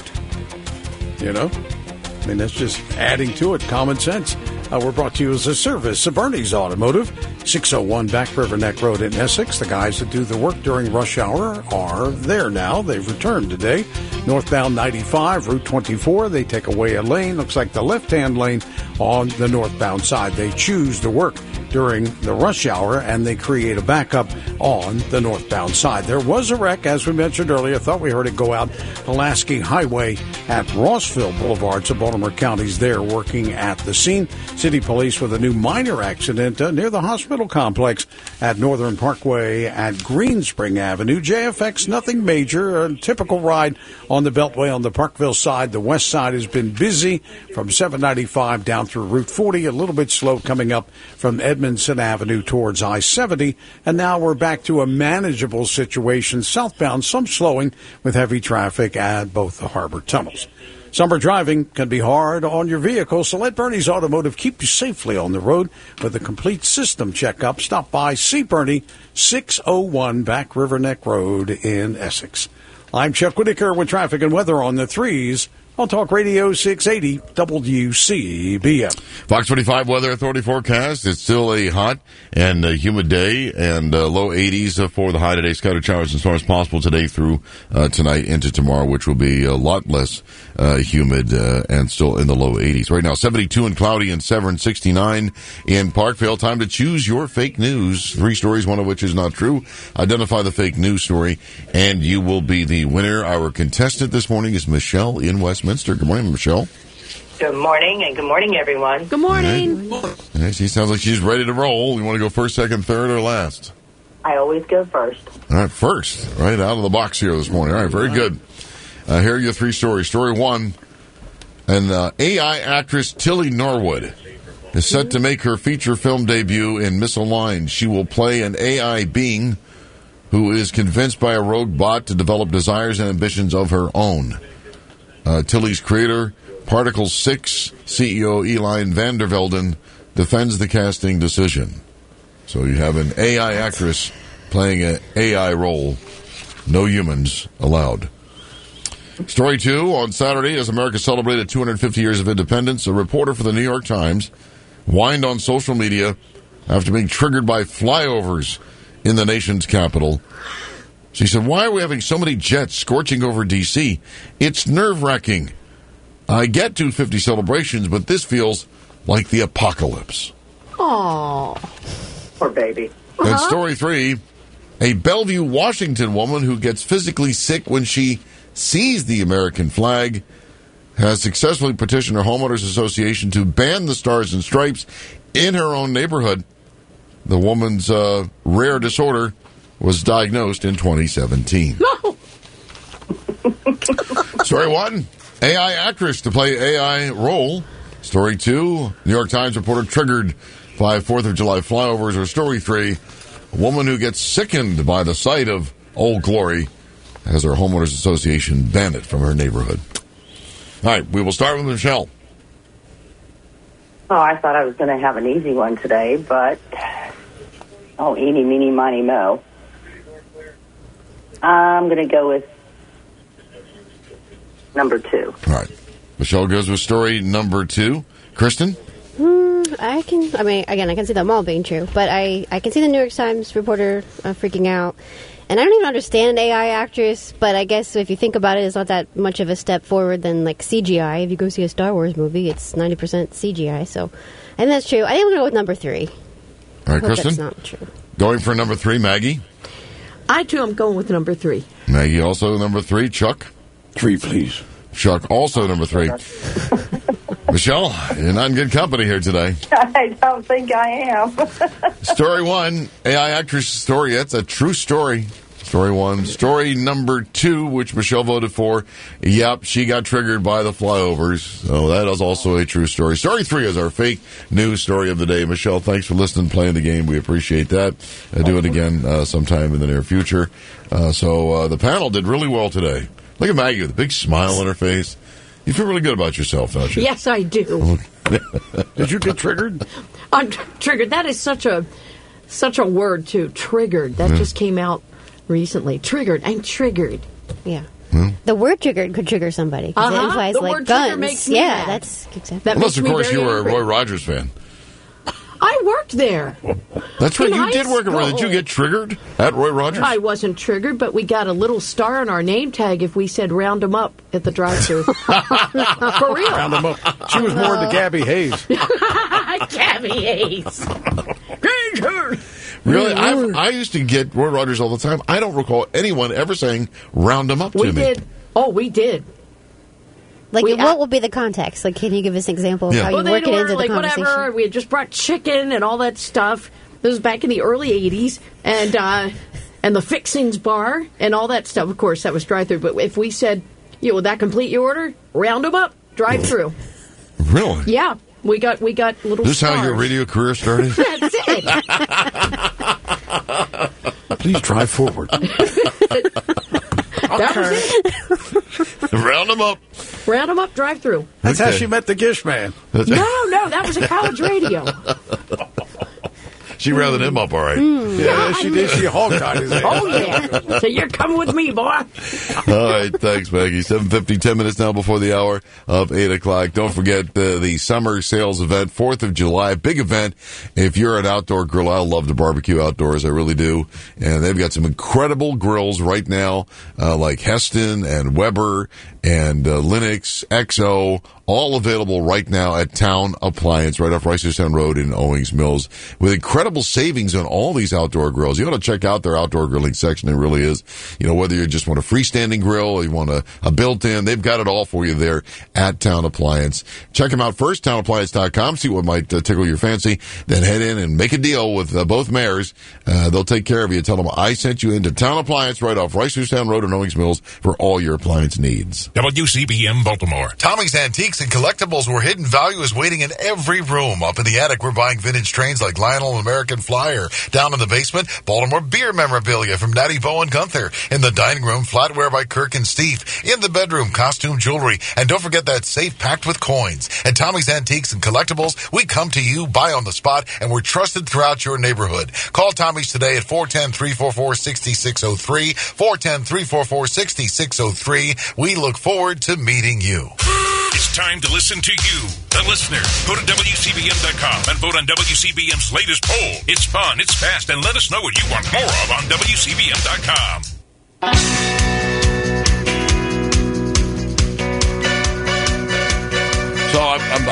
You know? I mean, that's just adding to it. Common sense. Uh, we're brought to you as a service of Bernie's Automotive, six oh one Back River Neck Road in Essex. The guys that do the work during rush hour are there now. They've returned today. Northbound ninety-five, Route twenty-four. They take away a lane. Looks like the left-hand lane on the northbound side. They choose to work during the rush hour, and they create a backup on the northbound side. There was a wreck, as we mentioned earlier. I thought we heard it go out Pulaski Highway at Rossville Boulevard. So Baltimore County's there working at the scene. City Police with a new minor accident uh, near the hospital complex at Northern Parkway at Greenspring Avenue. J F X, nothing major. A typical ride on the Beltway on the Parkville side. The west side has been busy from seven ninety-five down through Route forty. A little bit slow coming up from Edmondson Avenue towards I seventy. And now we're back to a manageable situation southbound. Some slowing with heavy traffic at both the harbor tunnels. Summer driving can be hard on your vehicle, so let Bernie's Automotive keep you safely on the road with a complete system checkup. Stop by See Bernie, six oh one Back River Neck Road in Essex. I'm Chuck Whitaker with traffic and weather on the threes on Talk Radio six eighty W C B M. Fox twenty-five Weather Authority forecast. It's still a hot and a humid day, and uh, low eighties for the high today. Scattered showers and storms possible today through uh, tonight into tomorrow, which will be a lot less uh, humid uh, and still in the low eighties. Right now, seventy-two and cloudy in Severn, sixty-nine in Parkville. Time to choose your fake news. Three stories, one of which is not true. Identify the fake news story, and you will be the winner. Our contestant this morning is Michelle in Westminster. Good morning, Michelle. Good morning, and good morning, everyone. Good morning. Right. She sounds like she's ready to roll. You want to go first, second, third, or last? I always go first. All right, first. Right out of the box here this morning. All right, very good. Uh, here are your three stories. Story one, an uh, A I actress Tilly Norwood is set to make her feature film debut in Misaligned. She will play an A I being who is convinced by a rogue bot to develop desires and ambitions of her own. Uh, Tilly's creator, Particle six C E O Elin van der Velden, defends the casting decision. So you have an A I actress playing an A I role. No humans allowed. Story two, on Saturday, as America celebrated two hundred fifty years of independence, a reporter for the New York Times whined on social media after being triggered by flyovers in the nation's capital. She said, "Why are we having so many jets scorching over D C? It's nerve-wracking. I get two fifty celebrations, but this feels like the apocalypse. Aww. Poor baby. And Uh-huh. story three, a Bellevue, Washington woman who gets physically sick when she sees the American flag has successfully petitioned her homeowners association to ban the stars and stripes in her own neighborhood. The woman's uh, rare disorder was diagnosed in twenty seventeen. No. Story one, A I actress to play A I role. Story two, New York Times reporter triggered by fourth of July flyovers. Or story three, a woman who gets sickened by the sight of Old Glory has her homeowners association ban it from her neighborhood. All right, we will start with Michelle. Oh, I thought I was going to have an easy one today, but oh, eeny, meeny, miny, mo. I'm going to go with number two. All right. Michelle goes with story number two. Kristen? Mm, I can, I mean, again, I can see them all being true, but I, I can see the New York Times reporter uh, freaking out. And I don't even understand A I actress, but I guess if you think about it, it's not that much of a step forward than like C G I. If you go see a Star Wars movie, it's ninety percent C G I. So I think that's true. I think I'm going to go with number three. All right, I hope Kristen? that's not true. Going for number three, Maggie? I, too, am going with number three. Maggie also number three. Chuck? Three, please. Chuck also number three. Michelle, you're not in good company here today. I don't think I am. Story one, A I actress story. That's a true story. Story one. Story number two, which Michelle voted for. Yep, she got triggered by the flyovers. So that is also a true story. Story three is our fake news story of the day. Michelle, thanks for listening and playing the game. We appreciate that. Uh, do it again uh, sometime in the near future. Uh, so uh, the panel did really well today. Look at Maggie with a big smile on her face. You feel really good about yourself, don't you? Yes, I do. Did you get triggered? I'm tr- triggered. That is such a such a word, too. Triggered. That Yeah. just came out recently. Triggered. I'm triggered. Yeah. The word triggered could trigger somebody. 'Cause Uh-huh. It implies The like word trigger guns. makes me yeah, mad. that's exactly. That Unless, makes of me course, very you were a angry. Roy Rogers fan. I worked there. That's right. In You high did work at Roy. Did you school. get triggered at Roy Rogers? I wasn't triggered, but we got a little star on our name tag if we said round 'em up at the drive-thru. For real. Round them up. She was more into Gabby Hayes. Gabby Hayes. Really? I I used to get Roy Rogers all the time. I don't recall anyone ever saying round him up to We me. did. Oh, we did. Like, We- what will be the context? Like, can you give us an example of Yeah. how Well, you they'd work it order, into the like, conversation? whatever. We had just brought chicken and all that stuff. This was back in the early eighties. And, uh, and the Fixings bar and all that stuff. Of course, that was drive-thru. But if we said, you know, would that complete your order? Round them up. Drive-thru. Really? Yeah. We got, we got little This is stars. how your radio career started? That's it. Please drive forward. That was it. Round them up. Round them up, drive-thru. That's how Okay. she met the Gish man. No, no, that was a college radio. She rounded him up all right. Yeah, she did. She hog-tied his ass. Oh, yeah. So you're coming with me, boy. All right, thanks, Maggie. seven fifty, ten minutes now before the hour of eight o'clock. Don't forget the, the summer sales event, fourth of July, big event. If you're an outdoor grill, I love to barbecue outdoors, I really do. And they've got some incredible grills right now, uh, like Heston and Weber and uh, Linux, X O, all available right now at Town Appliance, right off Reisterstown Road in Owings Mills, with incredible savings on all these outdoor grills. You ought to check out their outdoor grilling section. It really is. You know, whether you just want a freestanding grill or you want a, a built-in, they've got it all for you there at Town Appliance. Check them out first, town appliance dot com, see what might uh, tickle your fancy. Then head in and make a deal with uh, both mayors. Uh, they'll take care of you. Tell them I sent you into Town Appliance right off Reisterstown Road in Owings Mills for all your appliance needs. W C B M Baltimore. Tommy's Antiques and Collectibles, where hidden value is waiting in every room. Up in the attic, we're buying vintage trains like Lionel and American Flyer. Down in the basement, Baltimore beer memorabilia from Natty Bow and Gunther. In the dining room, flatware by Kirk and Steve. In the bedroom, costume jewelry. And don't forget that safe packed with coins. At Tommy's Antiques and Collectibles, we come to you, buy on the spot, and we're trusted throughout your neighborhood. Call Tommy's today at four one zero, three four four, six six zero three, four one zero, three four four, six six zero three. We look forward to meeting you. It's time to listen to you, the listener. Go to W C B M dot com and vote on W C B M's latest poll. It's fun, it's fast, and let us know what you want more of on W C B M dot com.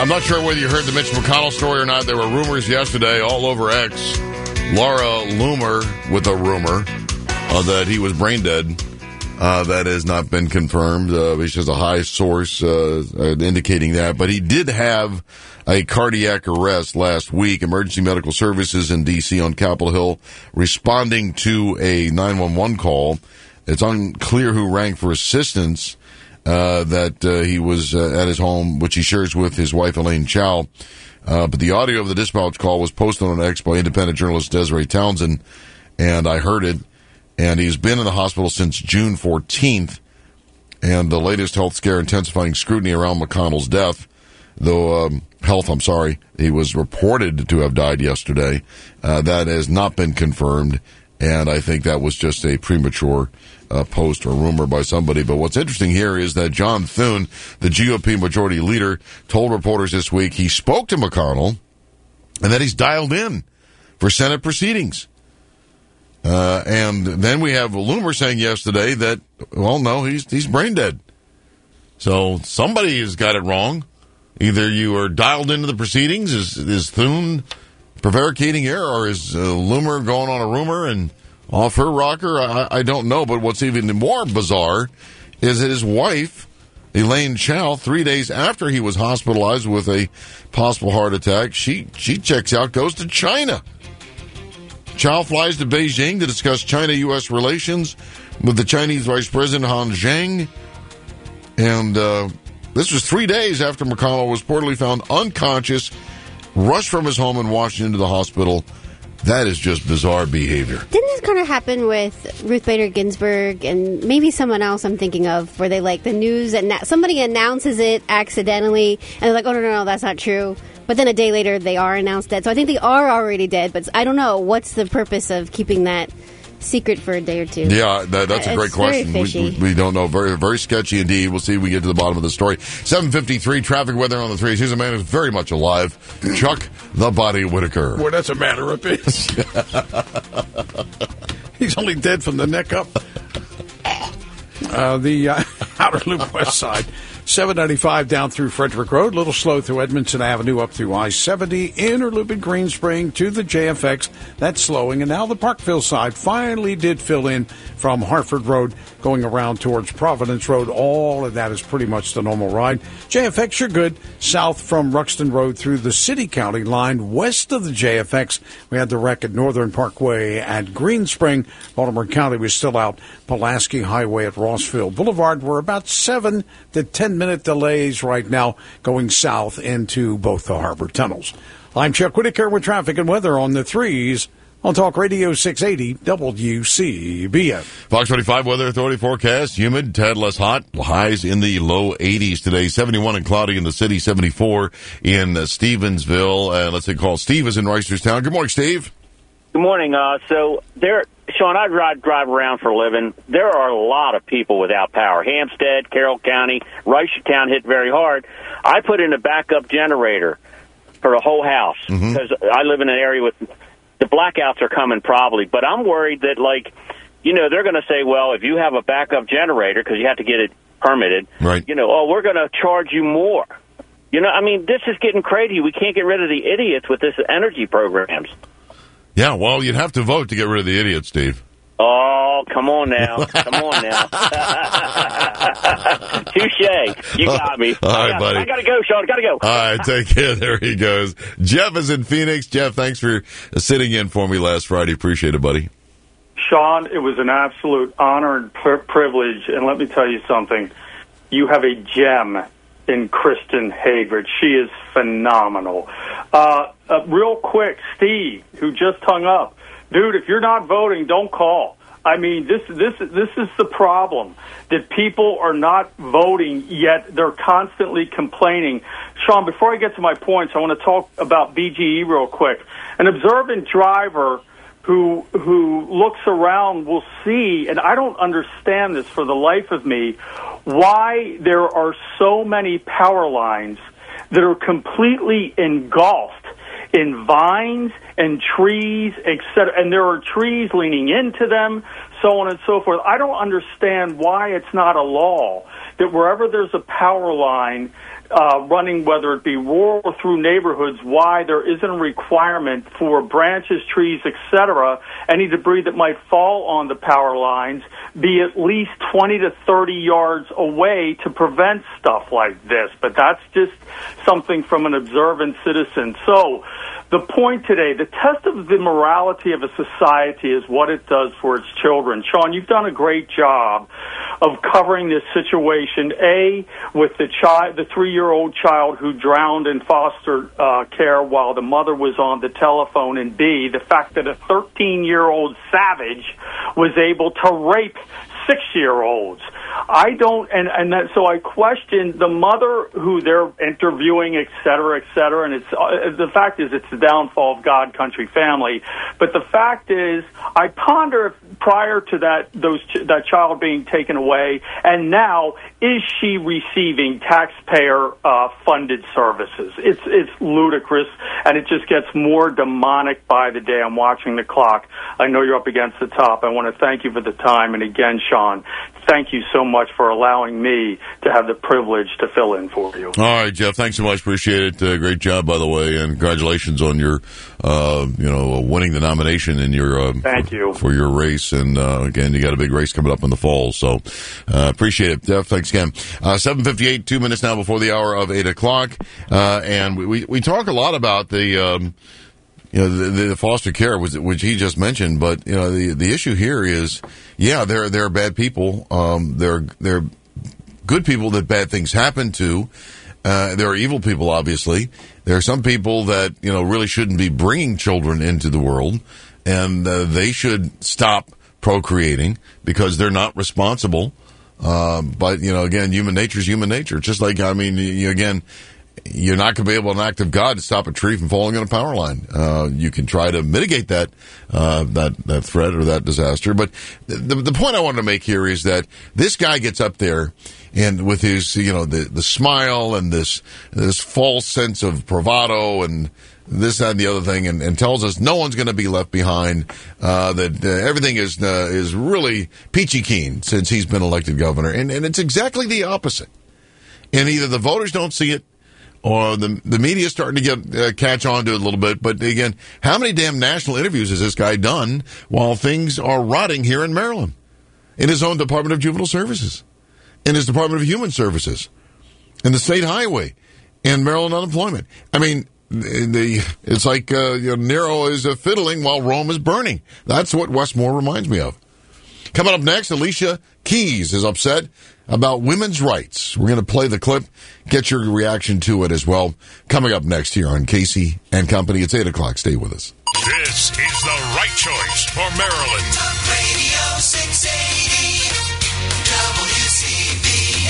I'm not sure whether you heard the Mitch McConnell story or not. There were rumors yesterday all over X. Laura Loomer with a rumor uh, that he was brain dead. Uh, that has not been confirmed. Uh, it's just a high source uh, indicating that. But he did have a cardiac arrest last week. Emergency Medical Services in D C on Capitol Hill responding to a nine one one call. It's unclear who rang for assistance. Uh, that uh, he was uh, at his home, which he shares with his wife, Elaine Chao. Uh, but the audio of the dispatch call was posted on X by independent journalist Desiree Townsend, and I heard it. And he's been in the hospital since June fourteenth. And the latest health scare intensifying scrutiny around McConnell's death, though um, health, I'm sorry, he was reported to have died yesterday. Uh, that has not been confirmed, and I think that was just a premature Uh, post or rumor by somebody. But what's interesting here is that John Thune, the G O P majority leader, told reporters this week he spoke to McConnell and that he's dialed in for Senate proceedings. Uh, and then we have Loomer saying yesterday that, well, no, he's he's brain dead. So somebody has got it wrong. Either you are dialed into the proceedings, is, is Thune prevaricating here, or is uh, Loomer going on a rumor and off her rocker? I, I don't know, but what's even more bizarre is that his wife, Elaine Chao, three days after he was hospitalized with a possible heart attack, she, she checks out, goes to China. Chao flies to Beijing to discuss China-U S relations with the Chinese Vice President Han Zheng. And uh, this was three days after McConnell was reportedly found unconscious, rushed from his home in Washington to the hospital. That is just bizarre behavior. Didn't this kind of happen with Ruth Bader Ginsburg and maybe someone else I'm thinking of, where they like the news and somebody announces it accidentally and they're like, oh, no, no, no, that's not true. But then a day later they are announced dead. So I think they are already dead, but I don't know. What's the purpose of keeping that secret for a day or two? Yeah, that, that's a great it's question. Very fishy. We, we, we don't know. Very, very sketchy indeed. We'll see if we get to the bottom of the story. seven fifty-three, traffic weather on the threes. Here's a man who's very much alive. Chuck the Body Whitaker. Well, that's a matter of peace. He's only dead from the neck up. Uh, the uh, Outer Loop West Side. seven ninety-five down through Frederick Road, a little slow through Edmondson Avenue up through I seventy, inner loop in Green Spring to the J F X. That's slowing. And now the Parkville side finally did fill in from Hartford Road going around towards Providence Road. All of that is pretty much the normal ride. J F X, you're good. South from Ruxton Road through the City County line. West of the J F X, we had the wreck at Northern Parkway at Green Spring. Baltimore County was still out. Pulaski Highway at Rossville Boulevard. We're about seven to ten minute delays right now going south into both the harbor tunnels. I'm Chuck Whitaker with traffic and weather on the threes on Talk Radio six eighty W C B M. Fox twenty-five Weather Authority forecast. Humid, tad less hot. Highs in the low eighties today. seventy-one and cloudy in the city. seventy-four in uh, Stevensville. And uh, let's say call Steve is in Reisterstown. Good morning, Steve. Good morning. Uh, so there, Sean, I drive, drive around for a living. There are a lot of people without power. Hampstead, Carroll County, Reisterstown hit very hard. I put in a backup generator for the whole house because mm-hmm. I live in an area with the blackouts are coming probably. But I'm worried that, like, you know, they're going to say, well, if you have a backup generator, because you have to get it permitted, right. you know, oh, we're going to charge you more. You know, I mean, this is getting crazy. We can't get rid of the idiots with this energy programs. Yeah, well, you'd have to vote to get rid of the idiots, Steve. Oh, come on now. Come on now. Touche. You got me. All right, I got, buddy. I got to go, Sean. Got to go. All right, take care. There he goes. Jeff is in Phoenix. Jeff, thanks for sitting in for me last Friday. Appreciate it, buddy. Sean, it was an absolute honor and pri- privilege. And let me tell you something. You have a gem in Kristen Hagerty. She is phenomenal. Uh, uh, real quick, Steve, who just hung up. Dude, if you're not voting, don't call. I mean, this this this is the problem, that people are not voting, yet they're constantly complaining. Sean, before I get to my points, I want to talk about B G E real quick. An observant driver who who looks around will see, and I don't understand this for the life of me, why there are so many power lines that are completely engulfed in vines and trees, et cetera. And there are trees leaning into them. so on and so forth. I don't understand why it's not a law that wherever there's a power line uh, running, whether it be rural or through neighborhoods, why there isn't a requirement for branches, trees, et cetera, any debris that might fall on the power lines, be at least twenty to thirty yards away to prevent stuff like this. But that's just something from an observant citizen. So the point today, the test of the morality of a society is what it does for its children. Sean, you've done a great job of covering this situation, A, with the child, the three-year-old child who drowned in foster uh, care while the mother was on the telephone, and B, the fact that a thirteen-year-old savage was able to rape six-year-olds. I don't, and, and that, so I question the mother who they're interviewing, et cetera, et cetera, and it's, uh, the fact is it's the downfall of God, country, family. But the fact is, I ponder if prior to that, those, that child being taken away, and now, is she receiving taxpayer, uh, funded services? It's, it's ludicrous, and it just gets more demonic by the day. I'm watching the clock. I know you're up against the top. I want to thank you for the time, and again, Sean, thank you so much for allowing me to have the privilege to fill in for you. All right, Jeff, thanks so much. Appreciate it. Uh, great job, by the way, and congratulations on your, uh, you know, winning the nomination in your, uh, thank for, you for your race. And uh, again, you got a big race coming up in the fall, so uh, appreciate it, Jeff. Thanks again. Uh, seven fifty-eight, two minutes now before the hour of eight o'clock, uh, and we we talk a lot about the. Um, You know, the, the foster care, was, which he just mentioned, but, you know, the, the issue here is, yeah, there, there are bad people. Um, there, there are good people that bad things happen to. Uh, there are evil people, obviously. There are some people that, you know, really shouldn't be bringing children into the world, and uh, they should stop procreating because they're not responsible. Uh, but, you know, again, human nature is human nature. Just like, I mean, you, again, you're not going to be able, an act of God, to stop a tree from falling on a power line. Uh, you can try to mitigate that, uh, that, that threat or that disaster. But the, the point I wanted to make here is that this guy gets up there and with his, you know, the, the smile and this, this false sense of bravado and this, that, and the other thing, and, and tells us no one's going to be left behind, uh, that uh, everything is, uh, is really peachy keen since he's been elected governor. And, and it's exactly the opposite. And either the voters don't see it, or the the media is starting to get uh, catch on to it a little bit. But again, how many damn national interviews has this guy done while things are rotting here in Maryland? In his own Department of Juvenile Services, in his Department of Human Services, in the state highway, in Maryland unemployment. I mean, the it's like uh, you know, Nero is uh, fiddling while Rome is burning. That's what Westmore reminds me of. Coming up next, Alicia Keys is upset about women's rights. We're going to play the clip, get your reaction to it as well. Coming up next here on Casey and Company. It's eight o'clock. Stay with us. This is the right choice for Maryland. Talk Radio six eighty, W C B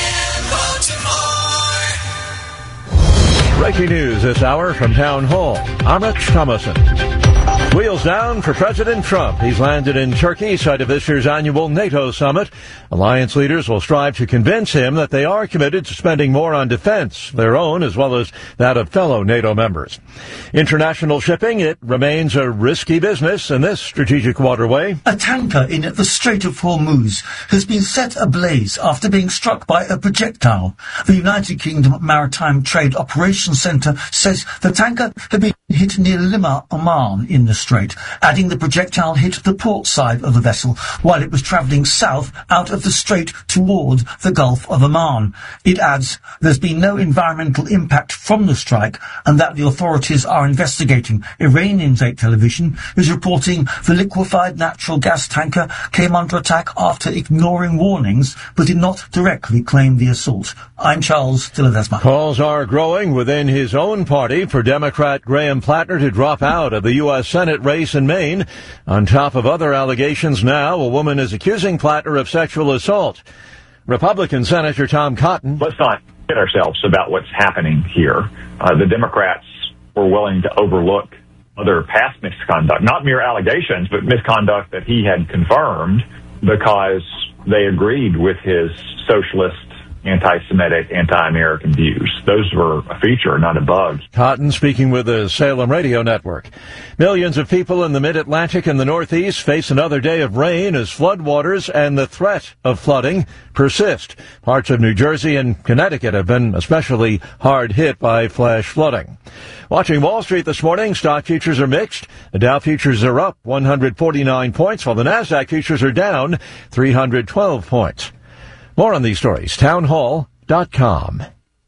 N, Baltimore. Breaking news this hour from Town Hall. I'm Rich Thomason. Wheels down for President Trump. He's landed in Turkey, site of this year's annual NATO summit. Alliance leaders will strive to convince him that they are committed to spending more on defense, their own as well as that of fellow NATO members. International shipping, it remains a risky business in this strategic waterway. A tanker in the Strait of Hormuz has been set ablaze after being struck by a projectile. The United Kingdom Maritime Trade Operations Centre says the tanker had been hit near Lima, Oman, in the strait, adding the projectile hit the port side of the vessel while it was travelling south out of the strait toward the Gulf of Oman. It adds there's been no environmental impact from the strike and that the authorities are investigating. Iranian state television is reporting the liquefied natural gas tanker came under attack after ignoring warnings but did not directly claim the assault. I'm Charles Dilladesma. Calls are growing within his own party for Democrat Graham Plattner to drop out of the U S Senate race in Maine. On top of other allegations now, a woman is accusing Plattner of sexual assault. Republican Senator Tom Cotton. Let's not kid ourselves about what's happening here. Uh, the Democrats were willing to overlook other past misconduct, not mere allegations, but misconduct that he had confirmed because they agreed with his socialist anti-Semitic, anti-American views. Those were a feature, not a bug. Cotton speaking with the Salem Radio Network. Millions of people in the mid-Atlantic and the Northeast face another day of rain as floodwaters and the threat of flooding persist. Parts of New Jersey and Connecticut have been especially hard hit by flash flooding. Watching Wall Street this morning, stock futures are mixed. The Dow futures are up one hundred forty-nine points, while the Nasdaq futures are down three hundred twelve points. More on these stories, townhall dot com.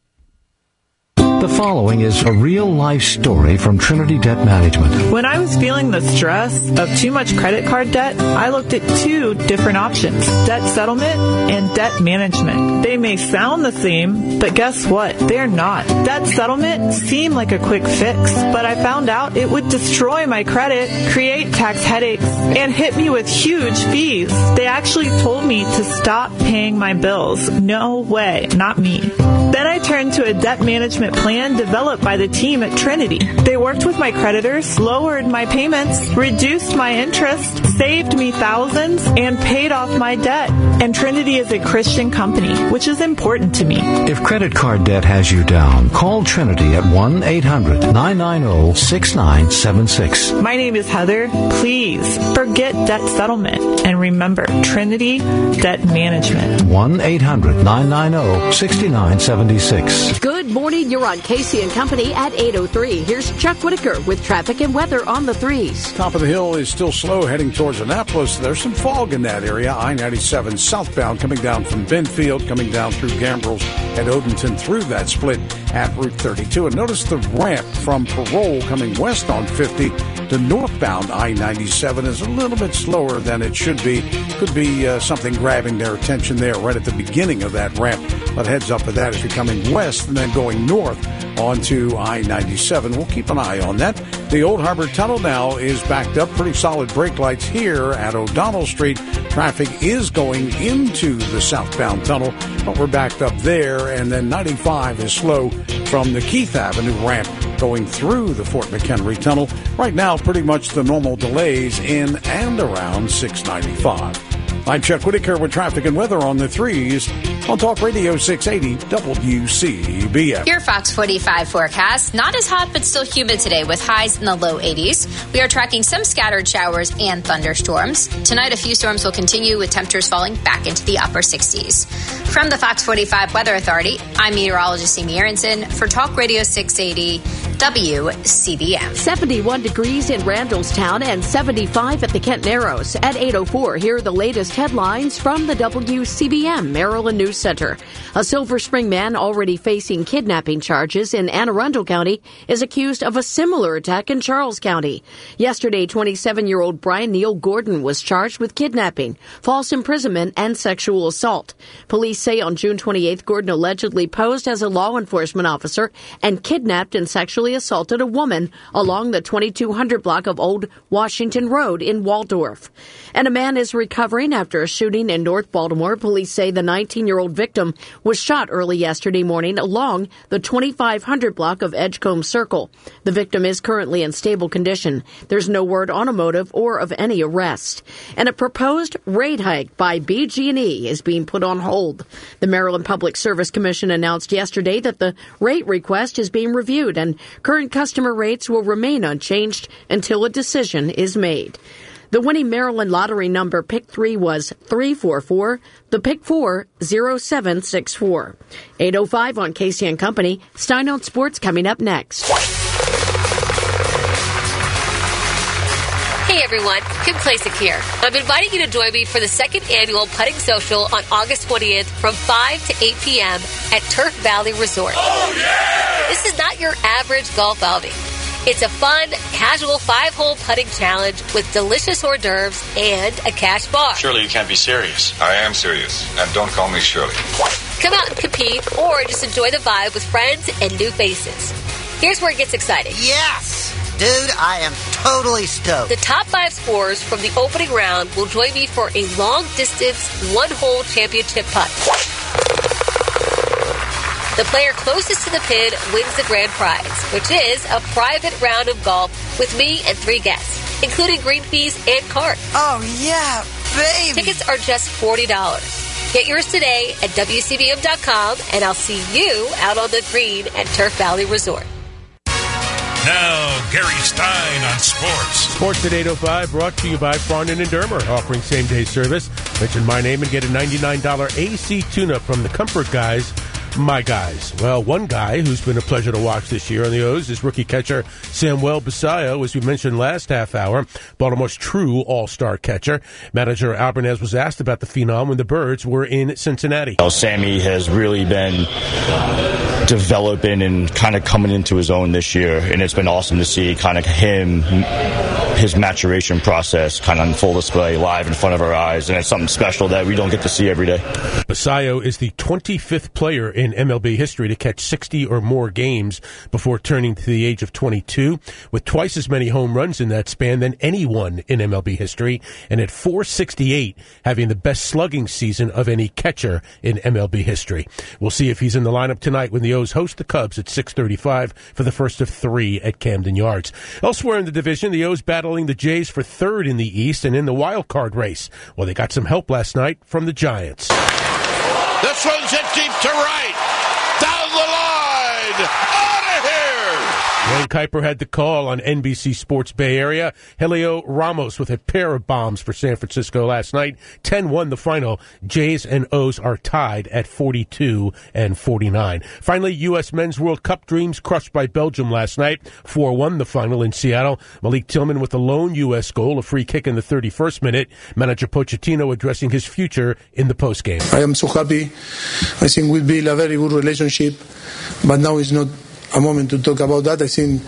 The following is a real-life story from Trinity Debt Management. When I was feeling the stress of too much credit card debt, I looked at two different options, debt settlement and debt management. They may sound the same, but guess what? They're not. Debt settlement seemed like a quick fix, but I found out it would destroy my credit, create tax headaches, and hit me with huge fees. They actually told me to stop paying my bills. No way, not me. Then I turned to a debt management plan developed by the team at Trinity. They worked with my creditors, lowered my payments, reduced my interest, saved me thousands, and paid off my debt. And Trinity is a Christian company, which is important to me. If credit card debt has you down, call Trinity at one eight hundred nine nine zero six nine seven six. My name is Heather. Please forget debt settlement and remember Trinity Debt Management. one eight hundred nine nine zero six nine seven six. Good morning. You're on Casey and Company at eight oh three. Here's Chuck Whitaker with traffic and weather on the threes. Top of the hill is still slow heading towards Annapolis. There's some fog in that area. I ninety-seven southbound coming down from Benfield, coming down through Gambrels and Odenton through that split at Route thirty-two. And notice the ramp from Parole coming west on fifty to northbound I ninety-seven is a little bit slower than it should be. Could be uh, something grabbing their attention there right at the beginning of that ramp. But heads up for that if you're coming west and then going north onto I ninety-seven. We'll keep an eye on that. The Old Harbor Tunnel now is backed up. Pretty solid brake lights here at O'Donnell Street. Traffic is going into the southbound tunnel, but we're backed up there. And then ninety-five is slow from the Keith Avenue ramp going through the Fort McHenry Tunnel. Right now, pretty much the normal delays in and around six ninety-five. I'm Chuck Whitaker with traffic and weather on the threes on Talk Radio six eighty W C B M. Your Fox forty-five forecast. Not as hot, but still humid today with highs in the low eighties. We are tracking some scattered showers and thunderstorms. Tonight, a few storms will continue with temperatures falling back into the upper sixties. From the Fox forty-five Weather Authority, I'm meteorologist Amy Aronson for Talk Radio six eighty W C B M. seventy-one degrees in Randallstown and seventy-five at the Kent Narrows. At eight oh four, here are the latest headlines from the W C B M Maryland News Center. A Silver Spring man already facing kidnapping charges in Anne Arundel County is accused of a similar attack in Charles County. Yesterday, twenty-seven-year-old Brian Neal Gordon was charged with kidnapping, false imprisonment, and sexual assault. Police say on June twenty-eighth, Gordon allegedly posed as a law enforcement officer and kidnapped and sexually assaulted a woman along the twenty-two hundred block of Old Washington Road in Waldorf. And a man is recovering after a shooting in North Baltimore. Police say the nineteen-year-old victim was shot early yesterday morning along the twenty-five hundred block of Edgecombe Circle. The victim is currently in stable condition. There's no word on a motive or of any arrest. And a proposed rate hike by B G and E is being put on hold. The Maryland Public Service Commission announced yesterday that the rate request is being reviewed and current customer rates will remain unchanged until a decision is made. The winning Maryland lottery number pick three was three four four, the pick four, zero seven six four. eight oh five on Casey and Company. Stein on Sports coming up next. Hey everyone, Kim Klasick here. I'm inviting you to join me for the second annual Putting Social on August twentieth from five to eight p.m. at Turf Valley Resort. Oh, yeah! This is not your average golf outing. It's a fun, casual five-hole putting challenge with delicious hors d'oeuvres and a cash bar. Surely you can't be serious. I am serious. And don't call me Shirley. Come out and compete or just enjoy the vibe with friends and new faces. Here's where it gets exciting. Yes! Dude, I am totally stoked. The top five scorers from the opening round will join me for a long-distance, one-hole championship putt. The player closest to the pin wins the grand prize, which is a private round of golf with me and three guests, including green fees and cart. Oh, yeah, baby. Tickets are just forty dollars. Get yours today at W C B M dot com, and I'll see you out on the green at Turf Valley Resort. Now, Gary Stein on sports. Sports at eight oh five, brought to you by Farnan and Dermer, offering same-day service. Mention my name and get a ninety-nine dollars A C tune-up from the Comfort Guys, my guys. Well, one guy who's been a pleasure to watch this year on the O's is rookie catcher Samuel Basallo, as we mentioned last half hour, Baltimore's true all-star catcher. Manager Albanese was asked about the phenom when the Birds were in Cincinnati. Well, Sammy has really been developing and kind of coming into his own this year, and it's been awesome to see kind of him, his maturation process kind of on full display live in front of our eyes, and it's something special that we don't get to see every day. Basallo is the twenty-fifth player in M L B history to catch sixty or more games before turning to the age of twenty-two, with twice as many home runs in that span than anyone in M L B history, and at four sixty-eight, having the best slugging season of any catcher in M L B history. We'll see if he's in the lineup tonight when the O's host the Cubs at six thirty-five for the first of three at Camden Yards. Elsewhere in the division, the O's battling the Jays for third in the East and in the wild card race. Well, they got some help last night from the Giants. This one's hit deep to right. Down the line. Out of here. Wayne Kuiper had the call on N B C Sports Bay Area. Helio Ramos with a pair of bombs for San Francisco last night. ten one the final. Jays and O's are tied at forty-two and forty-nine. Finally, U S Men's World Cup dreams crushed by Belgium last night. four one the final in Seattle. Malik Tillman with the lone U S goal, a free kick in the thirty-first minute. Manager Pochettino addressing his future in the postgame. I am so happy. I think we'll build a very good relationship, but now is not a moment to talk about that. I think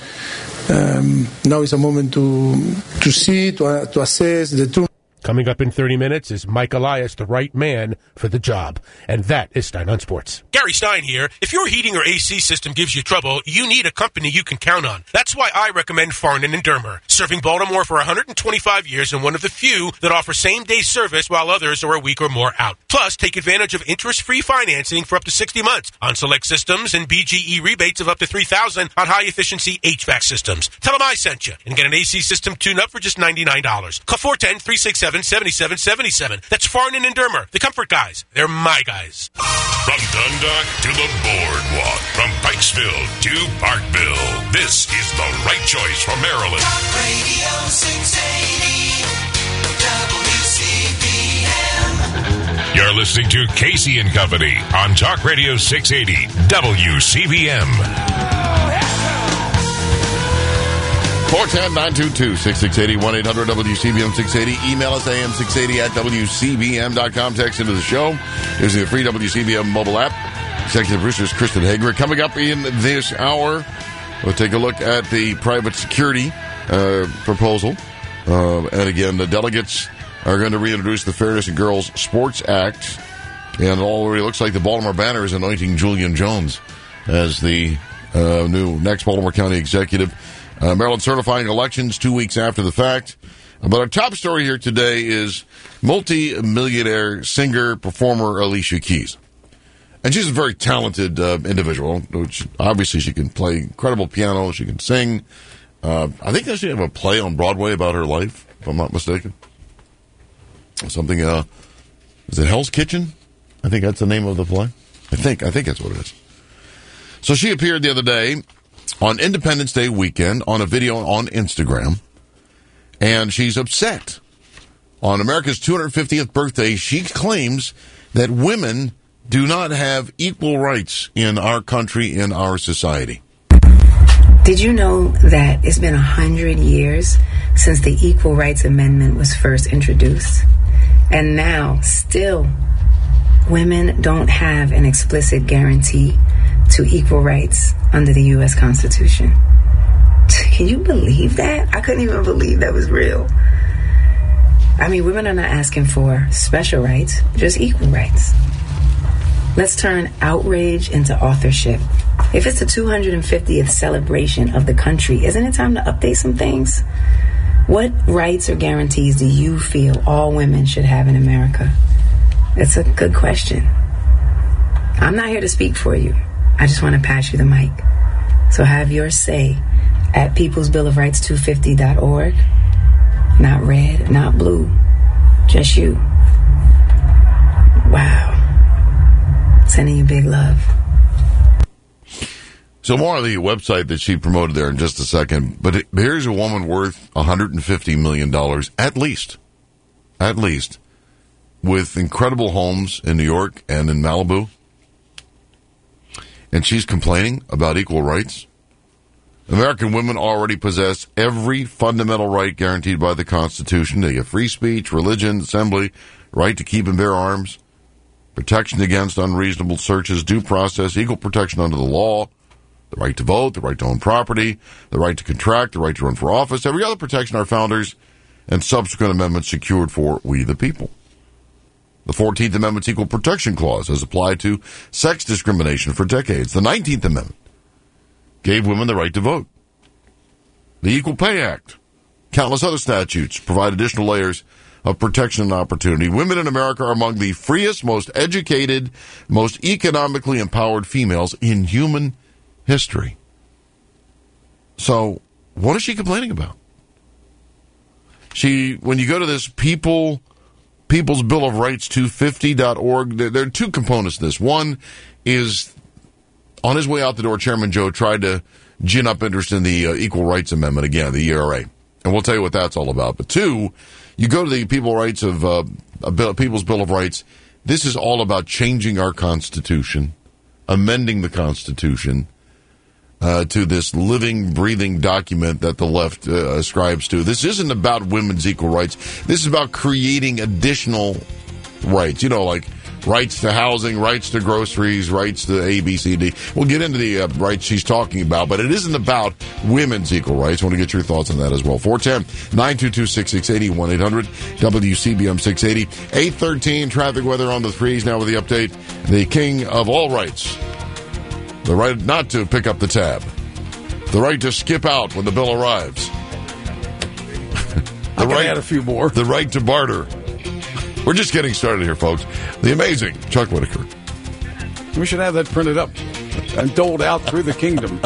um, now is a moment to to see, to, to assess the truth. Coming up in thirty minutes is Mike Elias, the right man for the job. And that is Stein on Sports. Gary Stein here. If your heating or A C system gives you trouble, you need a company you can count on. That's why I recommend Farnan and Dermer. Serving Baltimore for one hundred twenty-five years and one of the few that offer same-day service while others are a week or more out. Plus, take advantage of interest-free financing for up to sixty months on select systems and B G E rebates of up to three thousand dollars on high-efficiency H V A C systems. Tell them I sent you and get an A C system tune-up for just ninety-nine dollars. Call four one zero, three six seven, seven seven seven seven. That's Farnan and Dermer, the Comfort Guys. They're my guys. From Dundalk to the Boardwalk, from Pikesville to Parkville, this is the right choice for Maryland. Talk Radio six eighty W C B M. You're listening to Casey and Company on Talk Radio six eighty W C B M. four one zero, nine two two, six six eight zero, one eight hundred W C B M six eighty. Email us A M six eighty at W C B M dot com. Text into the show using the free W C B M mobile app. Executive producer is Kristen Hager. Coming up in this hour, we'll take a look at the private security uh, proposal. Uh, and again, the delegates are going to reintroduce the Fairness in Girls Sports Act. And it already looks like the Baltimore Banner is anointing Julian Jones as the uh, new next Baltimore County executive. Uh, Maryland certifying elections two weeks after the fact. But our top story here today is multi-millionaire singer, performer Alicia Keys. And she's a very talented uh, individual. Which obviously, she can play incredible piano. She can sing. Uh, I think they actually have a play on Broadway about her life, if I'm not mistaken. Something, uh, is it Hell's Kitchen? I think that's the name of the play. I think, I think that's what it is. So she appeared the other day on Independence Day weekend on a video on Instagram, and she's upset. On America's two hundred fiftieth birthday, she claims that women do not have equal rights in our country, in our society. Did you know that it's been a hundred years since the Equal Rights Amendment was first introduced? And now, still, women don't have an explicit guarantee to equal rights under the U S Constitution. Can you believe that? I couldn't even believe that was real. I mean, women are not asking for special rights, just equal rights. Let's turn outrage into authorship. If it's the two hundred fiftieth celebration of the country, isn't it time to update some things? What rights or guarantees do you feel all women should have in America? It's a good question. I'm not here to speak for you. I just want to pass you the mic. So have your say at peoples bill of rights two fifty dot org. Not red, not blue, just you. Wow. Sending you big love. So more on the website that she promoted there in just a second. But it, here's a woman worth one hundred fifty million dollars at least. At least. With incredible homes in New York and in Malibu. And she's complaining about equal rights. American women already possess every fundamental right guaranteed by the Constitution. They have free speech, religion, assembly, right to keep and bear arms, protection against unreasonable searches, due process, equal protection under the law, the right to vote, the right to own property, the right to contract, the right to run for office, every other protection our founders and subsequent amendments secured for we the people. The fourteenth Amendment's Equal Protection Clause has applied to sex discrimination for decades. The nineteenth Amendment gave women the right to vote. The Equal Pay Act, countless other statutes provide additional layers of protection and opportunity. Women in America are among the freest, most educated, most economically empowered females in human history. So, what is she complaining about? She, when you go to this people... People's Bill of Rights two fifty dot org. There, there are two components to this. One is, on his way out the door, Chairman Joe tried to gin up interest in the uh, Equal Rights Amendment again, the E R A. And we'll tell you what that's all about. But two, you go to the People Rights of uh, a Bill, People's Bill of Rights. This is all about changing our Constitution, amending the Constitution uh, to this living, breathing document that the left uh, ascribes to. This isn't about women's equal rights. This is about creating additional rights. You know, like rights to housing, rights to groceries, rights to A, B, C, D. We'll get into the uh, rights she's talking about, but it isn't about women's equal rights. I want to get your thoughts on that as well. four one zero, nine two two, six six eight zero, one eight hundred W C B M six eighty. eight thirteen, traffic weather on the threes. Now with the update, the king of all rights. The right not to pick up the tab. The right to skip out when the bill arrives. The right, add a few more. The right to barter. We're just getting started here, folks. The amazing Chuck Whitaker. We should have that printed up and doled out through the kingdom.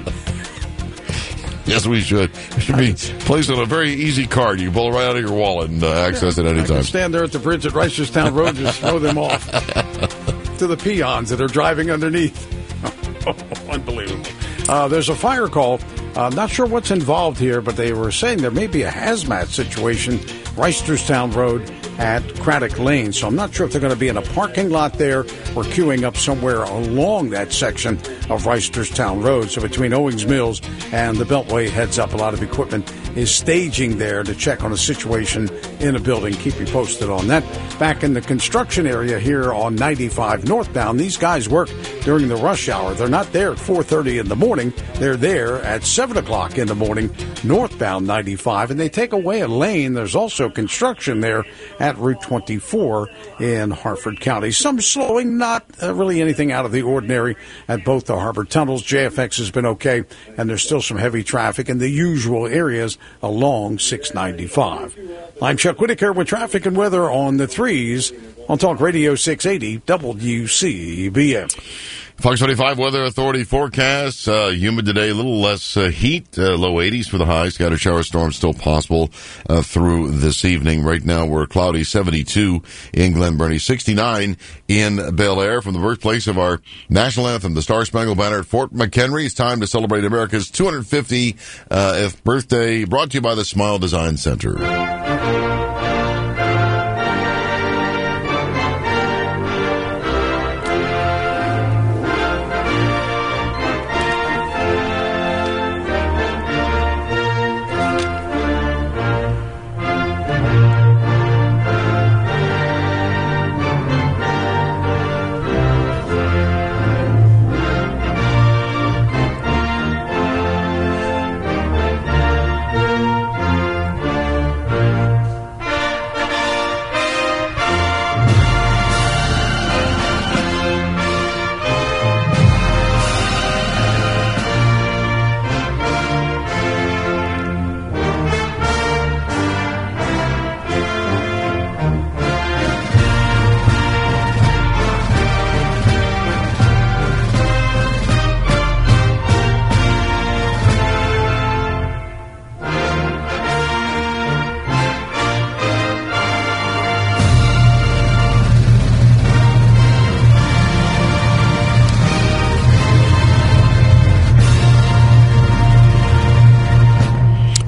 Yes, we should. It should be placed on a very easy card. You can pull it right out of your wallet and uh, access yeah, it anytime. I can stand there at the bridge at Reisterstown Road and just throw them off to the peons that are driving underneath. Unbelievable. Uh, there's a fire call. I'm uh, not sure what's involved here, but they were saying there may be a hazmat situation, Reisterstown Road at Craddock Lane. So I'm not sure if they're going to be in a parking lot there or queuing up somewhere along that section of Reisterstown Road. So between Owings Mills and the Beltway heads up, a lot of equipment is staging there to check on a situation in a building. Keep you posted on that. Back in the construction area here on ninety-five northbound, these guys work during the rush hour. They're not there at four thirty in the morning. They're there at seven o'clock in the morning, northbound ninety-five, and they take away a lane. There's also construction there at Route twenty-four in Harford County. Some slowing, not uh, really anything out of the ordinary at both the harbor tunnels. J F X has been okay, and there's still some heavy traffic in the usual areas along six ninety-five. I'm Chuck Whitaker with traffic and weather on the threes on Talk Radio six eighty W C B M. Fox twenty-five Weather Authority forecast. Uh, humid today, a little less uh, heat, uh, low eighties for the high. Scattered shower storms still possible uh, through this evening. Right now we're cloudy, seventy-two in Glen Burnie, sixty-nine in Bel Air. From the birthplace of our national anthem, the Star Spangled Banner at Fort McHenry. It's time to celebrate America's two hundred fiftieth uh, birthday, brought to you by the Smile Design Center.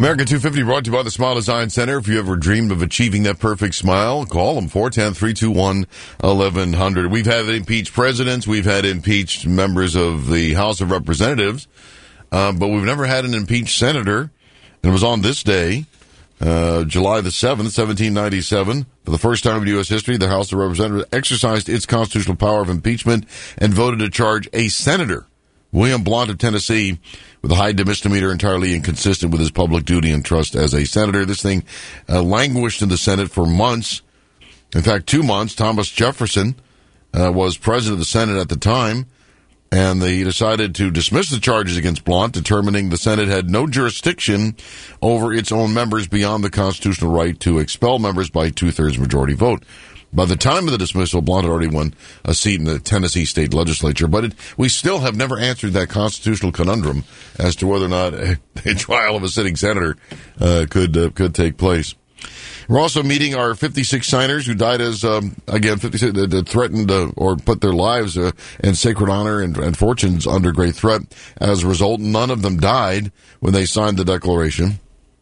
America two fifty brought to you by the Smile Design Center. If you ever dreamed of achieving that perfect smile, call them, four one zero, three two one, eleven hundred. We've had impeached presidents. We've had impeached members of the House of Representatives. Uh, but we've never had an impeached senator. And it was on this day, uh, July the seventh, seventeen ninety-seven. For the first time in U S history, the House of Representatives exercised its constitutional power of impeachment and voted to charge a senator, William Blount of Tennessee, with a high misdemeanor entirely inconsistent with his public duty and trust as a senator. This thing uh, languished in the Senate for months. In fact, two months. Thomas Jefferson uh, was president of the Senate at the time, and they decided to dismiss the charges against Blount, determining the Senate had no jurisdiction over its own members beyond the constitutional right to expel members by two-thirds majority vote. By the time of the dismissal, Blount had already won a seat in the Tennessee state legislature, but it, we still have never answered that constitutional conundrum as to whether or not a, a trial of a sitting senator uh, could uh, could take place. We're also meeting our fifty-six signers who died as, um, again, fifty-six, uh, threatened uh, or put their lives uh, and sacred honor and, and fortunes under great threat. As a result, none of them died when they signed the Declaration.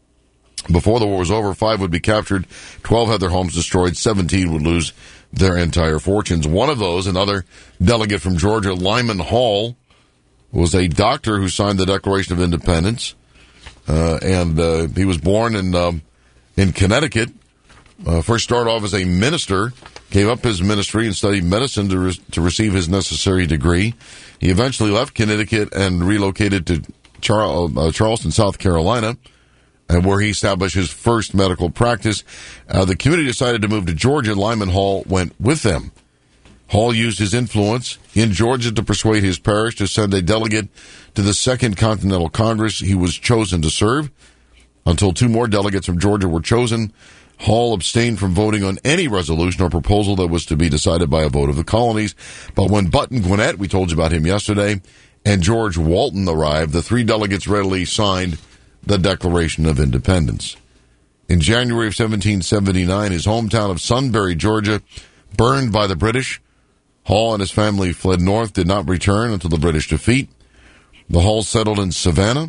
Before the war was over, five would be captured, twelve had their homes destroyed, seventeen would lose their entire fortunes. One of those, another delegate from Georgia, Lyman Hall, was a doctor who signed the Declaration of Independence, uh, and uh, he was born in um, in Connecticut. Uh, first started off as a minister, gave up his ministry and studied medicine to re- to receive his necessary degree. He eventually left Connecticut and relocated to Char- uh, Charleston, South Carolina, and where he established his first medical practice. Uh, the community decided to move to Georgia. Lyman Hall went with them. Hall used his influence in Georgia to persuade his parish to send a delegate to the Second Continental Congress. He was chosen to serve. Until two more delegates from Georgia were chosen, Hall abstained from voting on any resolution or proposal that was to be decided by a vote of the colonies. But when Button Gwinnett, we told you about him yesterday, and George Walton arrived, the three delegates readily signed the Declaration of Independence. In January of seventeen seventy-nine, his hometown of Sunbury, Georgia, burned by the British. Hall and his family fled north, did not return until the British defeat. The Halls settled in Savannah.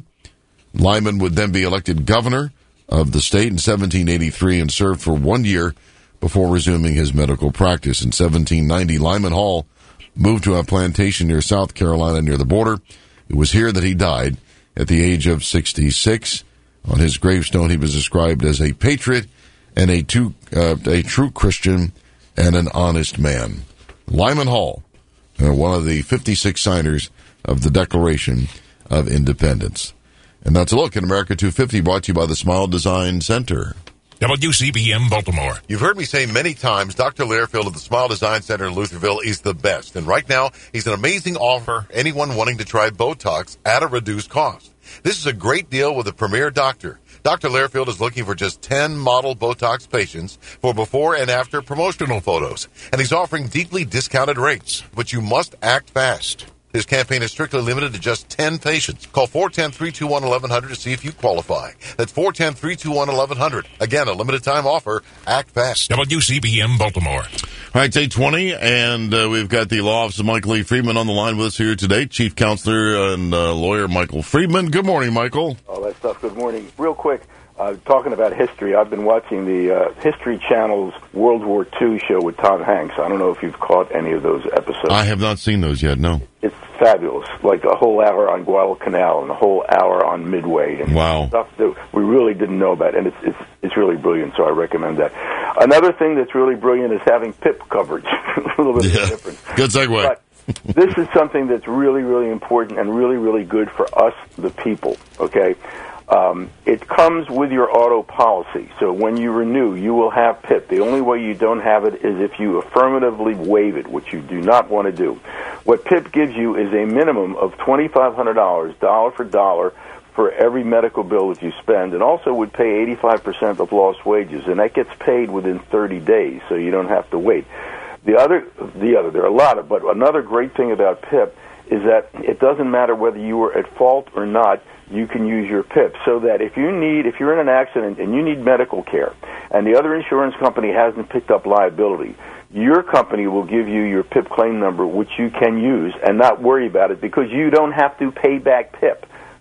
Lyman would then be elected governor of the state in seventeen eighty-three and served for one year before resuming his medical practice. In seventeen ninety, Lyman Hall moved to a plantation near South Carolina near the border. It was here that he died at the age of sixty-six. On his gravestone, he was described as a patriot and a, two, uh, a true Christian and an honest man. Lyman Hall, uh, one of the fifty-six signers of the Declaration of Independence. And that's a look at America two fifty, brought to you by the Smile Design Center. W C B M Baltimore. You've heard me say many times, Doctor Learfield of the Smile Design Center in Lutherville is the best. And right now, he's an amazing offer for anyone wanting to try Botox at a reduced cost. This is a great deal with a premier doctor. Doctor Learfield is looking for just ten model Botox patients for before and after promotional photos. And he's offering deeply discounted rates. But you must act fast. This campaign is strictly limited to just ten patients. Call four one zero, three two one, eleven hundred to see if you qualify. That's four one zero, three two one, eleven hundred. Again, a limited time offer. Act fast. W C B M Baltimore. All right, it's eight twenty, and uh, we've got the law office of Michael Lee Friedman on the line with us here today. Chief Counselor and uh, lawyer Michael Friedman. Good morning, Michael. All that stuff. Good morning. Real quick. Uh, talking about history, I've been watching the uh, History Channel's World War Two show with Tom Hanks. I don't know if you've caught any of those episodes. I have not seen those yet, no. It's fabulous. Like a whole hour on Guadalcanal and a whole hour on Midway. And wow. Stuff that we really didn't know about. And it's, it's, it's really brilliant, so I recommend that. Another thing that's really brilliant is having P I P coverage. A little bit yeah. of a difference. Good segue. But this is something that's really, really important and really, really good for us, the people, okay? Um, it comes with your auto policy. So when you renew, you will have P I P. The only way you don't have it is if you affirmatively waive it, which you do not want to do. What P I P gives you is a minimum of twenty-five hundred dollars, dollar for dollar, for every medical bill that you spend, and also would pay eighty-five percent of lost wages, and that gets paid within thirty days, so you don't have to wait. The other, the other, there are a lot of, but another great thing about P I P is that it doesn't matter whether you were at fault or not, you can use your P I P, so that if you need, if you're in an accident and you need medical care, and the other insurance company hasn't picked up liability, your company will give you your P I P claim number, which you can use and not worry about it, because you don't have to pay back P I P.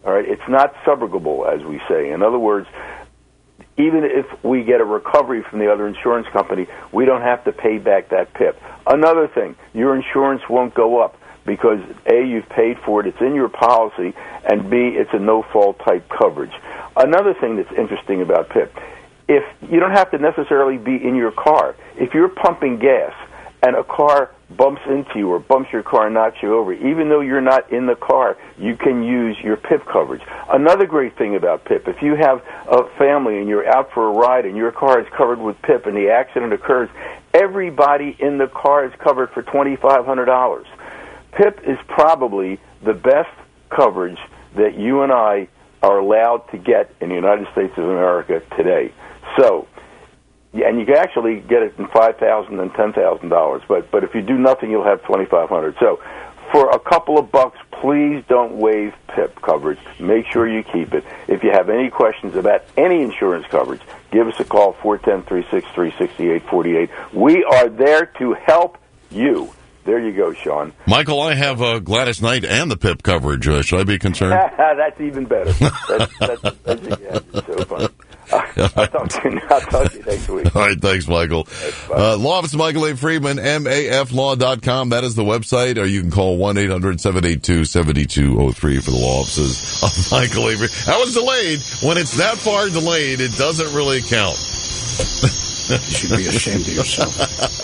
All right, it's not subrogable, as we say. In other words, even if we get a recovery from the other insurance company, we don't have to pay back that P I P. Another thing, your insurance won't go up because, A, you've paid for it, it's in your policy, and B, it's a no-fault type coverage. Another thing that's interesting about P I P, if you don't have to necessarily be in your car. If you're pumping gas and a car bumps into you or bumps your car and knocks you over, even though you're not in the car, you can use your P I P coverage. Another great thing about P I P, if you have a family and you're out for a ride and your car is covered with P I P and the accident occurs, everybody in the car is covered for twenty-five hundred dollars. P I P is probably the best coverage that you and I are allowed to get in the United States of America today. So, yeah, and you can actually get it in five thousand dollars and ten thousand dollars. But but if you do nothing, you'll have twenty-five hundred dollars. So for a couple of bucks, please don't waive P I P coverage. Make sure you keep it. If you have any questions about any insurance coverage, give us a call, four one zero, three six three, six eight four eight. We are there to help you. There you go, Sean. Michael, I have uh, Gladys Knight and the P I P coverage. Uh, should I be concerned? That's even better. That's, that's, that's, yeah, it's so fun. I'll talk to you, I'll talk to you next week. All right, thanks, Michael. Uh, Law Office of Michael A. Freeman, M A F law dot com. That is the website, or you can call one eight hundred seven eight two seven two zero three for the Law Offices of Michael A. Freeman. That was delayed. When it's that far delayed, it doesn't really count. You should be ashamed of yourself.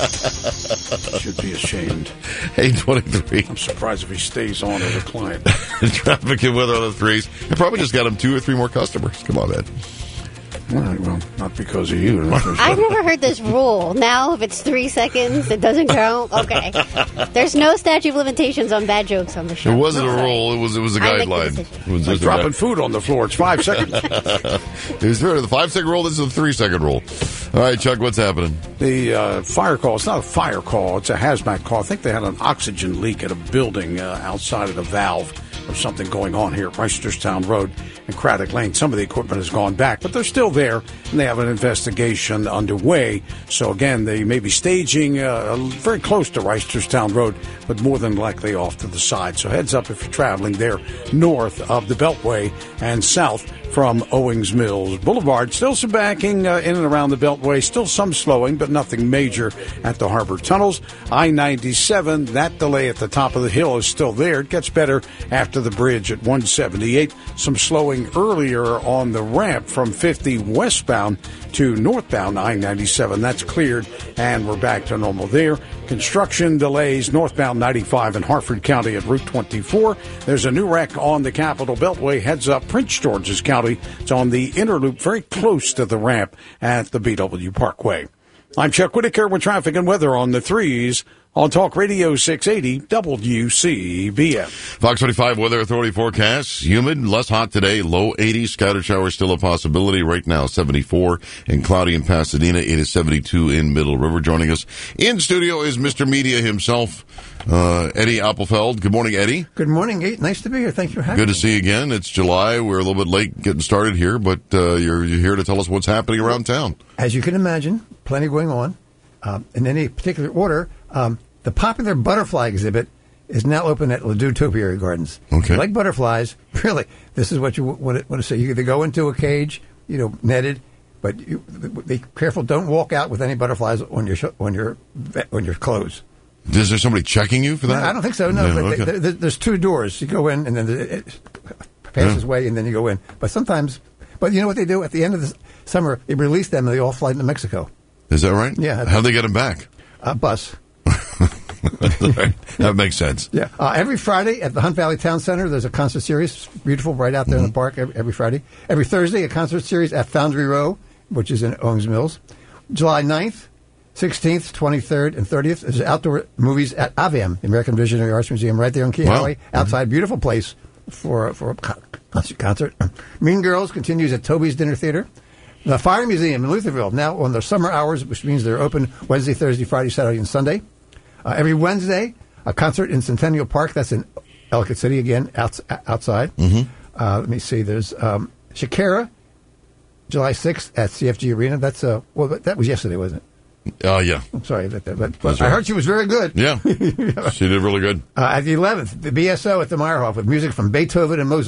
You should be ashamed. eight twenty-three. I'm surprised if he stays on as a client. Traffic and weather on the threes. You probably just got him two or three more customers. Come on, man. Well, well, not because of you. I've never heard this rule. Now, if it's three seconds, it doesn't count. Okay. There's no statute of limitations on bad jokes on the show. It wasn't a rule. It was it was a I make the guideline. decision. It was Like just a dropping guide- food on the floor. It's five seconds. It was the five-second rule. This is the three-second rule. All right, Chuck, what's happening? The uh, fire call, it's not a fire call, it's a hazmat call. I think they had an oxygen leak at a building uh, outside of the valve or something going on here at Reisterstown Road and Craddock Lane. Some of the equipment has gone back, but they're still there, and they have an investigation underway. So, again, they may be staging uh, very close to Reisterstown Road, but more than likely off to the side. So heads up if you're traveling there north of the Beltway and south from Owings Mills Boulevard. Still some backing uh, in and around the Beltway. Still some slowing, but nothing major at the Harbor Tunnels. I ninety-seven, that delay at the top of the hill is still there. It gets better after the bridge at one seventy-eight. Some slowing earlier on the ramp from fifty westbound to northbound I ninety-seven. That's cleared, and we're back to normal there. Construction delays northbound ninety-five in Harford County at Route twenty-four. There's a new wreck on the Capitol Beltway. Heads up Prince George's County. It's on the inner loop, very close to the ramp at the B W Parkway. I'm Chuck Whitaker with traffic and weather on the threes on Talk Radio six eighty W C B M. Fox twenty-five Weather Authority forecast. Humid, less hot today, low eighties. Scattered showers still a possibility. Right now, seventy-four and cloudy in Pasadena. It is seventy-two in Middle River. Joining us in studio is Mister Media himself, uh, Eddie Appelfeld. Good morning, Eddie. Good morning, Nate. Nice to be here. Thank you for having Good me. to see you again. It's July. We're a little bit late getting started here, but uh, you're, you're here to tell us what's happening around town. As you can imagine, plenty going on. Um, in any particular order, um, the popular butterfly exhibit is now open at Ladue Topiary Gardens. Okay. If you like butterflies, really, this is what you want to, want to say. You either go into a cage, you know, netted, but you, be careful. Don't walk out with any butterflies on your sh- on your on your clothes. Is there somebody checking you for that? No, I don't think so. No, Yeah, but okay. there- there- there's two doors. You go in, and then it passes Yeah. way, and then you go in. But sometimes, but you know what they do at the end of the summer? They release them, and they all fly into Mexico. Is that right? Yeah. How'd they get him back? A bus. That makes sense. Yeah. Uh, every Friday at the Hunt Valley Town Center, there's a concert series. It's beautiful, right out there in the park every, every Friday. Every Thursday, a concert series at Foundry Row, which is in Owings Mills. July ninth, sixteenth, twenty-third, and thirtieth is outdoor movies at A V I M, the American Visionary Arts Museum, right there on Key Wow. Highway. Outside, beautiful place for, for a co- concert. concert. Mean Girls continues at Toby's Dinner Theater. The Fire Museum in Lutherville, now on their summer hours, which means they're open Wednesday, Thursday, Friday, Saturday, and Sunday. Uh, every Wednesday, a concert in Centennial Park. That's in Ellicott City, again, outs- outside. Mm-hmm. Uh, let me see. There's um, Shakira, July sixth at C F G Arena. That's uh, well, that was yesterday, wasn't it? Oh, uh, yeah. I'm sorry about that. But, but That's I right. heard she was very good. Yeah. She did really good. Uh, at the eleventh, the B S O at the Meyerhoff with music from Beethoven and Mozart.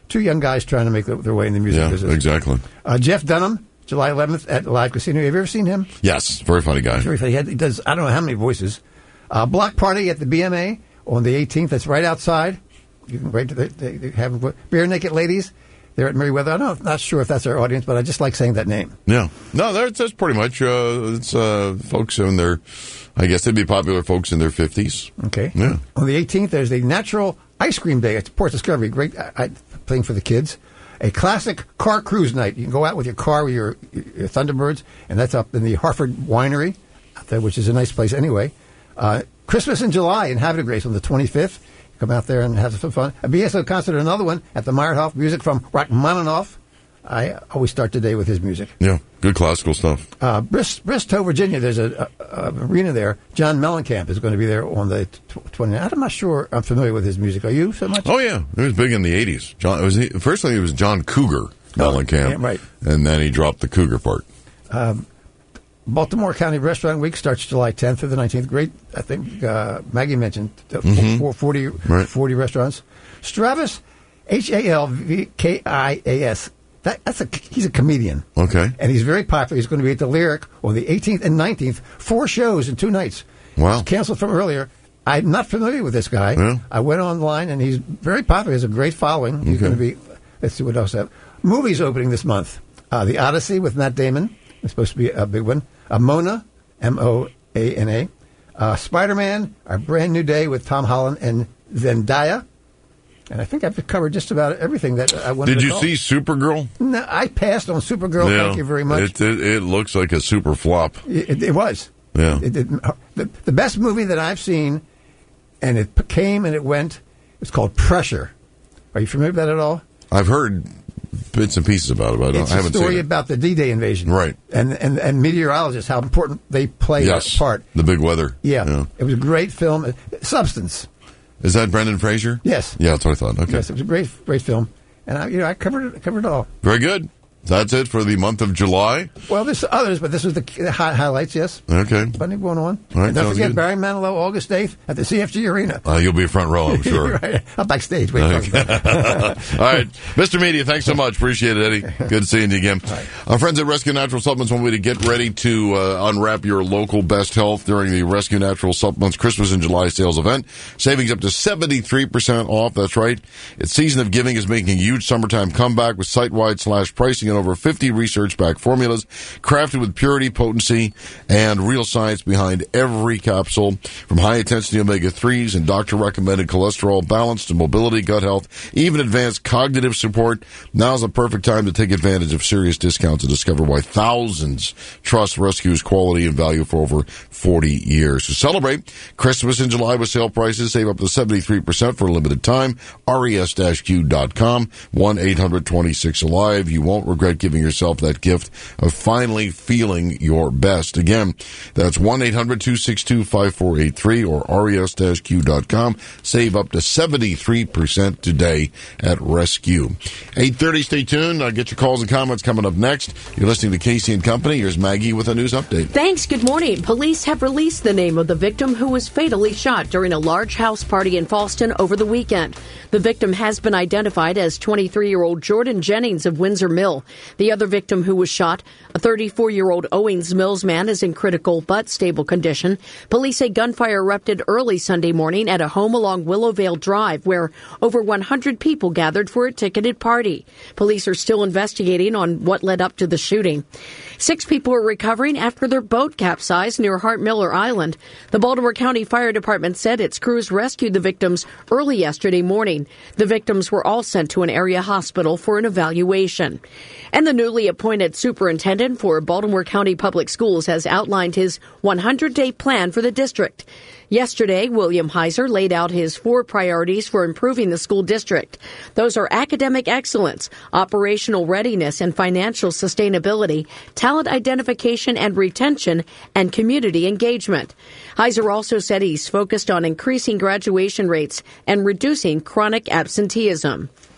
two young guys trying to make their, their way in the music Yeah, business. exactly. Uh, Jeff Dunham, July eleventh at Live Casino. Have you ever seen him? Yes, very funny guy. Very funny. He, had, he does, I don't know how many voices. Uh, block party at the B M A on the eighteenth. That's right outside. You can wait to the, they, they have Bare Naked Ladies. They're at Meriwether. I'm not, not sure if that's our audience, but I just like saying that name. Yeah. No, that's, that's pretty much, uh, it's, uh, folks in their, I guess they'd be popular folks in their fifties. Okay. Yeah. On the eighteenth, there's the Natural Ice Cream Day at Port Discovery. Great I, I, thing for the kids. A classic car cruise night. You can go out with your car with your, your Thunderbirds, and that's up in the Harford Winery, out there, which is a nice place anyway. Uh, Christmas in July in Havre de Grace on the twenty-fifth. Come out there and have some fun. A B S O concert, another one at the Meyerhoff. Music from Rachmaninoff. I always start the day with his music. Yeah, good classical stuff. Uh, Brist- Bristow, Virginia, there's a, a, a arena there. John Mellencamp is going to be there on the twenty-ninth. I'm not sure I'm familiar with his music. Are you so much? Oh, yeah. It was big in the eighties. John, it was, first thing, it was John Cougar Mellencamp. yeah, right. And then he dropped the Cougar part. Um, Baltimore County Restaurant Week starts July tenth through the nineteenth. Great, I think uh, Maggie mentioned uh, Mhm. forty, Right. forty restaurants. Stravis, H A L V K I A S. That, that's a, he's a comedian. Okay. And he's very popular. He's going to be at the Lyric on the eighteenth and nineteenth. Four shows in two nights. Wow. He's canceled from earlier. I'm not familiar with this guy. Yeah. I went online, and he's very popular. He has a great following. He's Okay. going to be, let's see what else I have. Movies opening this month. Uh, the Odyssey with Matt Damon. It's supposed to be a big one. Uh, Mona, M O A N A. Uh, Spider-Man, Our Brand New Day with Tom Holland and Zendaya. And I think I've covered just about everything that I wanted Did to you call. see Supergirl? No, I passed on Supergirl. Yeah. Thank you very much. It, it, it looks like a super flop. It, it was. Yeah. It, it, the, the best movie that I've seen, and it came and it went, it's called Pressure. Are you familiar with that at all? I've heard bits and pieces about it, but I, don't, It's I a haven't story seen it. about the D-Day invasion. Right. And, and, and meteorologists, how important they play Yes. that part. The big weather. Yeah. Yeah. It was a great film. Substance. Is that Brendan Fraser? Yes. Yeah, that's what I thought. Okay. Yes, it was a great, great film. And I, you know, I covered it, covered it all. Very good. That's it for the month of July. Well, there's others, but this was the, the high, highlights, yes. Okay. Plenty going on. All right, And don't sounds forget good. Barry Manilow, August eighth at the C F G Arena. Uh, you'll be front row, I'm sure. Right. I'm backstage. Wait, Okay. All right. Mister Media, thanks so much. Appreciate it, Eddie. Good seeing you again. Our friends at Rescue Natural Supplements want me to get ready to uh, unwrap your local best health during the Rescue Natural Supplements Christmas in July sales event. Savings up to seventy-three percent off. That's right. Its season of giving is making a huge summertime comeback with site-wide slash pricing and over fifty research-backed formulas crafted with purity, potency, and real science behind every capsule. From high-intensity omega threes and doctor-recommended cholesterol balance to mobility, gut health, even advanced cognitive support. Now's the perfect time to take advantage of serious discounts and discover why thousands trust Rescue's quality and value for over forty years. So celebrate Christmas in July with sale prices. Save up to seventy-three percent for a limited time. R E S Q dot com, one eight hundred twenty-six alive. You won't regret giving yourself that gift of finally feeling your best. Again, that's one eight hundred two six two five four eight three or R E S Q dot com. Save up to seventy-three percent today at Rescue. eight thirty, stay tuned. I'll get your calls and comments coming up next. You're listening to Casey and Company. Here's Maggie with a news update. Thanks. Good morning. Police have released the name of the victim who was fatally shot during a large house party in Falston over the weekend. The victim has been identified as twenty-three-year-old Jordan Jennings of Windsor Mill. The other victim who was shot, a thirty-four-year-old Owings Mills man, is in critical but stable condition. Police say gunfire erupted early Sunday morning at a home along Willowvale Drive where over one hundred people gathered for a ticketed party. Police are still investigating on what led up to the shooting. Six people are recovering after their boat capsized near Hart Miller Island. The Baltimore County Fire Department said its crews rescued the victims early yesterday morning. The victims were all sent to an area hospital for an evaluation. And the newly appointed superintendent for Baltimore County Public Schools has outlined his one hundred day plan for the district. Yesterday, William Heiser laid out his four priorities for improving the school district. Those are academic excellence, operational readiness and financial sustainability, talent identification and retention, and community engagement. Heiser also said he's focused on increasing graduation rates and reducing chronic absenteeism.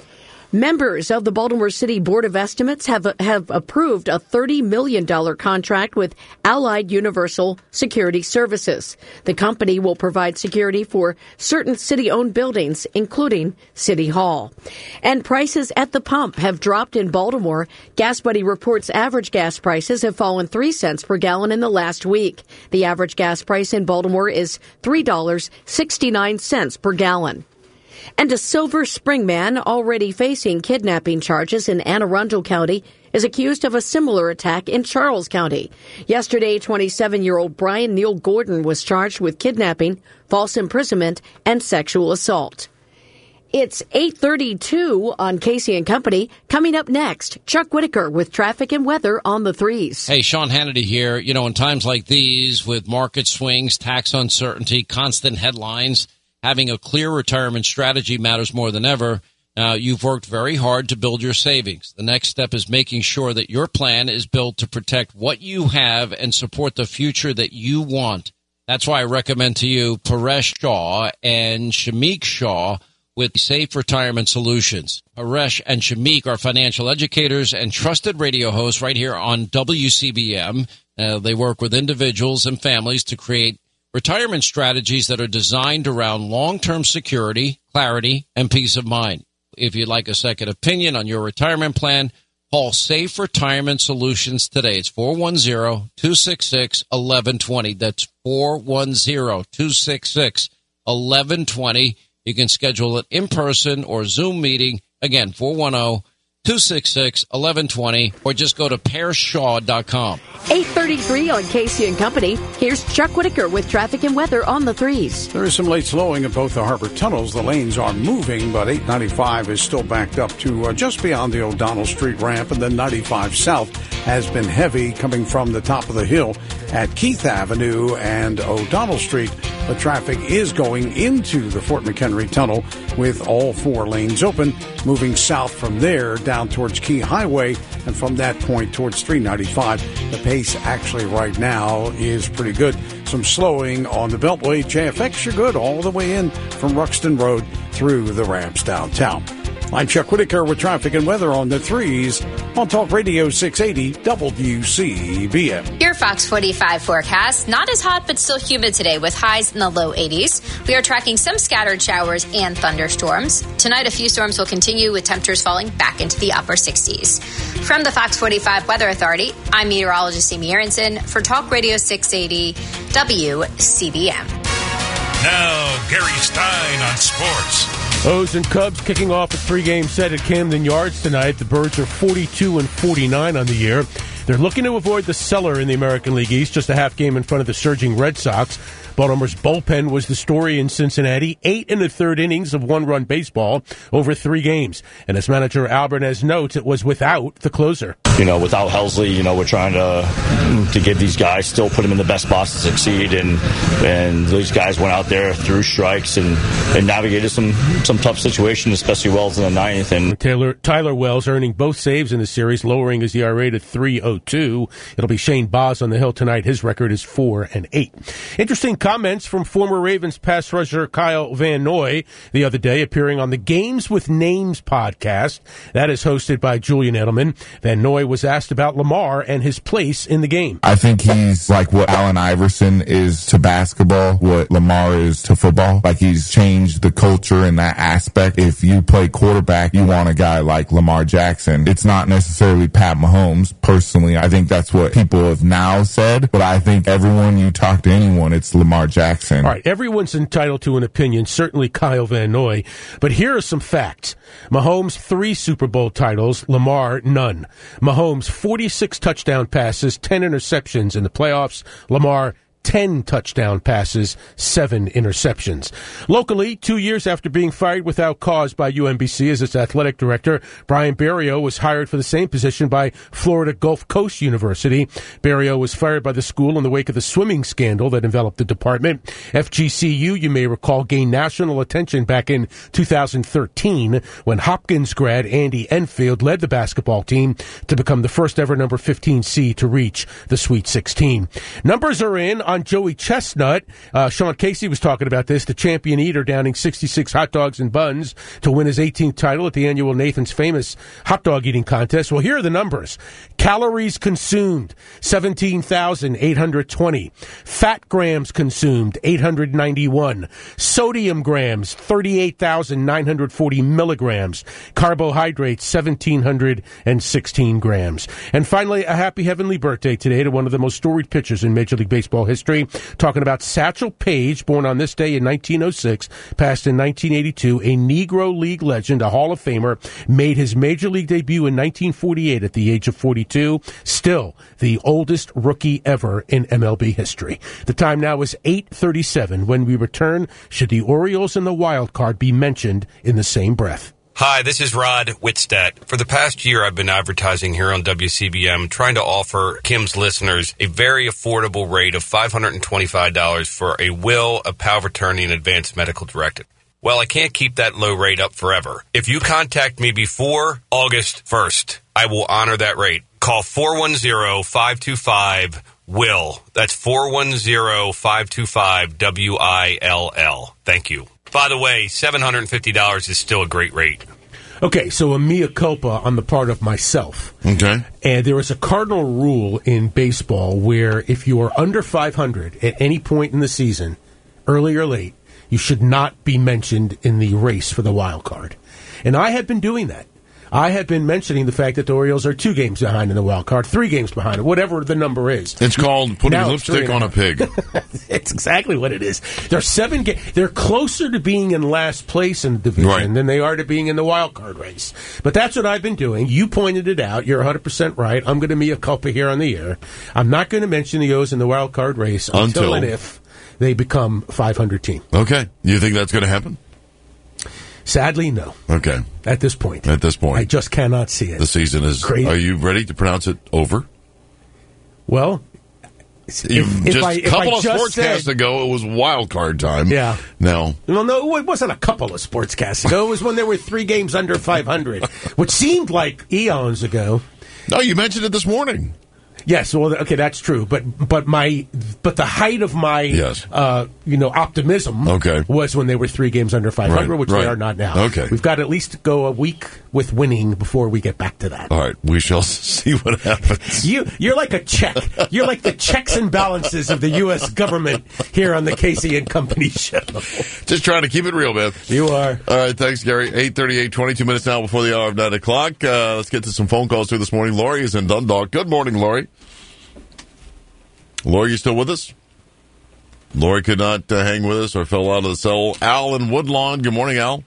Members of the Baltimore City Board of Estimates have have approved a thirty million dollars contract with Allied Universal Security Services. The company will provide security for certain city-owned buildings, including City Hall. And prices at the pump have dropped in Baltimore. Gas Buddy reports average gas prices have fallen three cents per gallon in the last week. The average gas price in Baltimore is three dollars and sixty-nine cents per gallon. And a Silver Spring man already facing kidnapping charges in Anne Arundel County is accused of a similar attack in Charles County. Yesterday, twenty-seven-year-old Brian Neal Gordon was charged with kidnapping, false imprisonment, and sexual assault. It's eight thirty-two on Casey and Company. Coming up next, Chuck Whitaker with traffic and weather on the threes. Hey, Sean Hannity here. You know, in times like these, with market swings, tax uncertainty, constant headlines, having a clear retirement strategy matters more than ever. Now, you've worked very hard to build your savings. The next step is making sure that your plan is built to protect what you have and support the future that you want. That's why I recommend to you Paresh Shah and Shamik Shah with Safe Retirement Solutions. Paresh and Shamik are financial educators and trusted radio hosts right here on W C B M. Uh, they work with individuals and families to create retirement strategies that are designed around long-term security, clarity, and peace of mind. If you'd like a second opinion on your retirement plan, call Safe Retirement Solutions today. It's four one zero, two six six, one one two zero. That's four one zero, two six six, one one two zero. You can schedule it in person or Zoom meeting. Again, four one zero, two six six, one one two zero, or just go to paresh shaw dot com. eight thirty-three on Casey and Company. Here's Chuck Whitaker with traffic and weather on the threes. There is some late slowing at both the Harbor tunnels. The lanes are moving, but eight ninety-five is still backed up to uh, just beyond the O'Donnell Street ramp, and then ninety-five South has been heavy coming from the top of the hill at Keith Avenue and O'Donnell Street. The traffic is going into the Fort McHenry Tunnel with all four lanes open, moving south from there down towards Key Highway, and from that point towards three ninety-five. The pace actually right now is pretty good. Some slowing on the Beltway. J F X, you're good all the way in from Ruxton Road through the ramps downtown. I'm Chuck Whitaker with traffic and weather on the threes on Talk Radio six eighty W C B M. Your Fox forty-five forecast. Not as hot, but still humid today with highs in the low eighties. We are tracking some scattered showers and thunderstorms. Tonight, a few storms will continue with temperatures falling back into the upper sixties. From the Fox forty-five Weather Authority, I'm meteorologist Amy Aronson for Talk Radio six eighty W C B M. Now, Gary Stein on sports. O's and Cubs kicking off a three-game set at Camden Yards tonight. The Birds are forty-two and forty-nine on the year. They're looking to avoid the cellar in the American League East, just a half game in front of the surging Red Sox. Baltimore's bullpen was the story in Cincinnati. Eight in the third innings of one-run baseball over three games. And as manager Alvarez notes, it was without the closer. You know, without Helsley, you know, we're trying to to give these guys, still put them in the best spots to succeed. And and these guys went out there, threw strikes, and, and navigated some, some tough situations, especially Wells in the ninth. And Taylor, Tyler Wells earning both saves in the series, lowering his E R A to three oh two. It'll be Shane Baz on the hill tonight. His record is four and eight. Interesting comments from former Ravens pass rusher Kyle Van Noy the other day, appearing on the Games with Names podcast. That is hosted by Julian Edelman. Van Noy was asked about Lamar and his place in the game. I think he's like what Allen Iverson is to basketball, what Lamar is to football. Like, he's changed the culture in that aspect. If you play quarterback, you want a guy like Lamar Jackson. It's not necessarily Pat Mahomes. Personally, I think that's what people have now said, but I think everyone you talk to anyone, it's Lamar Jackson. All right, everyone's entitled to an opinion, certainly Kyle Van Noy, but here are some facts. Mahomes, three Super Bowl titles. Lamar, none. Mahomes, forty-six touchdown passes, ten interceptions in the playoffs. Lamar, ten touchdown passes, seven interceptions. Locally, two years after being fired without cause by U M B C as its athletic director, Brian Berrio was hired for the same position by Florida Gulf Coast University. Berrio was fired by the school in the wake of the swimming scandal that enveloped the department. F G C U, you may recall, gained national attention back in two thousand thirteen when Hopkins grad Andy Enfield led the basketball team to become the first ever number fifteen seed to reach the Sweet sixteen. Numbers are in on Joey Chestnut, uh, Sean Casey was talking about this, the champion eater downing sixty-six hot dogs and buns to win his eighteenth title at the annual Nathan's Famous hot dog eating contest. Well, here are the numbers. Calories consumed, seventeen thousand eight hundred twenty. Fat grams consumed, eight hundred ninety-one. Sodium grams, thirty-eight thousand nine hundred forty milligrams. Carbohydrates, one thousand seven hundred sixteen grams. And finally, a happy heavenly birthday today to one of the most storied pitchers in Major League Baseball history. Talking about Satchel Paige, born on this day in nineteen oh six, passed in nineteen eighty-two, a Negro League legend, a Hall of Famer, made his Major League debut in nineteen forty-eight at the age of forty-two. Still the oldest rookie ever in M L B history. The time now is eight thirty-seven. When we return, should the Orioles and the wild card be mentioned in the same breath? Hi, this is Rod Whitstead. For the past year, I've been advertising here on W C B M, trying to offer Kim's listeners a very affordable rate of five hundred twenty-five dollars for a will, a power of attorney, and advanced medical directive. Well, I can't keep that low rate up forever. If you contact me before August first, I will honor that rate. Call four one zero, five two five, W I L L. That's four one zero, five two five, W I L L. Thank you. By the way, seven hundred fifty dollars is still a great rate. Okay, so a mea culpa on the part of myself. Okay. And there is a cardinal rule in baseball where if you are under five hundred at any point in the season, early or late, you should not be mentioned in the race for the wild card. And I have been doing that. I have been mentioning the fact that the Orioles are two games behind in the wild card, three games behind it, whatever the number is. It's called putting Now lipstick on a pig. It's exactly what it is. They're seven. Ga- they're closer to being in last place in the division Right. than they are to being in the wild card race. But that's what I've been doing. You pointed it out. You're one hundred percent right. I'm going to mea culpa here on the air. I'm not going to mention the O's in the wild card race until, Until. and if they become five hundred team. Okay. You think that's going to happen? Sadly, no. Okay. At this point. At this point. I just cannot see it. The season is... Crazy. Are you ready to pronounce it over? Well... You, If- if just I- a if couple I of just sportscasts said- ago, it was wild card time. Yeah. Now, Well, no, it wasn't a couple of sportscasts ago. It was when there were three games under five hundred, which seemed like eons ago. No, you mentioned it this morning. Yes, well, okay, that's true. But but my but the height of my Yes. uh, you know optimism Okay. was when they were three games under five hundred, Right, which right. they are not now. Okay. We've got to at least go a week with winning before we get back to that. All right, we shall see what happens. You you're like a check. You're like the checks and balances of the U S government here on the Casey and Company show. Just trying to keep it real, man. You are. All right, thanks, Gary. eight thirty-eight, twenty-two minutes now before the hour of nine o'clock. Uh, let's get to some phone calls here this morning. Lori is in Dundalk. Good morning, Lori. Lori, you still with us? Lori could not uh, hang with us or fell out of the cell. Al in Woodlawn. Good morning, Al.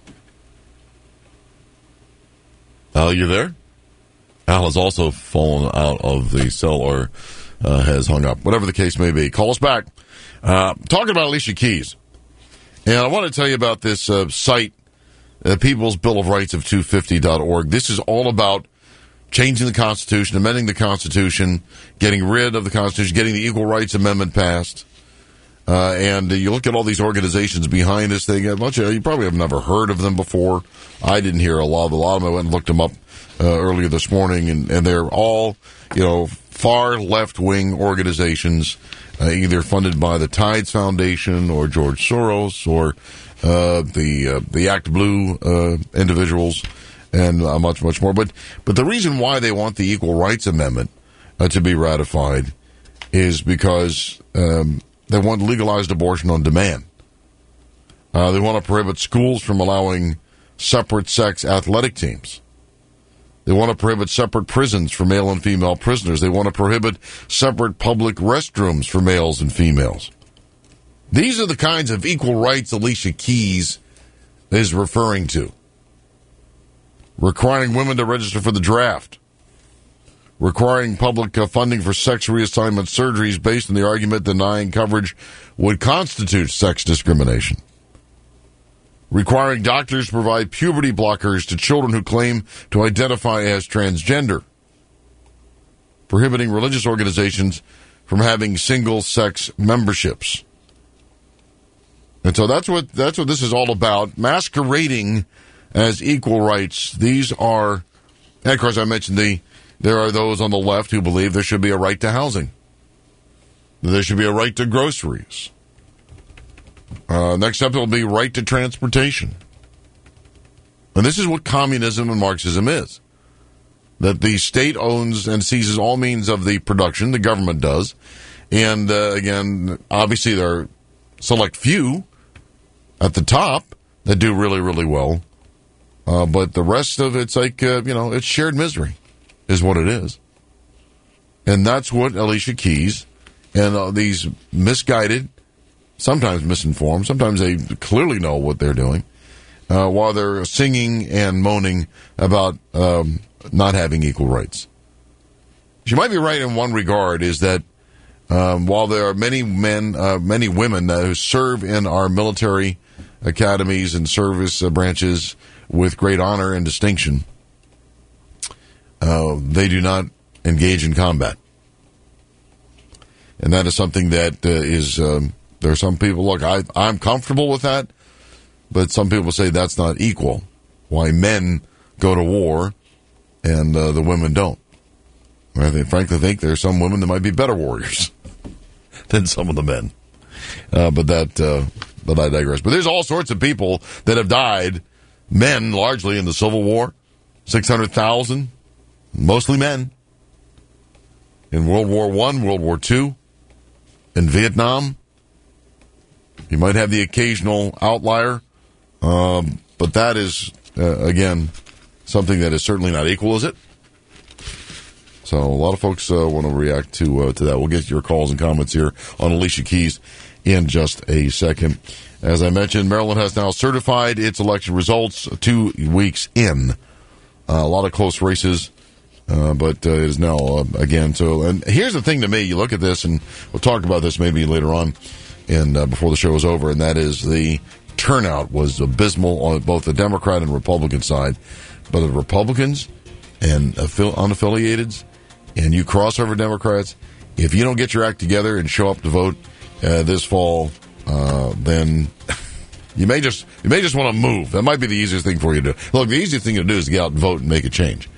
Al, you there? Al has also fallen out of the cell or uh, has hung up. Whatever the case may be. Call us back. Uh, talking about Alicia Keys. And I want to tell you about this uh, site, uh, People's Bill of Rights of two fifty dot org. This is all about changing the Constitution, amending the Constitution, getting rid of the Constitution, getting the Equal Rights Amendment passed. Uh, and uh, you look at all these organizations behind this thing. A bunch of, you probably have never heard of them before. I didn't hear a lot of a lot of them. I went and looked them up uh, earlier this morning, and, and they're all, you know, far left-wing organizations, uh, either funded by the Tides Foundation or George Soros or uh, the uh, the Act Blue uh, individuals. And uh, much, much more. But but the reason why they want the Equal Rights Amendment uh, to be ratified is because um, they want legalized abortion on demand. Uh, they want to prohibit schools from allowing separate-sex athletic teams. They want to prohibit separate prisons for male and female prisoners. They want to prohibit separate public restrooms for males and females. These are the kinds of equal rights Alicia Keys is referring to. Requiring women to register for the draft. Requiring public uh, funding for sex reassignment surgeries based on the argument denying coverage would constitute sex discrimination. Requiring doctors to provide puberty blockers to children who claim to identify as transgender. Prohibiting religious organizations from having single-sex memberships. And so that's what that's what this is all about, masquerading as equal rights. These are, and of course I mentioned the, there are those on the left who believe there should be a right to housing. there should be a right to groceries. Uh, next up, it'll be right to transportation. And this is what communism and Marxism is. That the state owns and seizes all means of the production, the government does. And, uh, again, obviously there are select few at the top that do really, really well. Uh, but the rest of it's like, uh, you know, it's shared misery is what it is. And that's what Alicia Keys and uh, these misguided, sometimes misinformed, sometimes they clearly know what they're doing, uh, while they're singing and moaning about um, not having equal rights. She might be right in one regard, is that um, while there are many men, uh, many women uh, who serve in our military academies and service uh, branches with great honor and distinction, uh, they do not engage in combat. And that is something that uh, is, um, there are some people, look, I, I'm comfortable with that, but some people say that's not equal. Why men go to war and uh, the women don't. I think, frankly think there are some women that might be better warriors than some of the men. Uh, but that, uh, but I digress. But there's all sorts of people that have died, men largely in the Civil War, six hundred thousand, mostly men. In World War One, World War Two, in Vietnam. You might have the occasional outlier, um, but that is, uh, again, something that is certainly not equal, is it? So a lot of folks uh, want to react to uh, to that. We'll get your calls and comments here on Alicia Keys in just a second. As I mentioned, Maryland has now certified its election results two weeks in. Uh, a lot of close races. Uh, but uh, it is now, uh, again, so, and here's the thing to me, you look at this, and we'll talk about this maybe later on, and uh, before the show is over, and that is the turnout was abysmal on both the Democrat and Republican side. But the Republicans and affi- unaffiliateds, and you crossover Democrats, if you don't get your act together and show up to vote uh, this fall, uh, then you may just you may just want to move. That might be the easiest thing for you to do. Look, the easiest thing to do is to get out and vote and make a change.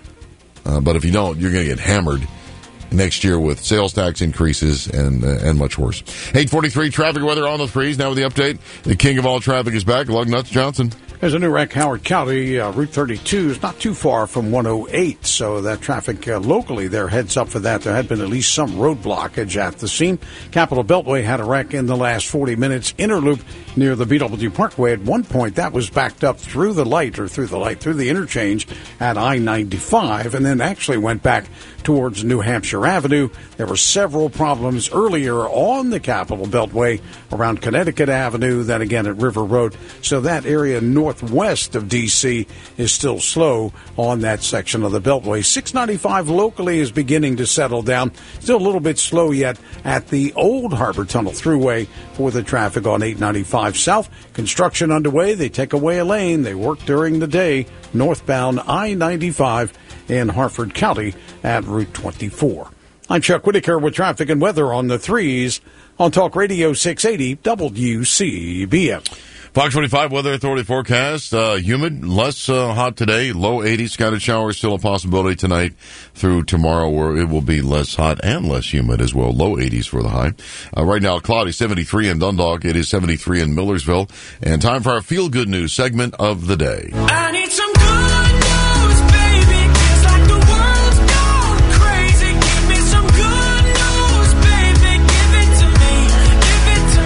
Uh, but if you don't, you're going to get hammered next year with sales tax increases and uh, and much worse. eight forty-three, traffic weather on the threes. Now with the update, the king of all traffic is back. Lug Nuts Johnson. There's a new wreck, Howard County. Uh, Route thirty-two is not too far from one oh eight, so that traffic uh, locally there heads up for that. There had been at least some road blockage at the scene. Capitol Beltway had a wreck in the last forty minutes. Interloop near the B W Parkway. At one point, that was backed up through the light, or through the light, through the interchange at I ninety-five, and then actually went back towards New Hampshire Avenue. There were several problems earlier on the Capitol Beltway around Connecticut Avenue, then again at River Road. So that area northwest of D C is still slow on that section of the Beltway. six ninety-five locally is beginning to settle down. Still a little bit slow yet at the Old Harbor Tunnel Thruway for the traffic on eight ninety-five south. Construction underway. They take away a lane. They work during the day northbound I ninety-five in Harford County at Route twenty-four. I'm Chuck Whitaker with traffic and weather on the threes on Talk Radio six eighty W C B M. Fox twenty-five Weather Authority forecast. Uh, humid, less uh, hot today. Low eighties. Scattered showers still a possibility tonight through tomorrow, where it will be less hot and less humid as well. Low eighties for the high. Uh, right now, cloudy, seventy-three in Dundalk. It is seventy-three in Millersville. And time for our Feel Good News segment of the day. I need some good news, baby. It's like the world's gone crazy. Give me some good news, baby. Give it to me. Give it to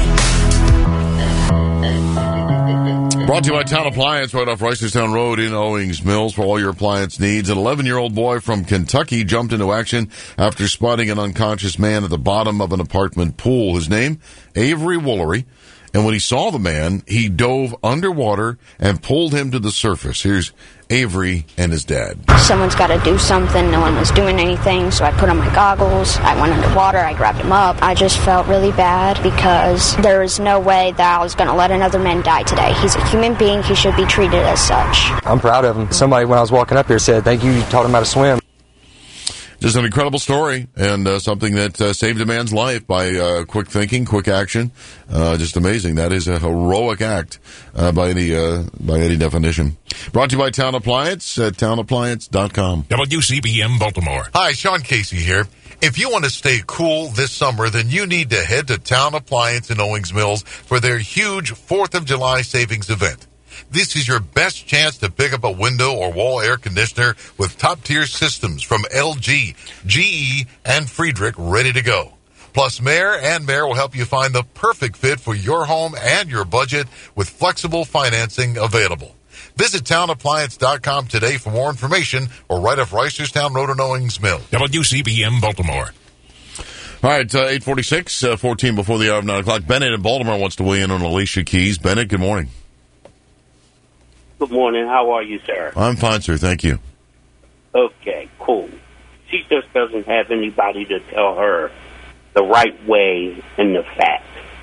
me. Brought to you by Town Appliance, right off Reisterstown Road in Owings Mills for all your appliance needs. An eleven-year-old boy from Kentucky jumped into action after spotting an unconscious man at the bottom of an apartment pool. His name, Avery Woolery. And when he saw the man, he dove underwater and pulled him to the surface. Here's Avery and his dad. Someone's got to do something. No one was doing anything, so I put on my goggles. I went underwater. I grabbed him up. I just felt really bad because there is no way that I was going to let another man die today. He's a human being. He should be treated as such. I'm proud of him. Somebody, when I was walking up here, said, thank you, you taught him how to swim. Just an incredible story, and uh, something that uh, saved a man's life by uh, quick thinking, quick action. Uh, just amazing. That is a heroic act uh, by any uh, by any definition. Brought to you by Town Appliance at town appliance dot com. W C B M Baltimore. Hi, Sean Casey here. If you want to stay cool this summer, then you need to head to Town Appliance in Owings Mills for their huge fourth of July savings event. This is your best chance to pick up a window or wall air conditioner with top-tier systems from L G, G E, and Friedrich ready to go. Plus, Mayor and Mayor will help you find the perfect fit for your home and your budget with flexible financing available. Visit town appliance dot com today for more information or right off Reisterstown Road in Owings Mill. W C B M Baltimore. All right, uh, eight forty-six, uh, fourteen before the hour of nine o'clock. Bennett in Baltimore wants to weigh in on Alicia Keys. Bennett, good morning. Good morning. How are you, sir? I'm fine, sir. Thank you. Okay, cool. She just doesn't have anybody to tell her the right way and the facts.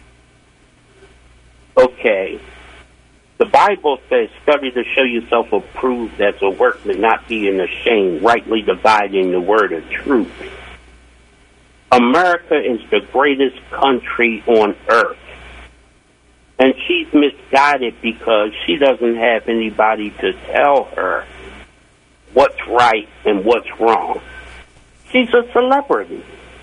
Okay. The Bible says, study to show yourself approved as a workman, not being ashamed, rightly dividing the word of truth. America is the greatest country on earth. And she's misguided because she doesn't have anybody to tell her what's right and what's wrong. She's a celebrity.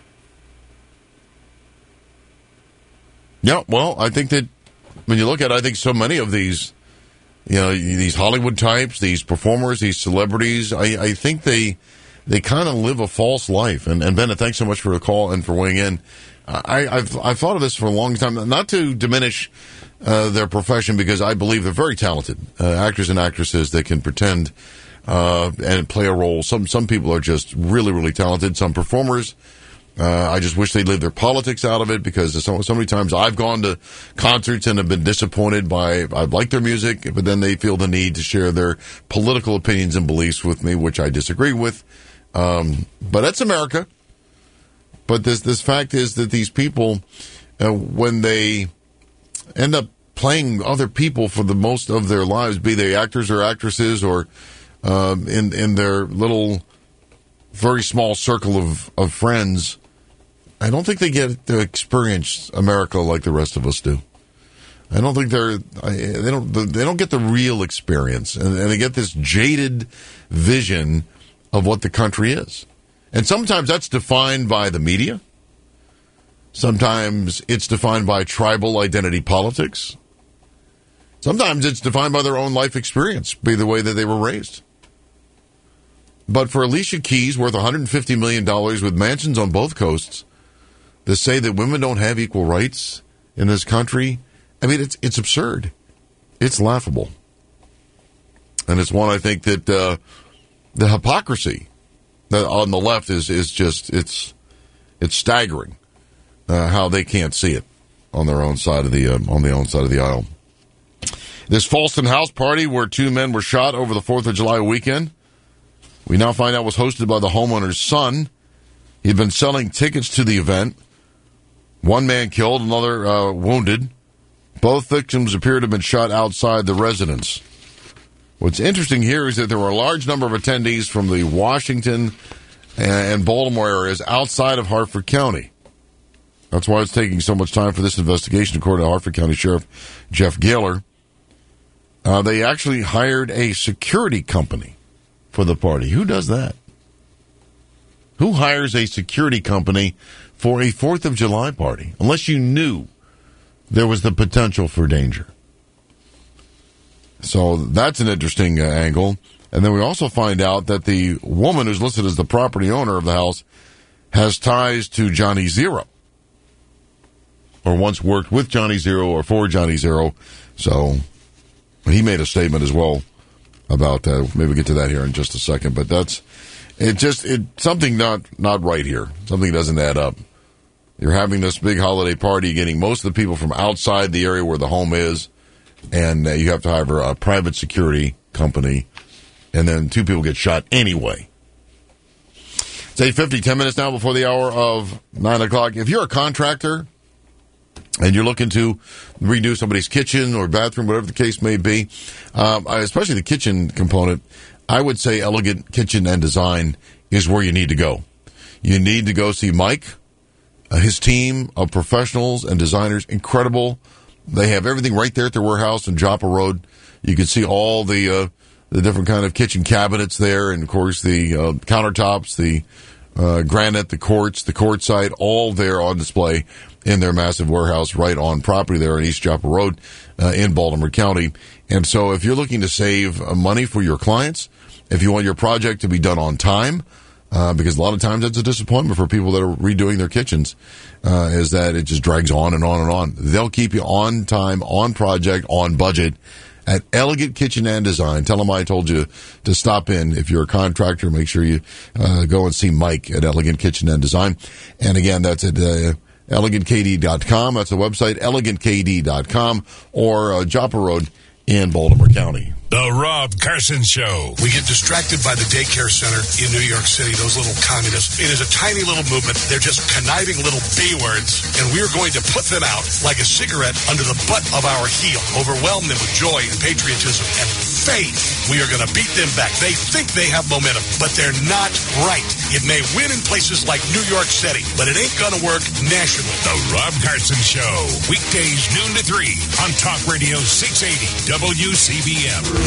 Yeah, well, I think that when you look at it, I think so many of these, you know, these Hollywood types, these performers, these celebrities, I, I think they they kind of live a false life. And, and Bennett, thanks so much for the call and for weighing in. I, I've I've thought of this for a long time, not to diminish uh, their profession, because I believe they're very talented uh, actors and actresses that can pretend uh, and play a role. Some some people are just really, really talented. Some performers, uh, I just wish they'd leave their politics out of it, because so, so many times I've gone to concerts and have been disappointed by, I've liked their music, but then they feel the need to share their political opinions and beliefs with me, which I disagree with. Um, but that's America. But this this fact is that these people, uh, when they end up playing other people for the most of their lives, be they actors or actresses or um, in in their little, very small circle of, of friends, I don't think they get to experience America like the rest of us do. I don't think they're they don't they don't get the real experience, and, and they get this jaded vision of what the country is. And sometimes that's defined by the media. Sometimes it's defined by tribal identity politics. Sometimes it's defined by their own life experience, be the way that they were raised. But for Alicia Keys, worth one hundred fifty million dollars with mansions on both coasts, to say that women don't have equal rights in this country, I mean, it's it's absurd. It's laughable. And it's one I think that uh, the hypocrisy on the left is, is just, it's it's staggering uh, how they can't see it on their own side of the uh, on their own side of the aisle. This Falston house party where two men were shot over the fourth of July weekend, we now find out was hosted by the homeowner's son. He'd been selling tickets to the event. One man killed, another uh, wounded. Both victims appear to have been shot outside the residence. What's interesting here is that there were a large number of attendees from the Washington and Baltimore areas outside of Hartford County. That's why it's taking so much time for this investigation, according to Hartford County Sheriff Jeff Gaylor. Uh, they actually hired a security company for the party. Who does that? Who hires a security company for a fourth of July party, unless you knew there was the potential for danger? So that's an interesting uh, angle. And then we also find out that the woman who's listed as the property owner of the house has ties to Johnny Zero, or once worked with Johnny Zero or for Johnny Zero. So he made a statement as well about that. Uh, maybe we'll get to that here in just a second. But that's it. Just it something not not right here. Something doesn't add up. You're having this big holiday party, getting most of the people from outside the area where the home is, and uh, you have to hire a private security company, and then two people get shot anyway. It's eight fifty, ten minutes now before the hour of nine o'clock. If you're a contractor and you're looking to redo somebody's kitchen or bathroom, whatever the case may be, um, especially the kitchen component, I would say Elegant Kitchen and Design is where you need to go. You need to go see Mike, uh, his team of professionals and designers, incredible. They have everything right there at their warehouse in Joppa Road. You can see all the uh, the different kind of kitchen cabinets there, and of course the uh, countertops, the uh, granite, the courts, the courtside, all there on display in their massive warehouse right on property there on East Chapel Road uh, in Baltimore County. And so if you're looking to save uh, money for your clients, if you want your project to be done on time, uh, because a lot of times that's a disappointment for people that are redoing their kitchens, uh, is that it just drags on and on and on. They'll keep you on time, on project, on budget at Elegant Kitchen and Design. Tell them I told you to stop in. If you're a contractor, make sure you uh, go and see Mike at Elegant Kitchen and Design. And again, that's at uh, elegant k d dot com. That's the website, elegant k d dot com, or uh, Joppa Road in Baltimore County. The Rob Carson Show. We get distracted by the daycare center in New York City, those little communists. It is a tiny little movement. They're just conniving little B-words, and we're going to put them out like a cigarette under the butt of our heel, overwhelm them with joy and patriotism and faith. We are going to beat them back. They think they have momentum, but they're not right. It may win in places like New York City, but it ain't going to work nationally. The Rob Carson Show. Weekdays noon to three on Talk Radio six eighty W C B M.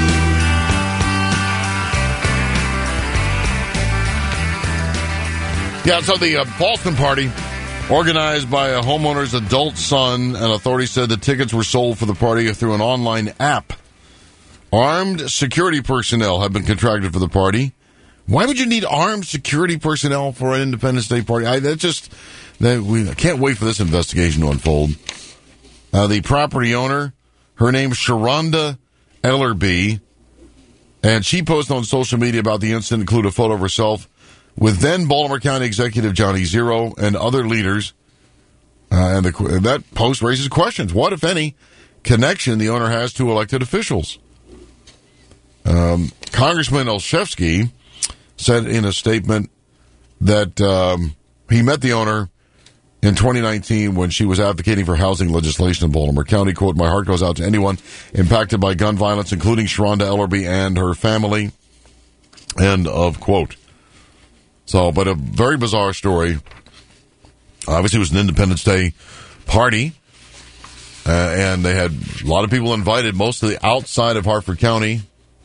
Yeah, so the uh, Boston party, organized by a homeowner's adult son, and authorities said the tickets were sold for the party through an online app. Armed security personnel have been contracted for the party. Why would you need armed security personnel for an Independence Day party? I that just that we I can't wait for this investigation to unfold. Uh, the property owner, her name's Sharonda Ellerby, and she posted on social media about the incident, include a photo of herself with then Baltimore County Executive Johnny Zero and other leaders. Uh, and the, that post raises questions. What, if any, connection the owner has to elected officials? Um, Congressman Olszewski said in a statement that um, he met the owner in twenty nineteen when she was advocating for housing legislation in Baltimore County. Quote, "My heart goes out to anyone impacted by gun violence, including Sharonda Ellerby and her family." End of quote. So, but a very bizarre story. Obviously, it was an Independence Day party, uh, and they had a lot of people invited, mostly outside of Harford County.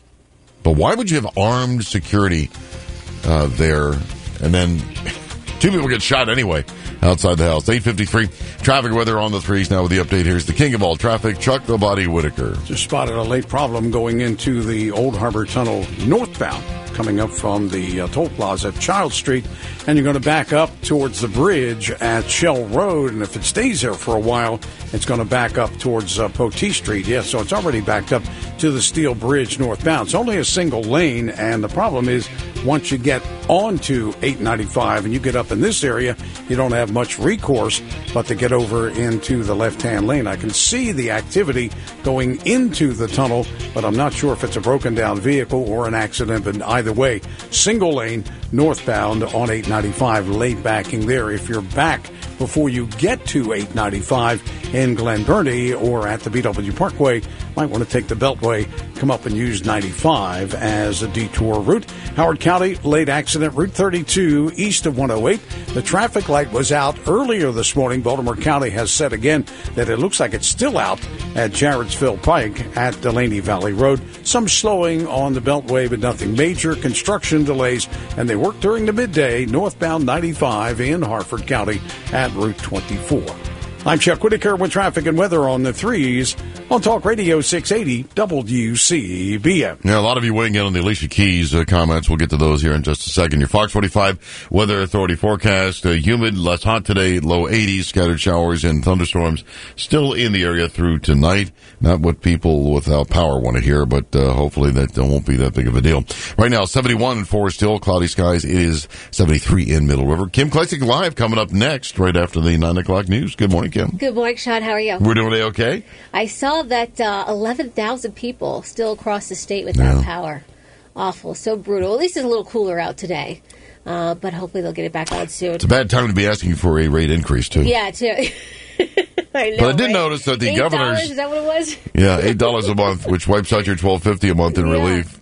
But why would you have armed security uh, there, and then two people get shot anyway outside the house? eight fifty-three, traffic weather on the threes now with the update. Here's the king of all traffic, Chuck the Body Whitaker. Just spotted a late problem going into the Old Harbor Tunnel northbound, coming up from the uh, toll plaza at Child Street, and you're going to back up towards the bridge at Shell Road, and if it stays there for a while, it's going to back up towards uh, Potee Street. Yeah, so it's already backed up to the Steel Bridge northbound. It's only a single lane, and the problem is once you get onto eight ninety-five and you get up in this area, you don't have much recourse but to get over into the left-hand lane. I can see the activity going into the tunnel, but I'm not sure if it's a broken-down vehicle or an accident, but either way, single lane northbound on eight ninety-five, late backing there. If you're back before you get to eight ninety-five in Glen Burnie or at the B W Parkway, might want to take the Beltway, come up and use ninety-five as a detour route. Howard County, late accident, Route thirty-two east of one oh eight. The traffic light was out earlier this morning. Baltimore County has said again that it looks like it's still out at Jarrettsville Pike at Delaney Valley Road. Some slowing on the Beltway, but nothing major. Construction delays, and they work during the midday northbound ninety-five in Harford County at Route twenty-four. I'm Chuck Whitaker with traffic and weather on the threes on Talk Radio six eighty W C B M. Yeah, a lot of you weighing in on the Alicia Keys uh, comments. We'll get to those here in just a second. Your Fox forty-five Weather Authority forecast. Uh, humid, less hot today, low eighties, scattered showers and thunderstorms still in the area through tonight. Not what people without power want to hear, but uh, hopefully that uh, won't be that big of a deal. Right now, seventy-one in Forest Hill, cloudy skies. It is seventy-three in Middle River. Kim Kleisig Live coming up next, right after the nine o'clock news. Good morning, Kim. Good morning, Sean. How are you? We're doing okay. I saw that uh, eleven thousand people still across the state without Yeah. power. Awful. So brutal. At least it's a little cooler out today. Uh, but hopefully they'll get it back on soon. It's a bad time to be asking for a rate increase, too. Yeah, too. I know, But I did right? notice that the eight dollars, governor's... Is that what it was? Yeah, eight dollars a month, which wipes out your twelve fifty a month in Yeah. relief.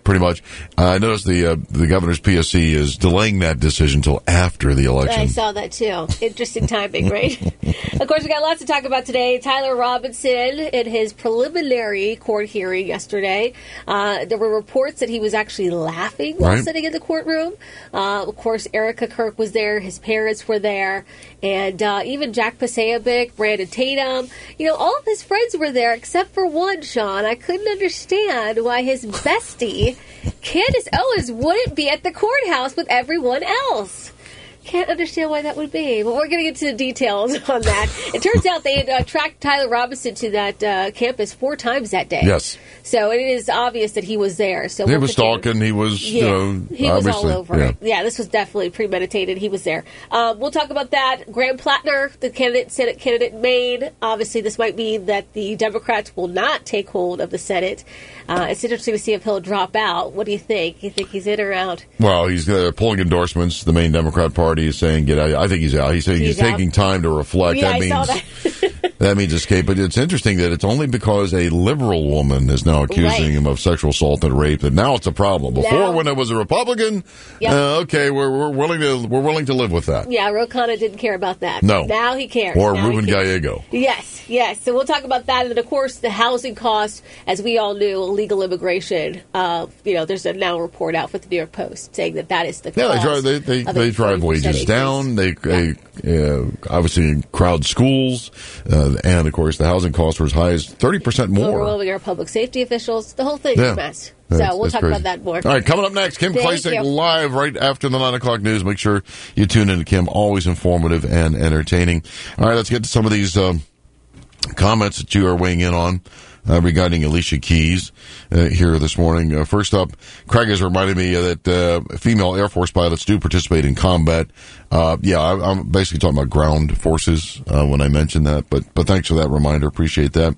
pretty much. Uh, I noticed the uh, the governor's P S C is delaying that decision until after the election. I saw that too. Interesting timing, right? Of course, we got lots to talk about today. Tyler Robinson in his preliminary court hearing yesterday, uh, there were reports that he was actually laughing while Right. sitting in the courtroom. Uh, of course, Erica Kirk was there. His parents were there. And uh, even Jack Paseovic, Brandon Tatum, you know, all of his friends were there except for one, Sean. I couldn't understand why his bestie, Candace Owens, wouldn't be at the courthouse with everyone else. Can't understand why that would be, but we're going to get to the details on that. It turns out they had uh, tracked Tyler Robinson to that uh, campus four times that day. Yes. So it is obvious that he was there. So He we'll was continue. stalking. He was, Yeah, you know, he was all obviously, over yeah. it. Yeah, this was definitely premeditated. He was there. Um, we'll talk about that. Graham Plattner, the candidate, Senate candidate in Maine. Obviously, this might mean that the Democrats will not take hold of the Senate. Uh, it's interesting to see if he'll drop out. What do you think? You think he's in or out? Well, he's uh, pulling endorsements. The main Democrat Party is saying, "Get out." I think he's out. He's saying he's, He's out. taking time to reflect. Yeah, that I means saw that. that means escape. But it's interesting that it's only because a liberal woman is now accusing Right. him of sexual assault and rape that now it's a problem. Before, Now- when it was a Republican, Yep. uh, okay, we're, we're willing to we're willing to live with that. Yeah, Ro Khanna didn't care about that. No. Now he cares. Or Now he Ruben cares. Gallego. Yes, yes. So we'll talk about that. And then, of course, the housing costs, as we all knew, illegal immigration. Uh, you know, there's a now report out with the New York Post saying that that is the Yeah, they cause drive they they, of they a drive forty percent wages increase. down. They, they uh, obviously crowd schools, uh, and of course the housing costs are as high as thirty percent more. Overwhelming our public safety officials. The whole thing's Yeah. a mess. That's- so we'll that's talk crazy. about that more. All right, coming up next, Kim Thank Klacik you. live right after the nine o'clock news. Make sure you tune in to Kim. Always informative and entertaining. All right, let's get to some of these um, comments that you are weighing in on uh, regarding Alicia Keys uh, here this morning. Uh, first up, Craig has reminded me that uh, female Air Force pilots do participate in combat. Uh, yeah, I, I'm basically talking about ground forces uh, when I mentioned that, but but thanks for that reminder. Appreciate that.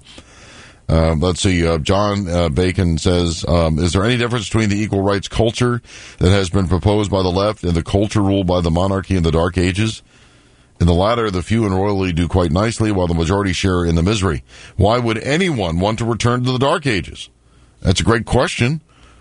Uh, let's see. Uh, John uh, Bacon says, um, is there any difference between the equal rights culture that has been proposed by the left and the culture ruled by the monarchy in the Dark Ages? In the latter, the few and royally do quite nicely, while the majority share in the misery. Why would anyone want to return to the Dark Ages? That's a great question.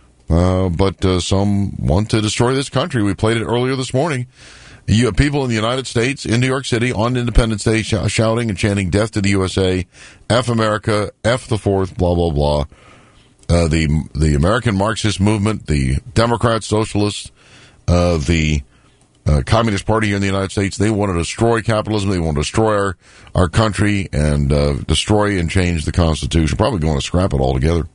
Uh, but uh, some want to destroy this country. We played it earlier this morning. You have people in the United States, in New York City, on Independence Day, sh- shouting and chanting "Death to the U S A," "F America," "F the Fourth," blah blah blah. Uh, the the American Marxist movement, the Democrats, Socialists, uh, the uh, Communist Party here in the United States, they want to destroy capitalism. They want to destroy our our country and uh, destroy and change the Constitution. Probably going to scrap it altogether.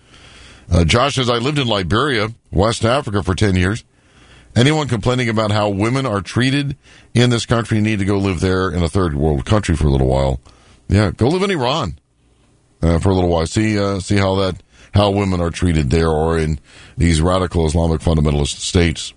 Uh, Josh says, I lived in Liberia, West Africa, for ten years. Anyone complaining about how women are treated in this country need to go live there in a third world country for a little while. Yeah, go live in Iran uh, for a little while. See, uh, see how that how women are treated there, or in these radical Islamic fundamentalist states.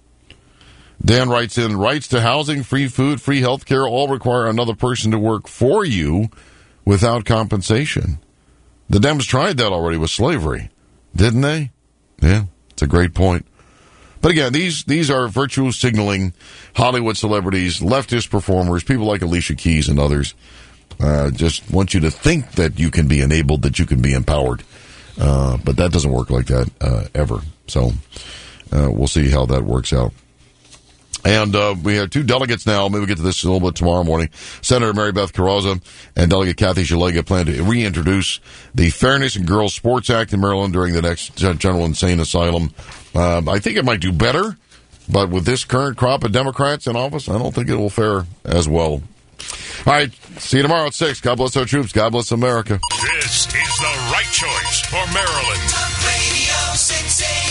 Dan writes in, rights to housing, free food, free health care all require another person to work for you without compensation. The Dems tried that already with slavery, didn't they? Yeah, it's a great point. But again, these these are virtue signaling Hollywood celebrities, leftist performers, people like Alicia Keys and others. Uh, just want you to think that you can be enabled, that you can be empowered. Uh, but that doesn't work like that uh, ever. So uh, we'll see how that works out. And uh, we have two delegates now. Maybe we'll get to this a little bit tomorrow morning. Senator Mary Beth Carranza and Delegate Kathy Shalega plan to reintroduce the Fairness in Girls Sports Act in Maryland during the next General Insane Asylum. Um, I think it might do better, but with this current crop of Democrats in office, I don't think it will fare as well. All right, see you tomorrow at six. God bless our troops. God bless America. This is the right choice for Maryland. Radio six eighty.